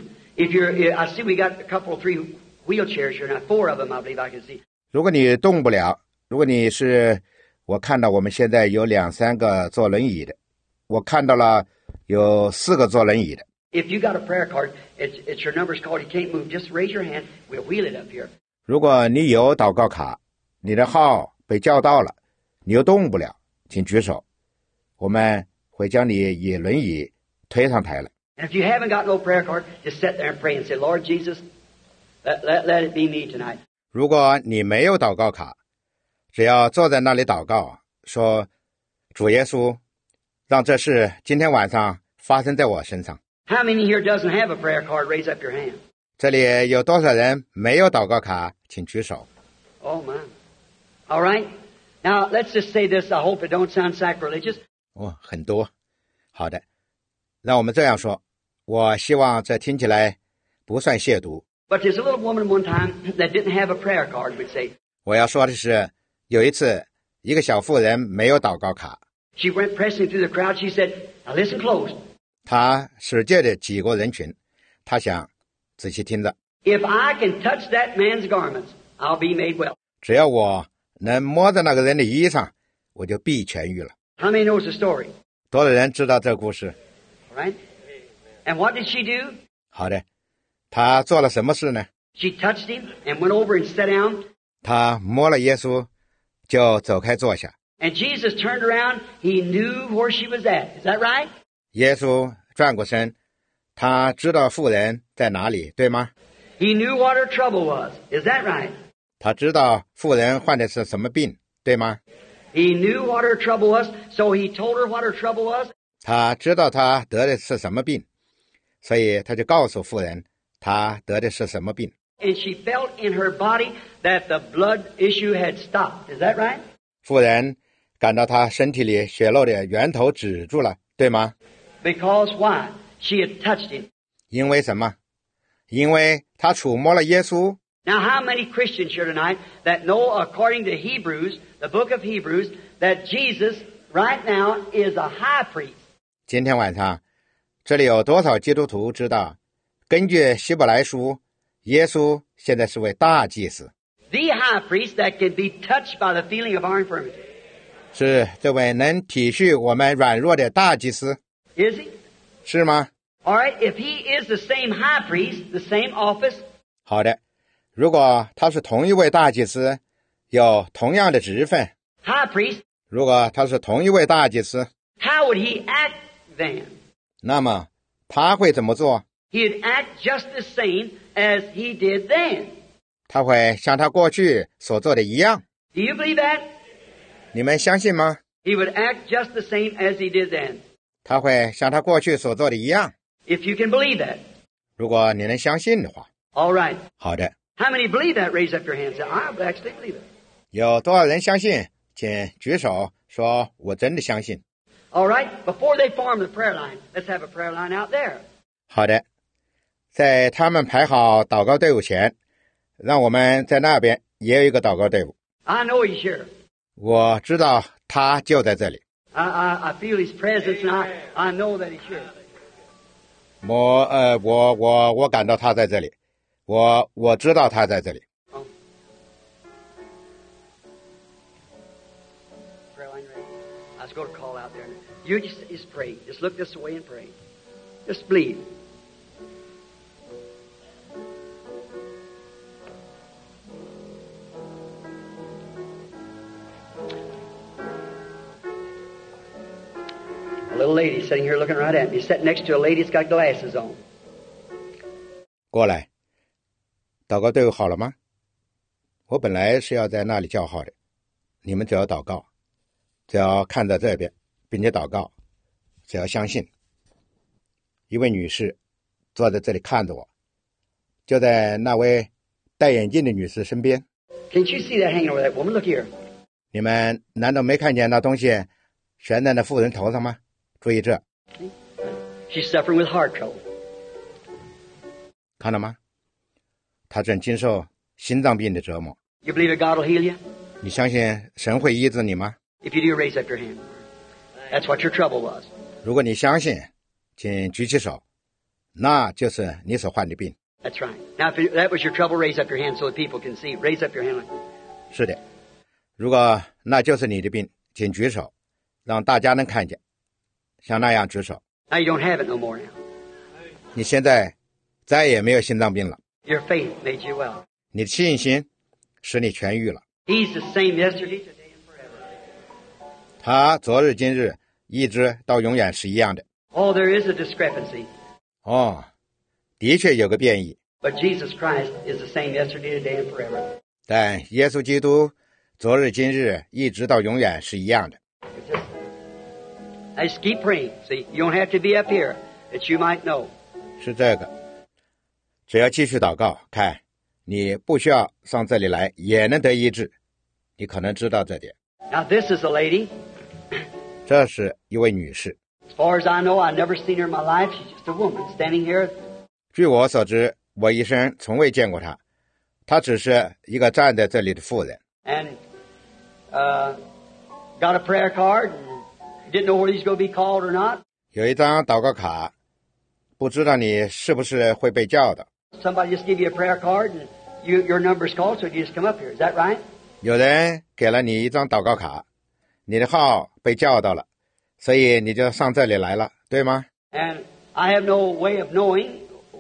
I see we got a couple, 3 wheelchairs here now, 4 of them I believe I can see. 如果你动不了，如果你是，我看到我们现在有2、3个坐轮椅的，我看到了有4个坐轮椅的。 If you got a prayer card, it's your number's called, you can't move, just raise your hand, we'll wheel it up here. 如果你有祷告卡，你的号被叫到了，你又动不了，请举手，我们会将你以轮椅推上台来。 And if you haven't got no prayer card, just sit there and pray and say, Lord Jesus, let it be me tonight. 如果你没有祷告卡，只要坐在那里祷告，说主耶稣，让这事今天晚上发生在我身上。 How many here doesn't have a prayer card? Raise up your hand. 这里有多少人没有祷告卡？请举手。 Oh, my. All right. Now, let's just say this. I hope it don't sound sacrilegious. 很多。好的，让我们这样说。我希望这听起来不算亵渎。 But there's a little woman one time that didn't have a prayer card, we'd say. 我要说的是，有一次，一个小妇人没有祷告卡， She went pressing through the crowd. She said, now listen close. 她使劲地挤过人群，她想仔细听着， If I can touch that man's garments, I'll be made well. 只要我能摸着那个人的衣裳，我就必痊愈了。 How many knows the story? 多少人知道这个故事？ All right. And what did she do? 好的，她做了什么事呢？ She touched him and went over and sat down. 她摸了耶稣，就走开坐下。 And Jesus turned around. He knew where she was at. Is that right? 耶稣转过身，他知道妇人在哪里，对吗？ He knew what her trouble was. Is that right? 他知道妇人患的是什么病，对吗？ He knew what her trouble was, so he told her what her trouble was. 他知道他得的是什么病，所以他就告诉妇人他得的是什么病。 And she felt in her body that the blood issue had stopped. Is that right? 妇人感到她身体里血漏的源头止住了，对吗？ Because why? She had touched him. 因为什么？因为她触摸了耶稣。 Now, how many Christians here tonight that know, according to Hebrews, the book of Hebrews, that Jesus right now is a high priest? 今天晚上，这里有多少基督徒知道，根据希伯来书，耶稣现在是位大祭司， The high priest that can be touched by the feeling of our infirmity. 是这位能体恤我们软弱的大祭司， Is he? 是吗？ All right, if he is the same high priest, the same office, 好的，如果他是同一位大祭司，有同样的职分， high priest, 如果他是同一位大祭司， how would he act then? 那么他会怎么做？ He'd act just the same as he did then. 他会像他过去所做的一样。 Do you believe that? 你们相信吗？ He would act just the same as he did then. 他会像他过去所做的一样。 If you can believe that. 如果你能相信的话， All right. 好的。 How many believe that? Raise up your hands. Say, I actually believe it. 有多少人相信？请举手说我真的相信。 All right. Before they form the prayer line, let's have a prayer line out there. 好的，在他们排好祷告队伍前，让我们在那边也有一个祷告队伍。 I know he's here. 我知道他就在这里。 I feel his presence, and I know that he's here. 我感到他在这里，我知道他在这里。 I was going to call out there. You just pray. Just look this way and pray. Just believe. A little lady sitting here looking right at me, sitting next to a lady that's got glasses on. 过来，祷告队伍好了吗？我本来是要在那里叫号的，你们只要祷告，只要看着这边，并且祷告，只要相信。一位女士坐在这里看着我，就在那位戴眼镜的女士身边。 Can't you see that hanging over that woman? Look here. 你们难道没看见那东西悬在那妇人头上吗？注意这。 She's suffering with heart trouble. 看到吗？她正经受心脏病的折磨。 You believe that God will heal you? 你相信神会医治你吗？ If you do, raise up your hand. That's what your trouble was. 如果你相信，请举起手，那就是你所患的病。 That's right. Now, if that was your trouble, raise up your hand so that people can see. Raise up your hand. 是的，如果那就是你的病，请举手，让大家能看见，像那样举手。 Now you don't have it no more now. 你现在再也没有心脏病了， Your faith made you well. 你的信心使你痊愈了。 He's the same yesterday, today, and forever. 他昨日今日一直到永远是一样的。 Oh, there is a discrepancy. 哦，的确有个变异， But Jesus Christ is the same yesterday, today, and forever. 但耶稣基督昨日今日一直到永远是一样的。 I just keep praying. See, you don't have to be up here that you might know. 是这个，只要继续祷告，看你不需要上这里来也能得医治，你可能知道这点。 Now, this is a lady. 这是一位女士， As far as I know, I've never seen her in my life. She's just a woman standing here. 据我所知，我一生从未见过她，她只是一个站在这里的妇人。 And got a prayer card and didn't know whether he's going to be called or not. 有一张祷告卡，不知道你是不是会被叫的。 Somebody just give you a prayer card and your number's called, so you just come up here. Is that right? 有人给了你一张祷告卡，你的号被叫到了，所以你就上这里来了，对吗？ And I have no way of knowing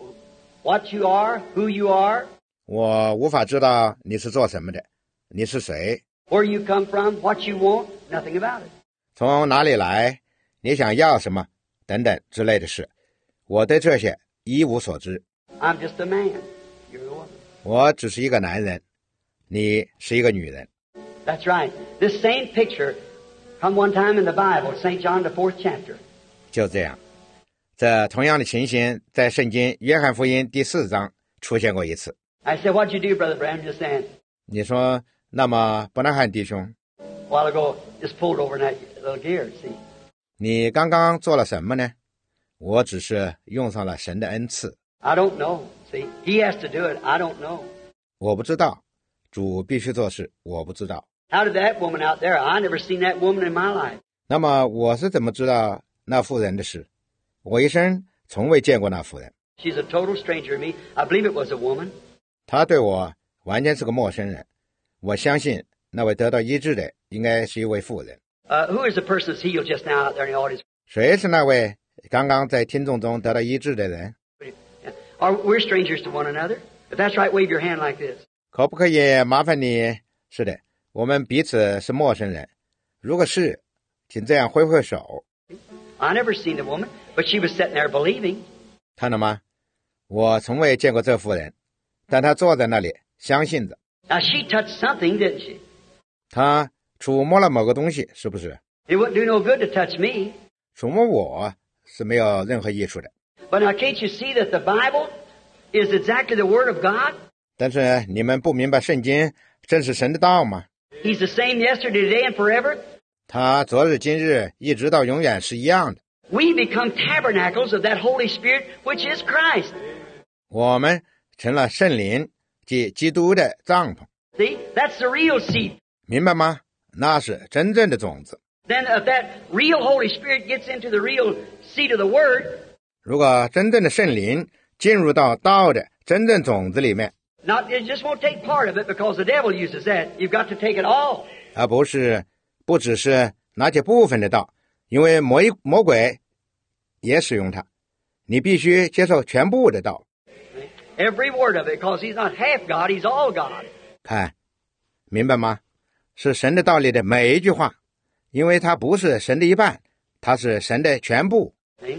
what you are, who you are, 我无法知道你是做什么的，你是谁， where you come from, what you want, nothing about it. 从哪里来，你想要什么，等等之类的事，我对这些一无所知。 I'm just a man. You're a woman. 我只是一个男人，你是一个女人。 That's right. This same picture come one time in the Bible, St. John, the 4th chapter. 就这样，这同样的情形在圣经约翰福音第4章出现过一次。 I said, what'd you do, Brother Branham, just then? 你说，那么伯纳汉弟兄， A while ago, just pulled over in that little gear, see. 你刚刚做了什么呢？我只是用上了神的恩赐。 I don't know. See, he has to do it. I don't know. 我不知道，主必须做事，我不知道。 How did that woman out there? I never seen that woman in my life. 那么我是怎么知道那妇人的事？我一生从未见过那妇人， She's a total stranger to me. I believe it was a woman. 她对我完全是个陌生人。我相信那位得到医治的应该是一位妇人。 Who is the person that's healed just now out there in the audience? 谁是那位刚刚在听众中得到医治的人？ We're strangers to one another. If that's right, wave your hand like this. 可不可以麻烦你？是的，我们彼此是陌生人。如果是，请这样挥挥手。 I never seen the woman, but she was sitting there believing. 看到吗？我从未见过这妇人，但她坐在那里相信着。 Now, she touched something, didn't she? 她触摸了某个东西，是不是？ It wouldn't do no good to touch me. 触摸我是没有任何益处的。 But now, can't you see that the Bible is exactly the Word of God? 但是你们不明白圣经正是神的道吗？ He's the same yesterday, today, and forever. 他昨日今日一直到永远是一样的。 We become tabernacles of that Holy Spirit, which is Christ. 我们成了圣灵，即基督的帐篷。 See, that's the real seed. 明白吗？那是真正的种子。 Then if that real Holy Spirit gets into the real seed of the Word, 如果真正的圣灵进入到道的真正种子里面， Not, it just won't take part of it because the devil uses that. You've got to take it all. 而不只是那些部分的道，因为魔鬼也使用它，你必须接受全部的道。 Every word of it, because he's not half God, he's all God. 看，明白吗？是神的道理的每一句话，因为它不是神的一半，它是神的全部。 See?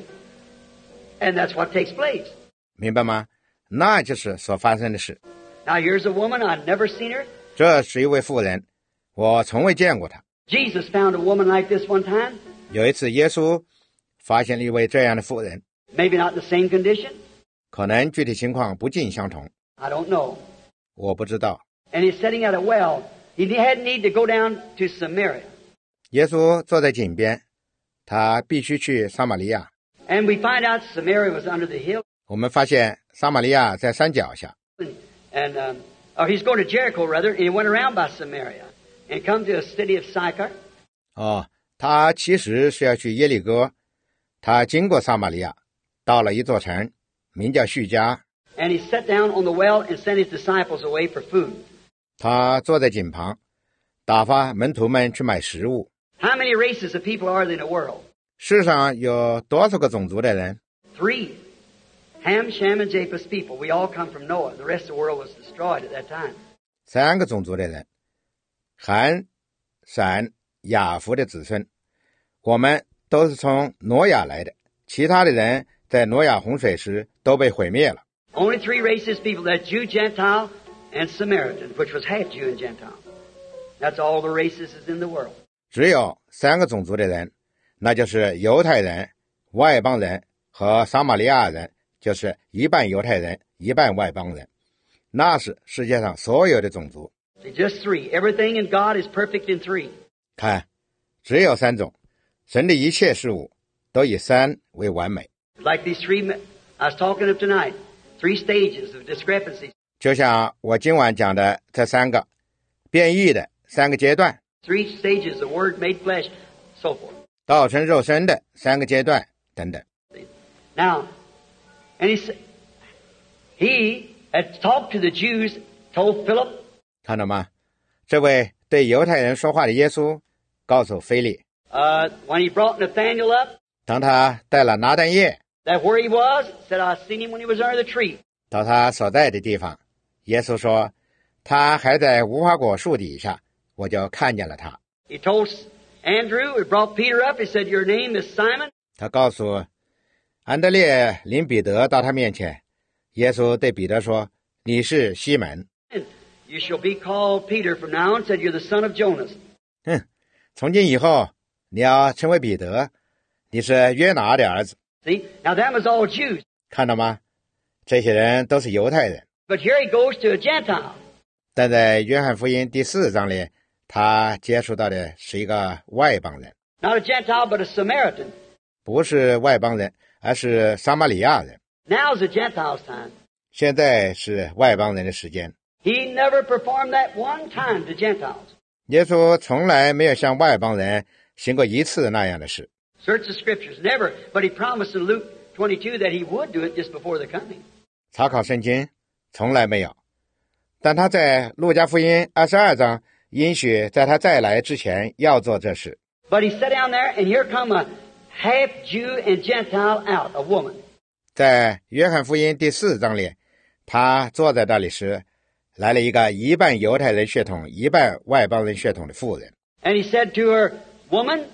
And that's what takes place. 明白吗？那就是所发生的事。 Now here's a woman, I've never seen her. 这是一位妇人，我从未见过她。 Jesus found a woman like this one time. 有一次，耶稣发现了一位这样的妇人， Maybe not in the same condition. 可能具体情况不尽相同， I don't know. 我不知道。 And he's sitting at a well. He had need to go down to Samaria. 耶稣坐在井边，他必须去撒玛利亚。 And we find out Samaria was under the hill. 我们发现撒玛利亚在山脚下。 And or he's going to Jericho, rather, and he went around by Samaria and come to a city of Sychar. 他其实是要去耶利哥，他经过撒玛利亚，到了一座城，名叫叙加。 And he sat down on the well and sent his disciples away for food. 他坐在井旁，打发门徒们去买食物。 How many races of people are there in the world? 世上有多少个种族的人？ Three. Ham, Shem, and Japheth's people. We all come from Noah. The rest of the world was destroyed at that time. 3个种族的人，含、闪、雅弗的子孙，我们都是从挪亚来的，其他的人在挪亚洪水时都被毁灭了。 Only three races of people, that Jew, Gentile, and Samaritan, which was half Jew and Gentile. That's all the races is in the world. 只有3个种族的人，那就是犹太人、外邦人和撒玛利亚人，就是一半犹太人，一半外邦人。那是世界上所有的种族。 See, just three. Everything in God is perfect in three. 看，只有3种，神的一切事物都以3为完美。 Like these three I was talking of tonight. 3 stages of discrepancies. 就像我今晚讲的这3个变异的3个阶段， 3 stages, the Word made flesh, so forth. 道成肉身的3个阶段等等。 Now, and he had talked to the Jews, told Philip, 看到吗？这位对犹太人说话的耶稣告诉腓利， when he brought Nathanael up, 当他带了拿但业 that where he was, said, I seen him when he was under the tree. 到他所在的地方，耶稣说他还在无花果树底下，我就看见了他。 He told Andrew, he brought Peter up, he said, your name is Simon. 他告诉安德烈领彼得到他面前，耶稣对彼得说，你是西门， And you shall be called Peter from now on, said, you're the son of Jonas. 从今以后你要成为彼得，你是约拿的儿子。 See, now that was all Jews. 看到吗？这些人都是犹太人， But here he goes to a Gentile. 但在约翰福音第4章里，他接触到的是一个外邦人， Not a Gentile, but a Samaritan. 不是外邦人，而是撒玛利亚人。 Now's the Gentiles' time. 现在是外邦人的时间。 He never performed that one time to Gentiles. 耶稣从来没有向外邦人行过一次那样的事。 Search the scriptures, never. But he promised in Luke 22 that he would do it just before the coming. 查考圣经从来没有，但他在路加福音22章应许在他再来之前要做这事。 But he sat down there, and here come a half Jew and Gentile out, a woman. 在约翰福音第4章里，他坐在那里时，来了一个一半犹太人血统一半外邦人血统的妇人。 And he said to her, woman,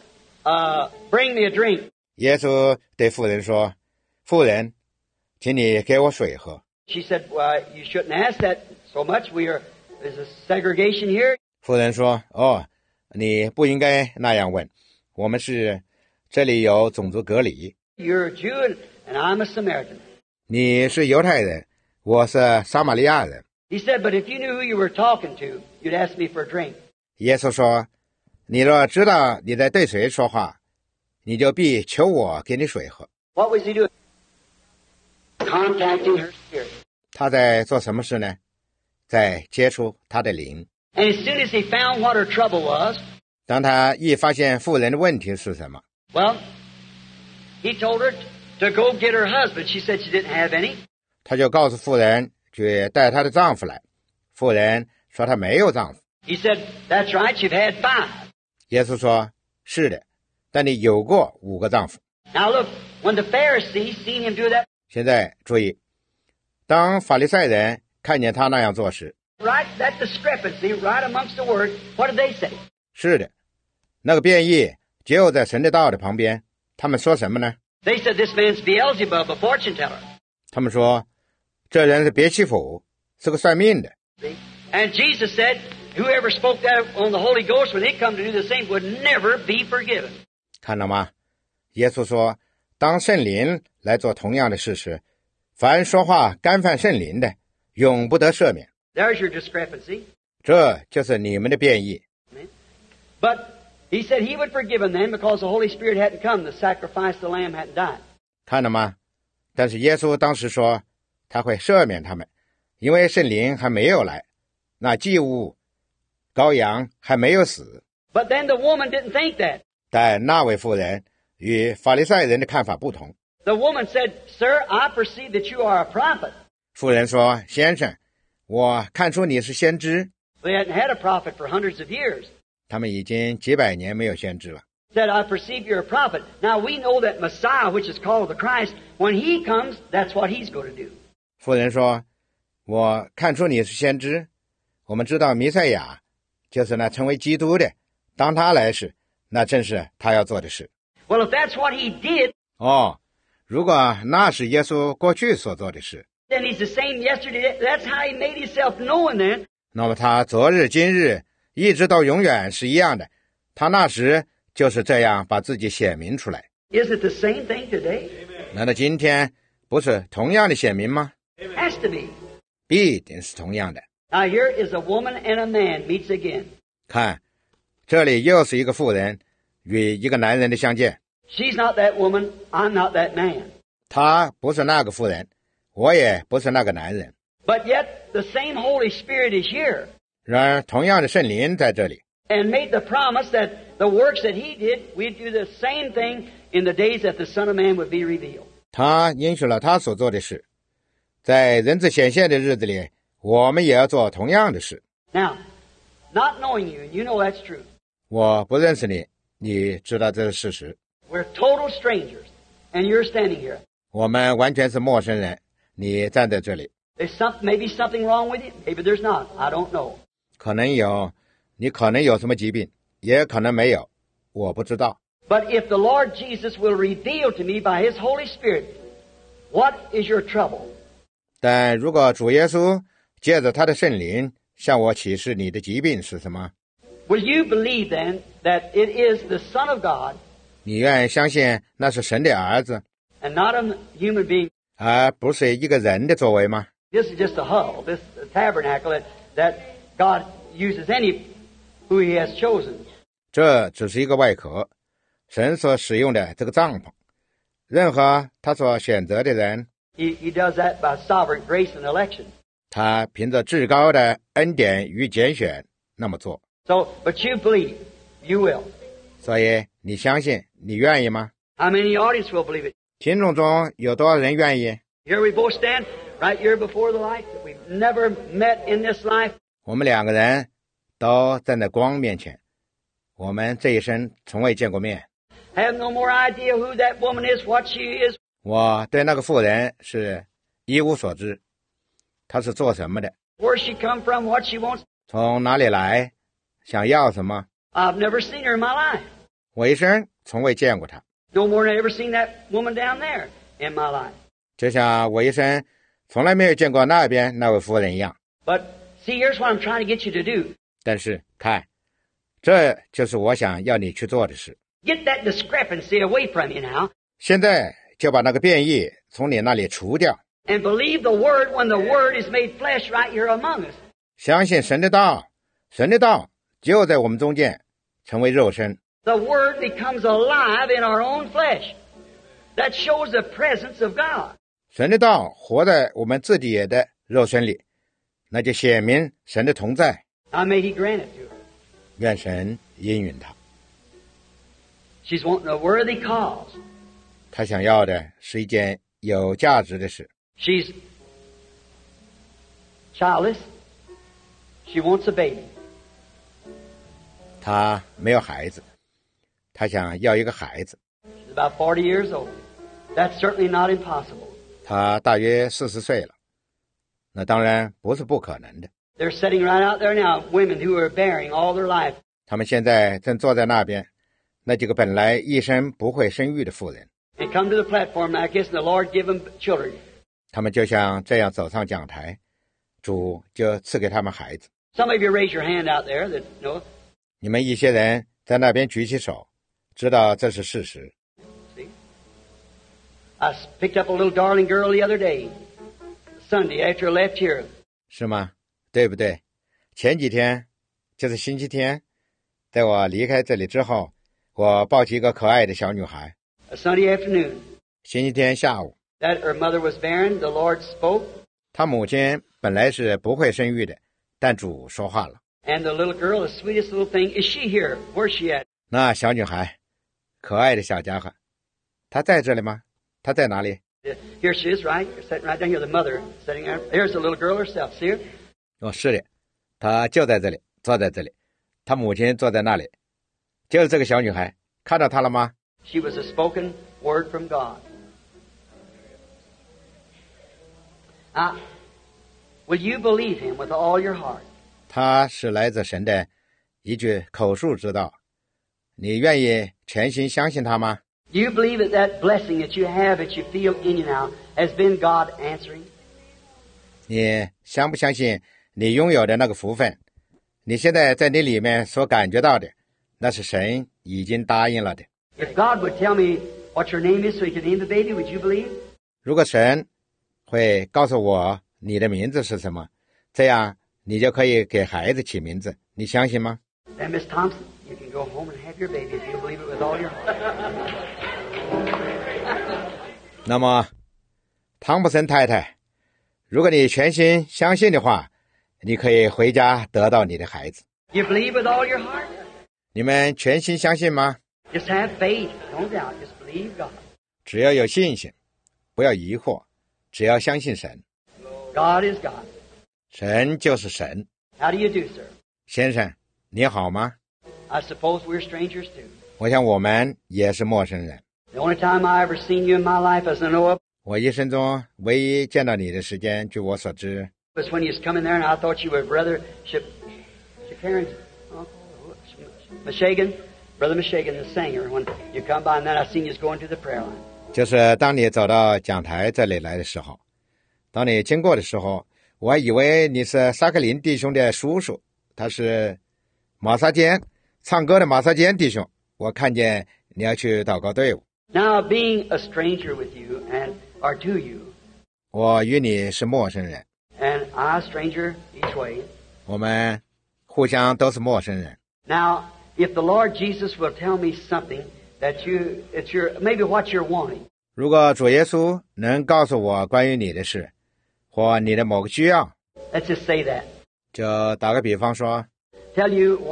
bring me a drink. 耶稣对妇人说，妇人，请你给我水喝。 She said, well, you shouldn't ask that so much. There's a segregation here. 妇人说，你不应该那样问，我们这里有种族隔离。 You're a Jew and I'm a Samaritan. 你是犹太人，我是撒玛利亚人。 He said, but if you knew who you were talking to, you'd ask me for a drink. 耶稣说，你若知道你在对谁说话，你就必求我给你水喝。 What was he doing? Contacting her spirit. 他在做什么事呢？在接触他的灵。 And as soon as he found what her trouble was, 当他一发现妇人的问题是什么， well, he told her to go get her husband. She said she didn't have any. 她就告诉妇人去带她的丈夫来。妇人说她没有丈夫。 He said, that's right, you've had 5. 耶稣说：是的，但你有过5个丈夫。 Now look, when the Pharisees seen him do that, 现在注意，当法利赛人看见他那样做时， right, that discrepancy right amongst the word, what did they say? 是的，那个变异就在神的道的旁边。他们说什么呢？ They said this man's Beelzebub, a fortune teller. 他们说这人是别西卜，是个算命的。 See? And Jesus said, whoever spoke that on the Holy Ghost when they come to do the same would never be forgiven. 看到吗？耶稣说，当圣灵来做同样的事时，凡说话干犯圣灵的，永不得赦免。 There's your discrepancy. 这就是你们的变异。 But he said he would forgive them then because the Holy Spirit hadn't come. The sacrifice, the lamb hadn't died. 看到吗？但是耶稣当时说，他会赦免他们，因为圣灵还没有来，那祭物羔羊还没有死。 But then the woman didn't think that. 但那位妇人与法利赛人的看法不同。 The woman said, Sir, I perceive that you are a prophet. 妇人说：先生，我看出你是先知。 They hadn't had a prophet for hundreds of years. 他们已经几百年没有先知了。 Said, I perceive you're a prophet. Now we know that Messiah, which is called the Christ, when he comes, that's what he's going to do. 妇人说：我看出你是先知。我们知道弥赛亚就是那成为基督的，当他来时，那正是他要做的事。 Well, if that's what he did, 如果那是耶稣过去所做的事， then he's the same yesterday. That's how he made himself known then. 那么他昨日今日一直到永远是一样的，他那时就是这样把自己显明出来。 Is it the same thing today? 难道今天不是同样的显明吗？ Has to be. 必定是同样的。 Now here is a woman and a man meets again. 看，这里又是一个妇人与一个男人的相见。 She's not that woman. I'm not that man. 他不是那个妇人，我也不是那个男人。 But yet the same Holy Spirit is here 然而，同样的圣灵在这里， and made the promise that the works that he did, we'd do the same thing in the days that the Son of Man would be revealed. 他应许了他所做的事，在人子显现的日子里，我们也要做同样的事。 Now, not knowing you, and you know that's true, 我不认识你，你知道这是事实。 we're total strangers, and you're standing here. 我们完全是陌生人，你站在这里， There's maybe something wrong with you, maybe there's not. I don't know. 可能有，你可能有什么疾病，也可能没有，我不知道。 But if the Lord Jesus will reveal to me by His Holy Spirit, what is your trouble? 但如果主耶稣借着他的圣灵向我启示你的疾病是什么， Will you believe then that it is the Son of God 你愿意相信那是神的儿子， and not a human being? 而不是一个人的作为吗？ This is just a huddle, this tabernacle that God uses any who He has chosen. 这只是一个外壳，神所使用的这个帐篷，任何他所选择的人， He does that by sovereign grace and election. 他凭着至高的恩典与拣选那么做。 So, but you believe, you will. 所以你相信，你愿意吗？ How many audience will believe it? 听众中有多少人愿意？ Here we both stand, right here before the light. We've never met in this life. 我们两个人都站在光面前，我们这一生从未见过面。 Have no more idea who that woman is, what she is. 我对那个妇人是一无所知，她是做什么的， Where she come from, what she wants. 从哪里来，想要什么。 I've never seen her in my life. 我一生从未见过她， No more than I ever seen that woman down there in my life. 就像我一生从来没有见过那边那位夫人一样。 But see, here's what I'm trying to get you to do. 但是看，这就是我想要你去做的事。 Get that discrepancy away from you now 现在就把那个变异从你那里除掉， and believe the Word when the Word is made flesh right here among us. 相信神的道，神的道就在我们中间成为肉身。 The Word becomes alive in our own flesh. That shows the presence of God. 神的道活在我们自己的肉身里，那就显明神的同在。 Now may He grant it to her. 愿神应允他。 She's wanting a worthy cause. 他想要的是一件有价值的事。 She's childless. She wants a baby. 他没有孩子，他想要一个孩子。 She's about 40 years old. That's certainly not impossible. 他大约40岁了，那当然不是不可能的。 They're sitting right out there now, women who are bearing all their life. 他们现在正坐在那边，那几个本来一生不会生育的妇人， And come to the platform like this, and the Lord give them children. 他们就像这样走上讲台，主就赐给他们孩子。 Some of you raise your hand out there that know. 你们一些人在那边举起手，知道这是事实。 See? I picked up a little darling girl the other day, Sunday after I left here. 是吗？对不对？前几天，就是星期天，在我离开这里之后，我抱起一个可爱的小女孩。 A Sunday afternoon. 星期天下午， That her mother was barren. The Lord spoke, 她母亲本来是不会生育的，但主说话了。 and the little girl, the sweetest little thing, is she here? Where's she at? 那小女孩，可爱的小家伙，她在这里吗？她在哪里？ Here she is, right? Sitting right down here. The mother sitting there. Here's the little girl herself. See her? 哦，是的，她就在这里，坐在这里，她母亲坐在那里，就是这个小女孩，看到她了吗？ She was a spoken word from God. Now, will you believe Him with all your heart? 她是来自神的一句口述之道，你愿意全心相信她吗？ Do you believe that that blessing that you have, that you feel in you now, has been God answering? 你相不相信你拥有的那个福分？你现在在你里面所感觉到的，那是神已经答应了的。 If God would tell me what your name is so He could name the baby, would you believe? 如果神会告诉我你的名字是什么，这样你就可以给孩子起名字，你相信吗？ Then, Miss Thompson, you can go home and have your baby if you believe it with all your heart. 那么，汤普森太太，如果你全心相信的话，你可以回家得到你的孩子。 You believe with all your heart? 你们全心相信吗？ Just have faith. Don't doubt. Just believe God. 只要有信心，不要疑惑，只要相信神。 God is God. 神就是神。 How do you do, sir? 先生，你好吗？ I suppose we're strangers too. 我想我们也是陌生人。 The only time I ever seen you in my life as I know of 我一生中唯一见到你的时间，据我所知， was when you was coming there, and I thought you were Brother Shakaran's uncle, Meshagan, Brother Meshagan, the singer. When you come by, and then I seen you was going to the prayer line. 就是当你走到讲台这里来的时候，当你经过的时候，我还以为你是沙克林弟兄的叔叔，他是马萨坚唱歌的马萨坚弟兄。我看见你要去祷告队伍。 Now, being a stranger with you or to you, 我与你是陌生人， and I a stranger each way. 我们互相都是陌生人。 Now, if the Lord Jesus will tell me something that it's your maybe what you're wanting, 如果主耶稣能告诉我关于你的事，或你的某个需要， let's just say that. 就打个比方说， Tell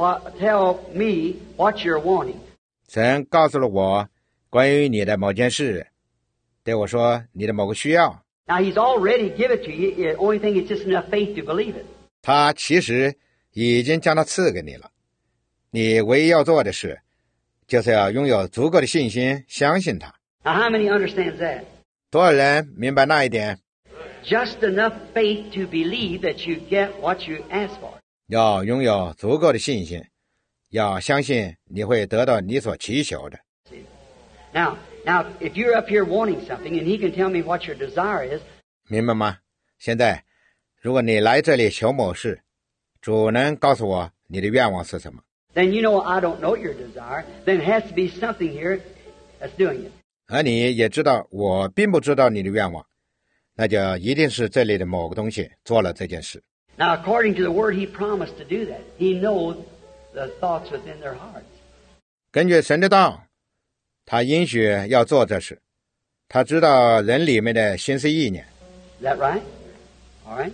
me what you're wanting. 神告诉了我关于你的某件事，对我说你的某个需要， Now, He's already given it to you. The only thing is just enough faith to believe it. 他其实已经将它赐给你了。你唯一要做的事，就是要拥有足够的信心，相信他。 Now, how many understands that? 多少人明白那一点？ Just enough faith to believe that you get what you ask for. 要拥有足够的信心，要相信你会得到你所祈求的。 Now, if you're up here wanting something and He can tell me what your desire is, 明白吗？现在，如果你来这里求某事，主能告诉我你的愿望是什么， then you know I don't know your desire. Then it has to be something here that's doing it. 而你也知道我并不知道你的愿望，那就一定是这里的某个东西做了这件事。 Now, according to the Word, He promised to do that. He knows the thoughts within their hearts. 根据神的道，他应许要做这事，他知道人里面的心思意念。 Is that right? All right.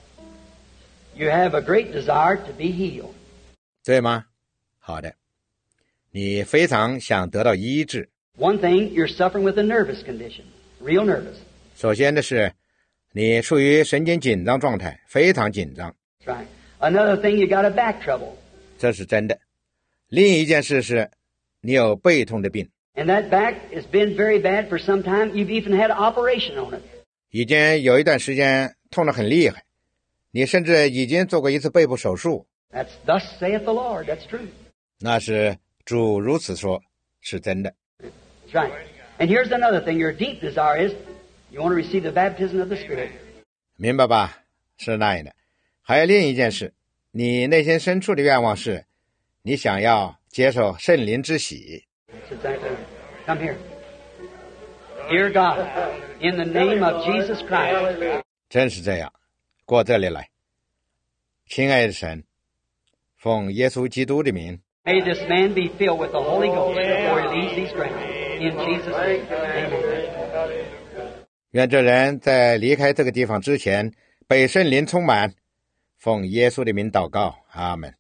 You have a great desire to be healed. 对吗？好的，你非常想得到医治。 One thing, you're suffering with a nervous condition, real nervous. 首先的是，你处于神经紧张状态，非常紧张， That's right. Another thing, you got a back trouble. 这是真的。另一件事是，你有背痛的病， And that back has been very bad for some time. You've even had an operation on it. 已经有一段时间痛得很厉害，你甚至已经做过一次背部手术。 That's thus saith the Lord. That's true. 那是主如此说，是真的。 That's right. And here's another thing. Your deep desire is you want to receive the baptism of the Spirit. 明白吧？是那样的。还有另一件事，你内心深处的愿望是，你想要接受圣灵之洗。 That's exactly right. Come here. Dear God, in the name of Jesus Christ, 真是这样，过这里来，亲爱的神，奉耶稣基督的名， may this man be filled with the Holy Ghost before he leaves these grounds. In Jesus' name, amen. 愿这人在离开这个地方之前被圣灵充满，奉耶稣的名祷告，阿门。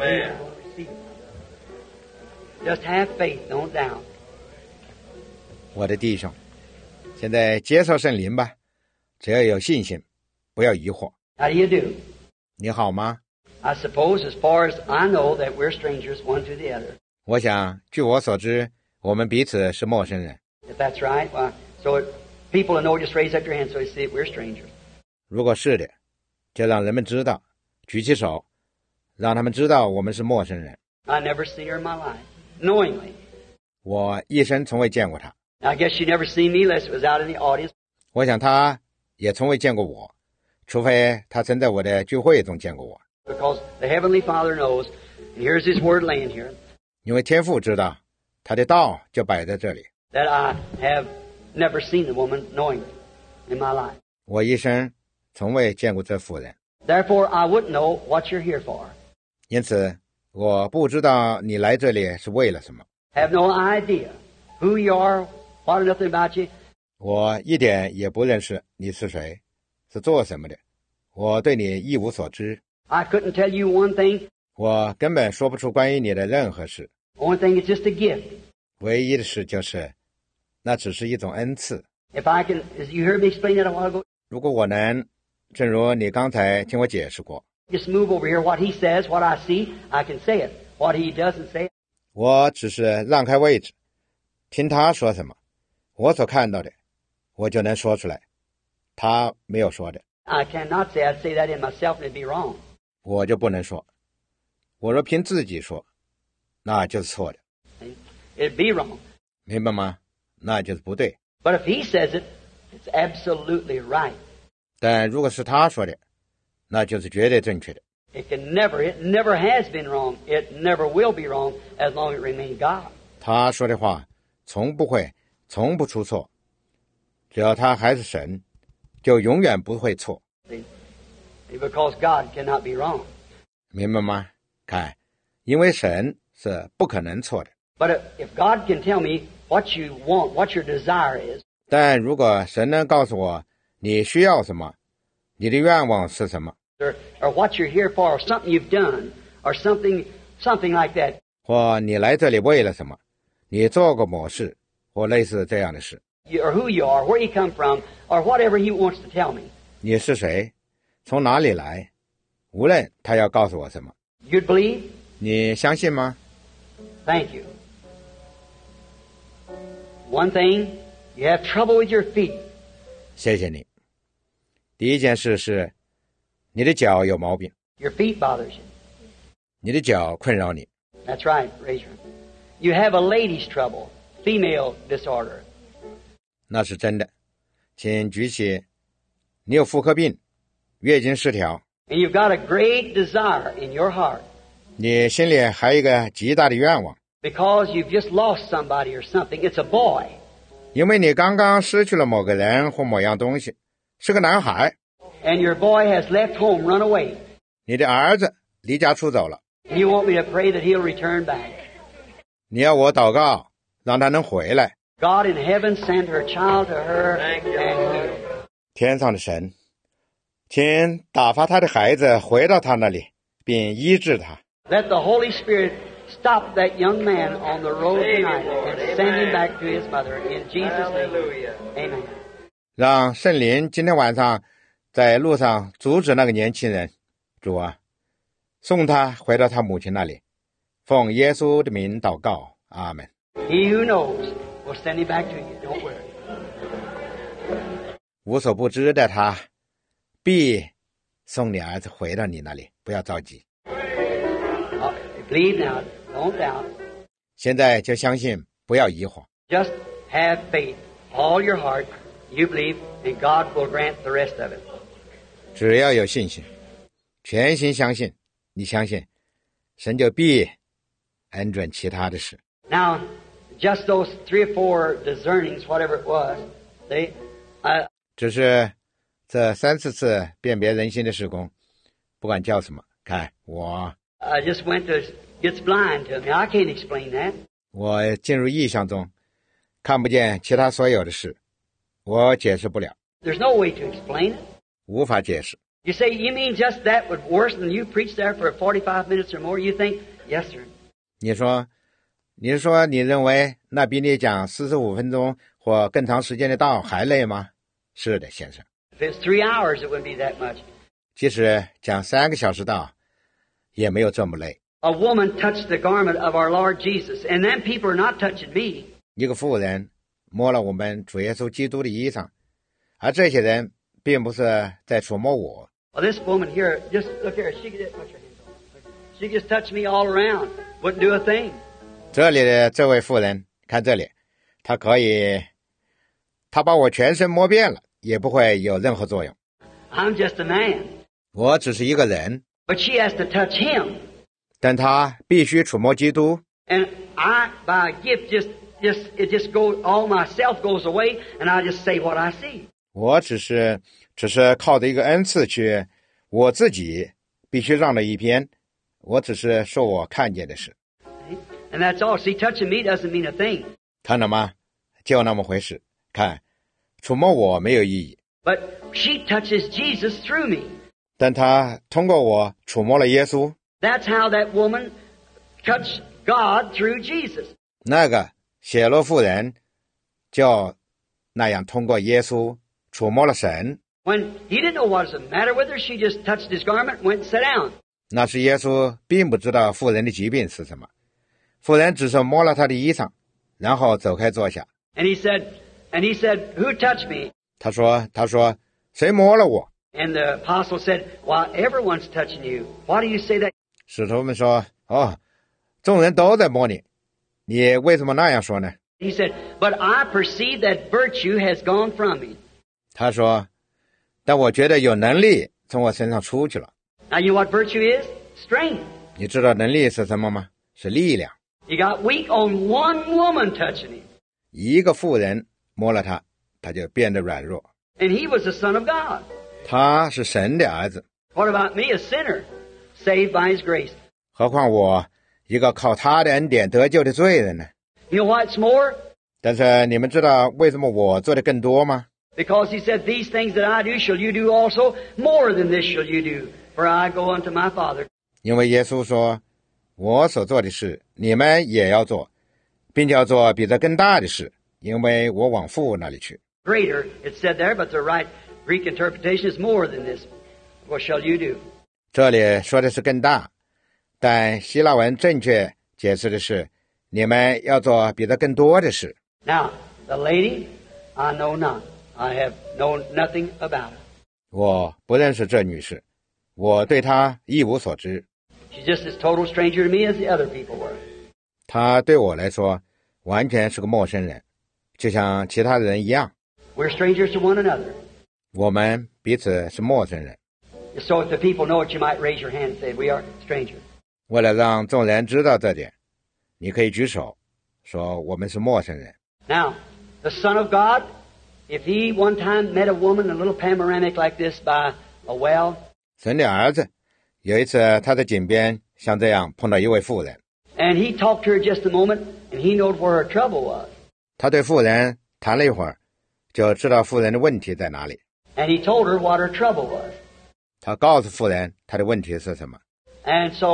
Just have faith, don't doubt. 我的弟兄，现在接受圣灵吧，只要有信心，不要疑惑。 How do you do? 你好吗？ I suppose, as far as I know, that we're strangers one to the other. 我想，据我所知，我们彼此是陌生人。 If that's right, so people to know, just raise up your hand so they see it, we're strangers. 如果是的，就让人们知道，举起手，让他们知道我们是陌生人。 I never seen her in my life, knowingly. 我一生从未见过他， I guess she never seen me unless it was out in the audience. 我想他也从未见过我，除非他曾在我的聚会中见过我。 Because the Heavenly Father knows, and here's His Word laying here, 因为天父知道，他的道就摆在这里。 that I have never seen the woman knowingly in my life. 我一生从未见过这妇人， Therefore, I wouldn't know what you're here for. 因此我不知道你来这里是为了什么。 Have no idea who you are, what nothing about you. 我一点也不认识你是谁，是做什么的，我对你一无所知。 I couldn't tell you one thing. 我根本说不出关于你的任何事， Only thing is just a gift. 唯一的事就是，那只是一种恩赐。 If I can, as you heard me explain that a while ago, 如果我能，正如你刚才听我解释过， just move over here. What he says, what I see, I can say it. What he doesn't say, 我只是让开位置，听他说什么，我所看到的，我就能说出来。他没有说的， I cannot say. I'd say that in myself and it'd be wrong. 我就不能说。我若凭自己说，那就是错的， See? It'd be wrong. 明白吗？那就是不对。 But if he says it, it's absolutely right. 但如果是他说的，那就是绝对正确的。 It never has been wrong. It never will be wrong as long as it remains God. 他说的话从不会，从不出错。只要他还是神，就永远不会错， See? Because God cannot be wrong. 明白吗？看，因为神是不可能错的。 But if God can tell me what you want, what your desire is, 但如果神能告诉我你需要什么，你的愿望是什么， or what you're here for, or something you've done, or something like that, 或你来这里为了什么，你做过某事，或类似这样的事， or who you are, where you come from, or whatever He wants to tell me, 你是谁，从哪里来，无论他要告诉我什么， you'd believe? 你相信吗？ Thank you. One thing, you have trouble with your feet. 谢谢你。第一件事是，你的脚有毛病， Your feet bothers you. 你的脚困扰你。 That's right, raise your hand. You have a lady's trouble, female disorder. 那是真的，请举起。你有妇科病，月经失调， And you've got a great desire in your heart 你心里还有一个极大的愿望， because you've just lost somebody or something. It's a boy. 因为你刚刚失去了某个人或某样东西，是个男孩， And your boy has left home, run away. 你的儿子离家出走了， And you want me to pray that he'll return back. 你要我祷告，让他能回来。 God in heaven send her child to her and heal. 天上的神，请打发他的孩子回到他那里，并医治他。 Let the Holy Spirit stop that young man on the road tonight and send him back to his mother. In Jesus' name, amen. 让圣灵今天晚上在路上阻止那个年轻人，主啊，送他回到他母亲那里，奉耶稣的名祷告，阿们。 He who knows will send him back to you. Don't worry. 无所不知的他必送你儿子回到你那里，不要着急。 Believe now. Don't doubt. 现在就相信，不要疑惑。 Just have faith. All your heart, you believe, and God will grant the rest of it. 只要有信心，全心相信，你相信，神就必恩准其他的事。 Now, just those 3 or 4 discernings, whatever it was, they, 只是这3、4次辨别人心的事工，不管叫什么，看我 I just went to, gets blind to me. I can't explain that. 我进入意象中，看不见其他所有的事，我解释不了， There's no way to explain it. 无法解释。 You say, you mean just that would worse than you preach there for 45 minutes or more? You think, yes, sir. 你说你认为那比你讲45分钟或更长时间的道还累吗？是的，先生。 If it's 3 hours, it wouldn't be that much. 即使讲3个小时道，也没有这么累。 A woman touched the garment of our Lord Jesus, and then people are not touching me. 一个妇人摸了我们主耶稣基督的衣裳，而这些人并不是在触摸我。 Well, this woman here, just look here. She could just put your hands on. She just touched me all around. Wouldn't do a thing. 这里的这位妇人，看这里，她把我全身摸遍了，也不会有任何作用。 I'm just a man. 我只是一个人， But she has to touch him. 但她必须触摸基督。 And I, by a gift, it just goes, all myself goes away, and I just say what I see. 我只是靠着一个恩赐去，我自己必须让了一边，我只是说我看见的事。 And that's all. See, touching me doesn't mean a thing. 看了吗？就那么回事。看，触摸我没有意义， But she touches Jesus through me. 但她通过我触摸了耶稣。 That's how that woman touched God through Jesus. 那个血罗妇人就那样通过耶稣触摸了神。 When he didn't know what was the matter with her, she just touched his garment and went and sat down. 那时耶稣并不知道妇人的疾病是什么，妇人只是摸了他的衣裳，然后走开坐下。 And he said, who touched me? 他说，谁摸了我？ And the apostle said, well, everyone's touching you. Why do you say that? 使徒们说，众人都在摸你，你为什么那样说呢？ He said, but I perceive that virtue has gone from me. 他说，但我觉得有能力从我身上出去了。 Now you know what virtue is? Strength. 你知道能力是什么吗？是力量。 He got weak on one woman touching him. 一个妇人摸了他，他就变得软弱。 And he was the Son of God. 他是神的儿子， What about me, a sinner, saved by his grace? 何况我一个靠他的恩典得救的罪人呢？ You know what's more? 但是你们知道为什么我做的更多吗？ Because he said, these things that I do shall you do also, more than this shall you do, for I go unto my Father. 因为耶稣说，我所做的事你们也要做，并且要做比这更大的事，因为我往父那里去。 Greater, it's said there, but the right Greek interpretation is more than this. What shall you do? 这里说的是更大，但希腊文正确解释的是，你们要做比这更多的事。 Now, the lady, I know not. I have known nothing about her. 我不认识这女士，我对她一无所知。 She's just as total stranger to me as the other people were. 她对我来说完全是个陌生人，就像其他人一样。 We're strangers to one another. 我们彼此是陌生人。 So if the people know it, you might raise your hand and say, we are strangers. 为了让众人知道这点，你可以举手说我们是陌生人。 Now, the Son of God, if he one time met a woman in a little panoramic like this by a well, 神的儿子有一次他在井边像这样碰到一位妇人， and he talked to her just a moment, and he knowed where her trouble was. 他对妇人谈了一会儿，就知道妇人的问题在哪里。 And he told her what her trouble was. 他告诉妇人他的问题是什么。 And so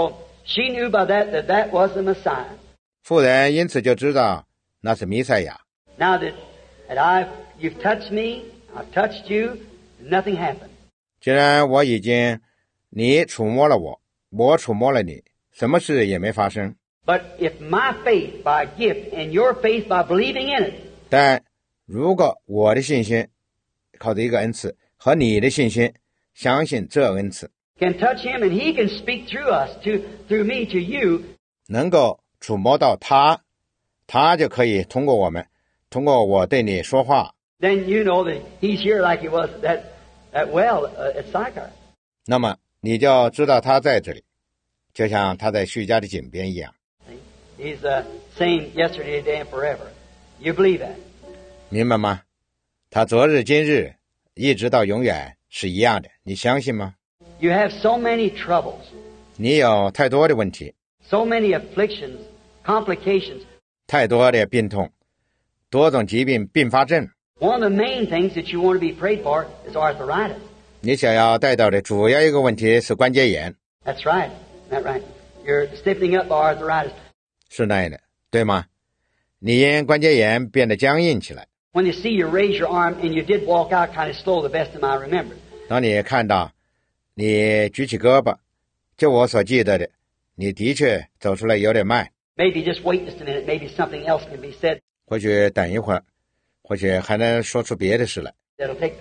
She knew by that was the Messiah. 妇人因此就知道那是弥赛亚。 Now that you've touched me, I've touched you, nothing happened. 既然你触摸了我，我触摸了你，什么事也没发生。 But if my faith by gift and your faith by believing in it, 但如果我的信心靠着一个恩赐，和你的信心相信这恩赐， can touch him and he can speak through us, through me to you, 能够触摸到他，他就可以通过我对你说话。 then you know that he's here like he was at well at Sychar. 那么你就知道他在这里，就像他在叙加的井边一样。 He's the same yesterday, today, and forever. You believe that? 明白吗？他昨日今日一直到永远是一样的，你相信吗？ You have so many troubles, 你有太多的问题， so many afflictions, complications. 太多的病痛，多种疾病并发症。 One of the main things that you want to be prayed for is arthritis. 你想要带到的主要一个问题是关节炎。 That's right. Isn't that right? You're stiffening up by arthritis. 是那样的，对吗？你因关节炎变得僵硬起来。 When you see you raise your arm and you did walk out kind of slow, the best of my remembrance. 当你看到你举起胳膊，就我所记得的，你的确走出来有点慢。 Maybe just wait just a minute. Maybe something else can be said 或许等一会儿，或许还能说出别的事来。 that'll take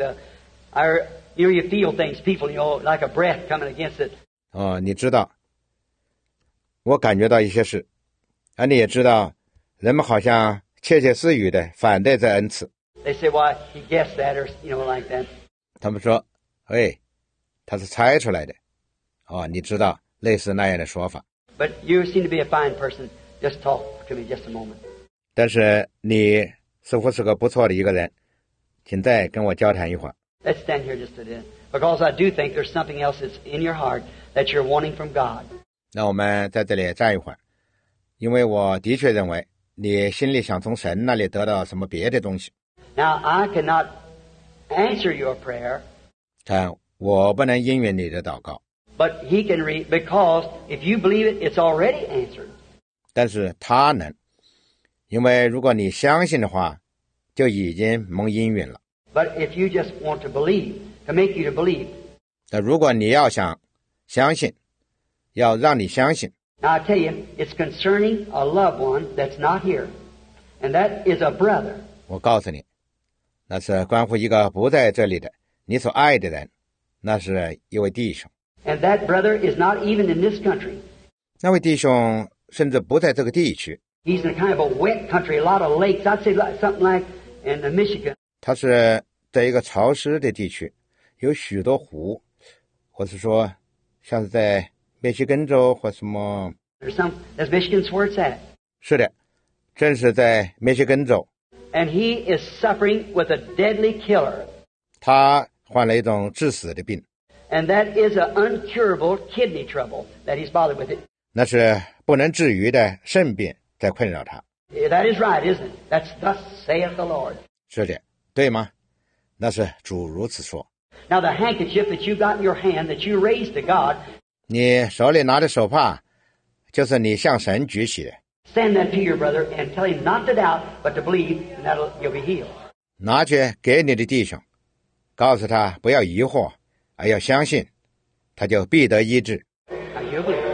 you feel things, people, like a breath coming against it. 哦，你知道，我感觉到一些事，而你也知道，人们好像窃窃私语的反对这恩赐。 They say, why, he guessed that or, like that. 他们说，他是猜出来的。哦，你知道，类似那样的说法。 But you seem to be a fine person. Just talk to me just a moment. 但是你似乎是个不错的一个人，请再跟我交谈一会儿。 Let's stand here just a minute. Because I do think there's something else that's in your heart that you're wanting from God. 那我们在这里站一会儿，因为我的确认为你心里想从神那里得到什么别的东西。 Now, I cannot answer your prayer, 但我不能应允你的祷告， but he can read, because if you believe it, it's already answered. 但是他能，因为如果你相信的话，就已經蒙應允了。 But if you just want to believe, to make you to believe. 但如果你要想相信，要讓你相信。 Now I tell you, it's concerning a loved one that's not here. And that is a brother. 我告訴你，那是關乎一個不在這裡的你所愛的人，那是一位弟兄。 And that brother is not even in this country. 那位弟兄甚至不在這個地區， He's in a kind of a wet country, a lot of lakes. I'd say something like in Michigan. 他是在一個潮濕的地區，有許多湖，或是說像是在密西根州或什麼。 That's Michigan's where it's at. 是的，正是在密西根州。 And he is suffering with a deadly killer. 他患了一種致死的病， And that is an uncurable kidney trouble that he's bothered with it. 那是不能治愈的肾病在困擾他。 That is right, isn't it? That's thus saith the Lord. 是的，對嗎？那是主如此說。 Now the handkerchief that you got in your hand that you raised to God, 你手裡拿的手帕，就是你向神舉起的， send that to your brother and tell him not to doubt, but to believe, and you'll be healed. 拿去給你的弟兄，告訴他不要疑惑，而要相信，他就必得醫治。 Now you believe.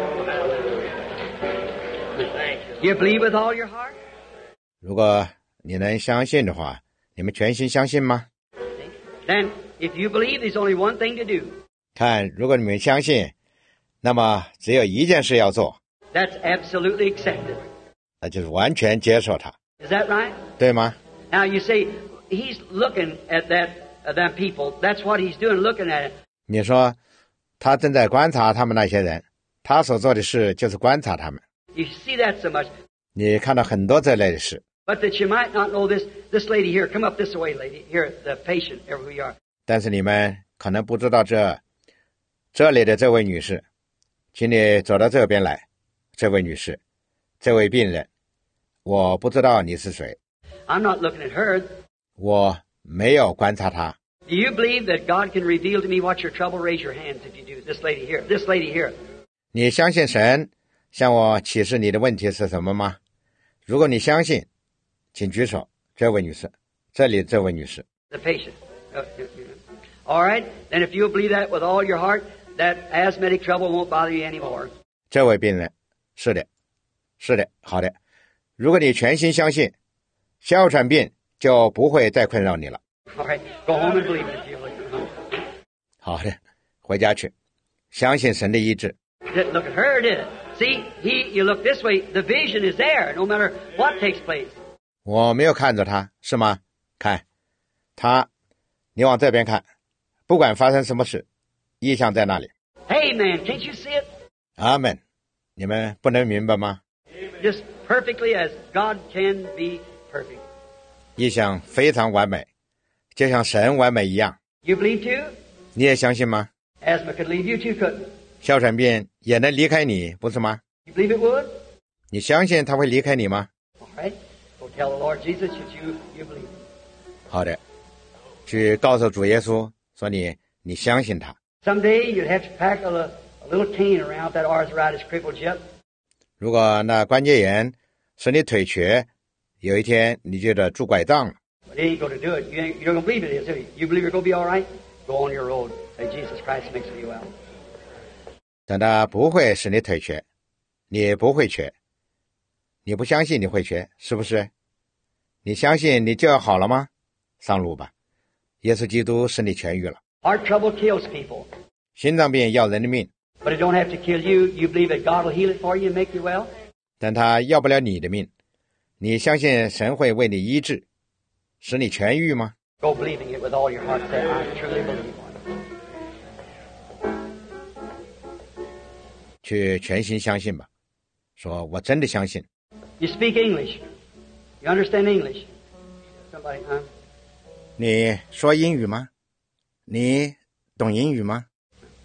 You believe with all your heart? 如果你能相信的話，你們全心相信嗎？ Then, if you believe, there's only one thing to do. 看，如果你們相信，那麼只有一件事要做， That's absolutely accepted. 那就是完全接受它， Is that right? 對嗎？ Now you say, he's looking at that people. That's what he's doing, looking at it. 你說他正在觀察他們那些人，他所做的事就是觀察他們。 You see that so much. 你看到很多這類的事， But that you might not know this lady here. Come up this way, lady. Here, the patient, wherever you are. 但是你們可能不知道這裡的這位女士，請你走到這邊來。這位女士，這位病人，我不知道你是誰， I'm not looking at her. 我沒有觀察她。 Do you believe that God can reveal to me what's your trouble? Raise your hands if you do. This lady here. This lady here. 你相信神向我启示你的问题是什么吗？如果你相信，请举手。这位女士，这里这位女士。 The patient. All right. Then if you'll believe that with all your heart, that asthmatic trouble won't bother you anymore. 这位病人，是的，好的。如果你全心相信，哮喘病就不会再困扰你了。 All right. Go home and believe it if you believe it. 好的，回家去，相信神的医治。 Didn't look at her, did it? See, you look this way, the vision is there, no matter what takes place. 我没有看着他，是吗？看，他，你往这边看，不管发生什么事，意象在那里。 Amen. Can't you see it? 阿们，你们不能明白吗？ Just perfectly as God can be perfect. 意象非常完美，就像神完美一样。 You believe too? 你也相信吗？ Asthma could leave you too, couldn't it? 哮喘病也能离开你，不是吗？ You believe it would? 你相信他会离开你吗？ All right. Go tell the Lord Jesus that you believe it. 好的，去告诉主耶稣，说你相信他。 Someday you'd have to pack a little cane around if that arthritis crippled you. 如果那关节炎使你腿瘸，有一天你就得拄拐杖了。 But it ain't going to do it. You don't believe it is, do you? You believe it's going to be all right? Go on your road. Say, Jesus Christ makes me well. 但他不会使你腿瘸，你不会瘸，你不相信你会瘸，是不是？你相信你就要好了吗？上路吧，耶稣基督使你痊愈了。 Heart trouble kills people. 心脏病要人的命， But it don't have to kill you. You believe that God will heal it for you and make you well? 但他要不了你的命。你相信神会为你医治，使你痊愈吗？ Go believing it with all your heart. Say, I truly believe one. 去全心相信吧，说我真的相信。 You speak English. You understand English? Somebody, huh? 你说英语吗？你懂英语吗？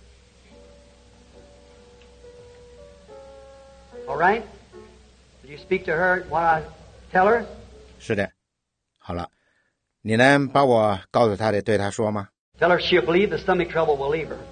All right? Will you speak to her what I tell her? 是的。好了，你能把我告诉他的对他说吗？ Tell her she'll believe the stomach trouble will leave her.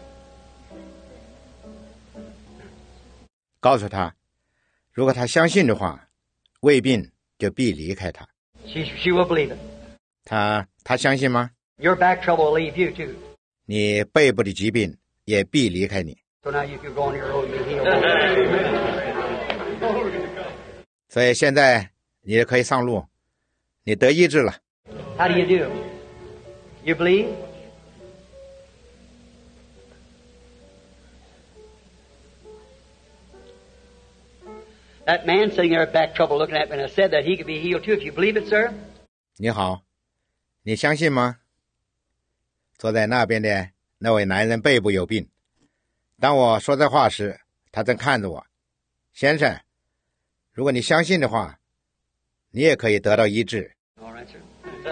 告诉他，如果他相信的话，胃病就必离开他。 She will believe it. 他相信吗？ Your back trouble will leave you too. 你背部的疾病也必离开你。 So now you can go on your road and be healed. 所以现在你可以上路，你得医治了。 How do you do? You believe? That man sitting there with back trouble looking at me, and I said that he could be healed too. If you believe it, sir? 你好，你相信吗？坐在那边的那位男人背部有病。当我说这话时，他正看着我。先生，如果你相信的话，你也可以得到医治。 All right, sir.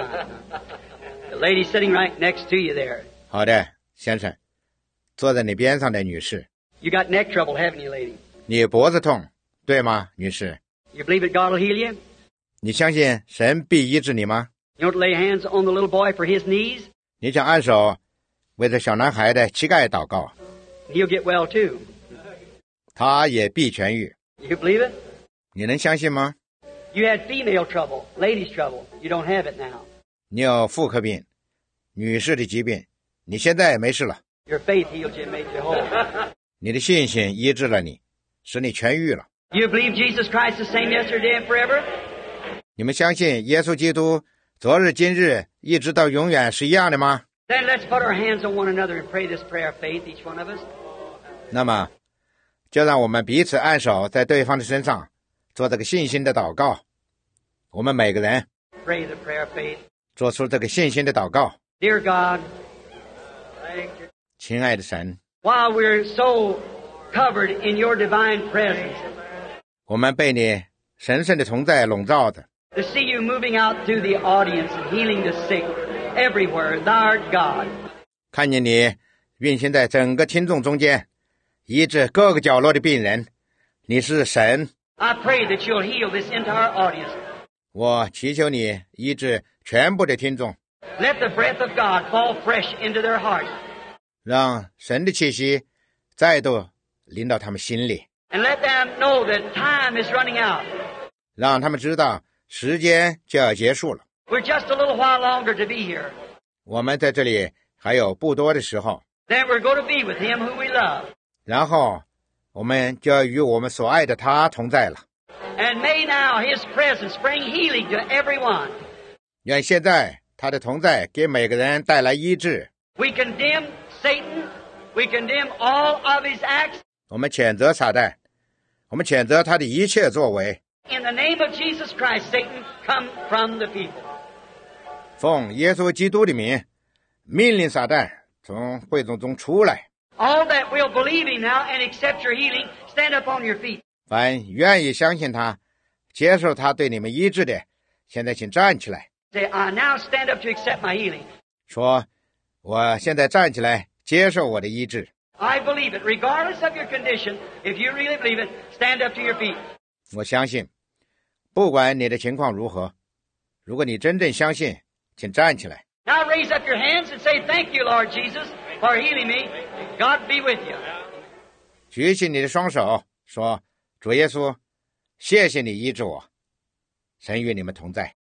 The lady sitting right next to you there. 好的，先生，坐在你边上的女士， You got neck trouble, haven't you, lady? 你脖子痛，对吗，女士？ You believe that God will heal you? 你相信神必医治你吗？ You don't lay hands on the little boy for his knees? 你想按手为这小男孩的膝盖祷告， He'll get well too. 他也必痊愈。 You believe it? 你能相信吗？ You had female trouble, ladies' trouble. You don't have it now. 你有妇科病，女士的疾病，你现在没事了。 Your faith healed you and made you whole. 你的信心医治了你，使你痊愈了。 You believe Jesus Christ the same yesterday and forever? 你们相信耶稣基督昨日今日一直到永远是一样的吗？ Then let's put our hands on one another and pray this prayer of faith, each one of us. 那么，就让我们彼此按手在对方的身上，做这个信心的祷告。我们每个人 Pray the prayer of faith. 做出这个信心的祷告。 Dear God, thank you. 亲爱的神， While we're so covered in your divine presence, 我们被你神圣的同在笼罩着， to see you moving out through the audience and healing the sick everywhere, thou art God. 看见你运行在整个听众中间，医治各个角落的病人。你是神， I pray that you'll heal this entire audience. 我祈求你医治全部的听众， Let the breath of God fall fresh into their hearts. 让神的气息再度临到他们心里。 And let them know that time is running out. 让他们知道时间就要结束了。 We're just a little while longer to be here. 我们在这里还有不多的时候， Then we're going to be with Him who we love. 然后我们就要与我们所爱的他同在了。 And may now His presence bring healing to everyone. 愿现在他的同在给每个人带来医治。 We condemn Satan. We condemn all of his acts. 我们谴责撒旦，我们谴责他的一切作为。 In the name of Jesus Christ, Satan, come from the people. 奉耶稣基督的名，命令撒旦从会众中出来。 All that will believe Him now and accept your healing, stand up on your feet. 凡愿意相信他、接受他对你们医治的，现在请站起来， Say, I now stand up to accept my healing. 说：“我现在站起来，接受我的医治。 I believe it, regardless of your condition. If you really believe it, stand up to your feet. 我相信，不管你的情况如何，如果你真正相信，请站起来。 Now raise up your hands and say, Thank you, Lord Jesus, for healing me. God be with you. 举起你的双手，说：主耶稣，谢谢你医治我，神与你们同在。”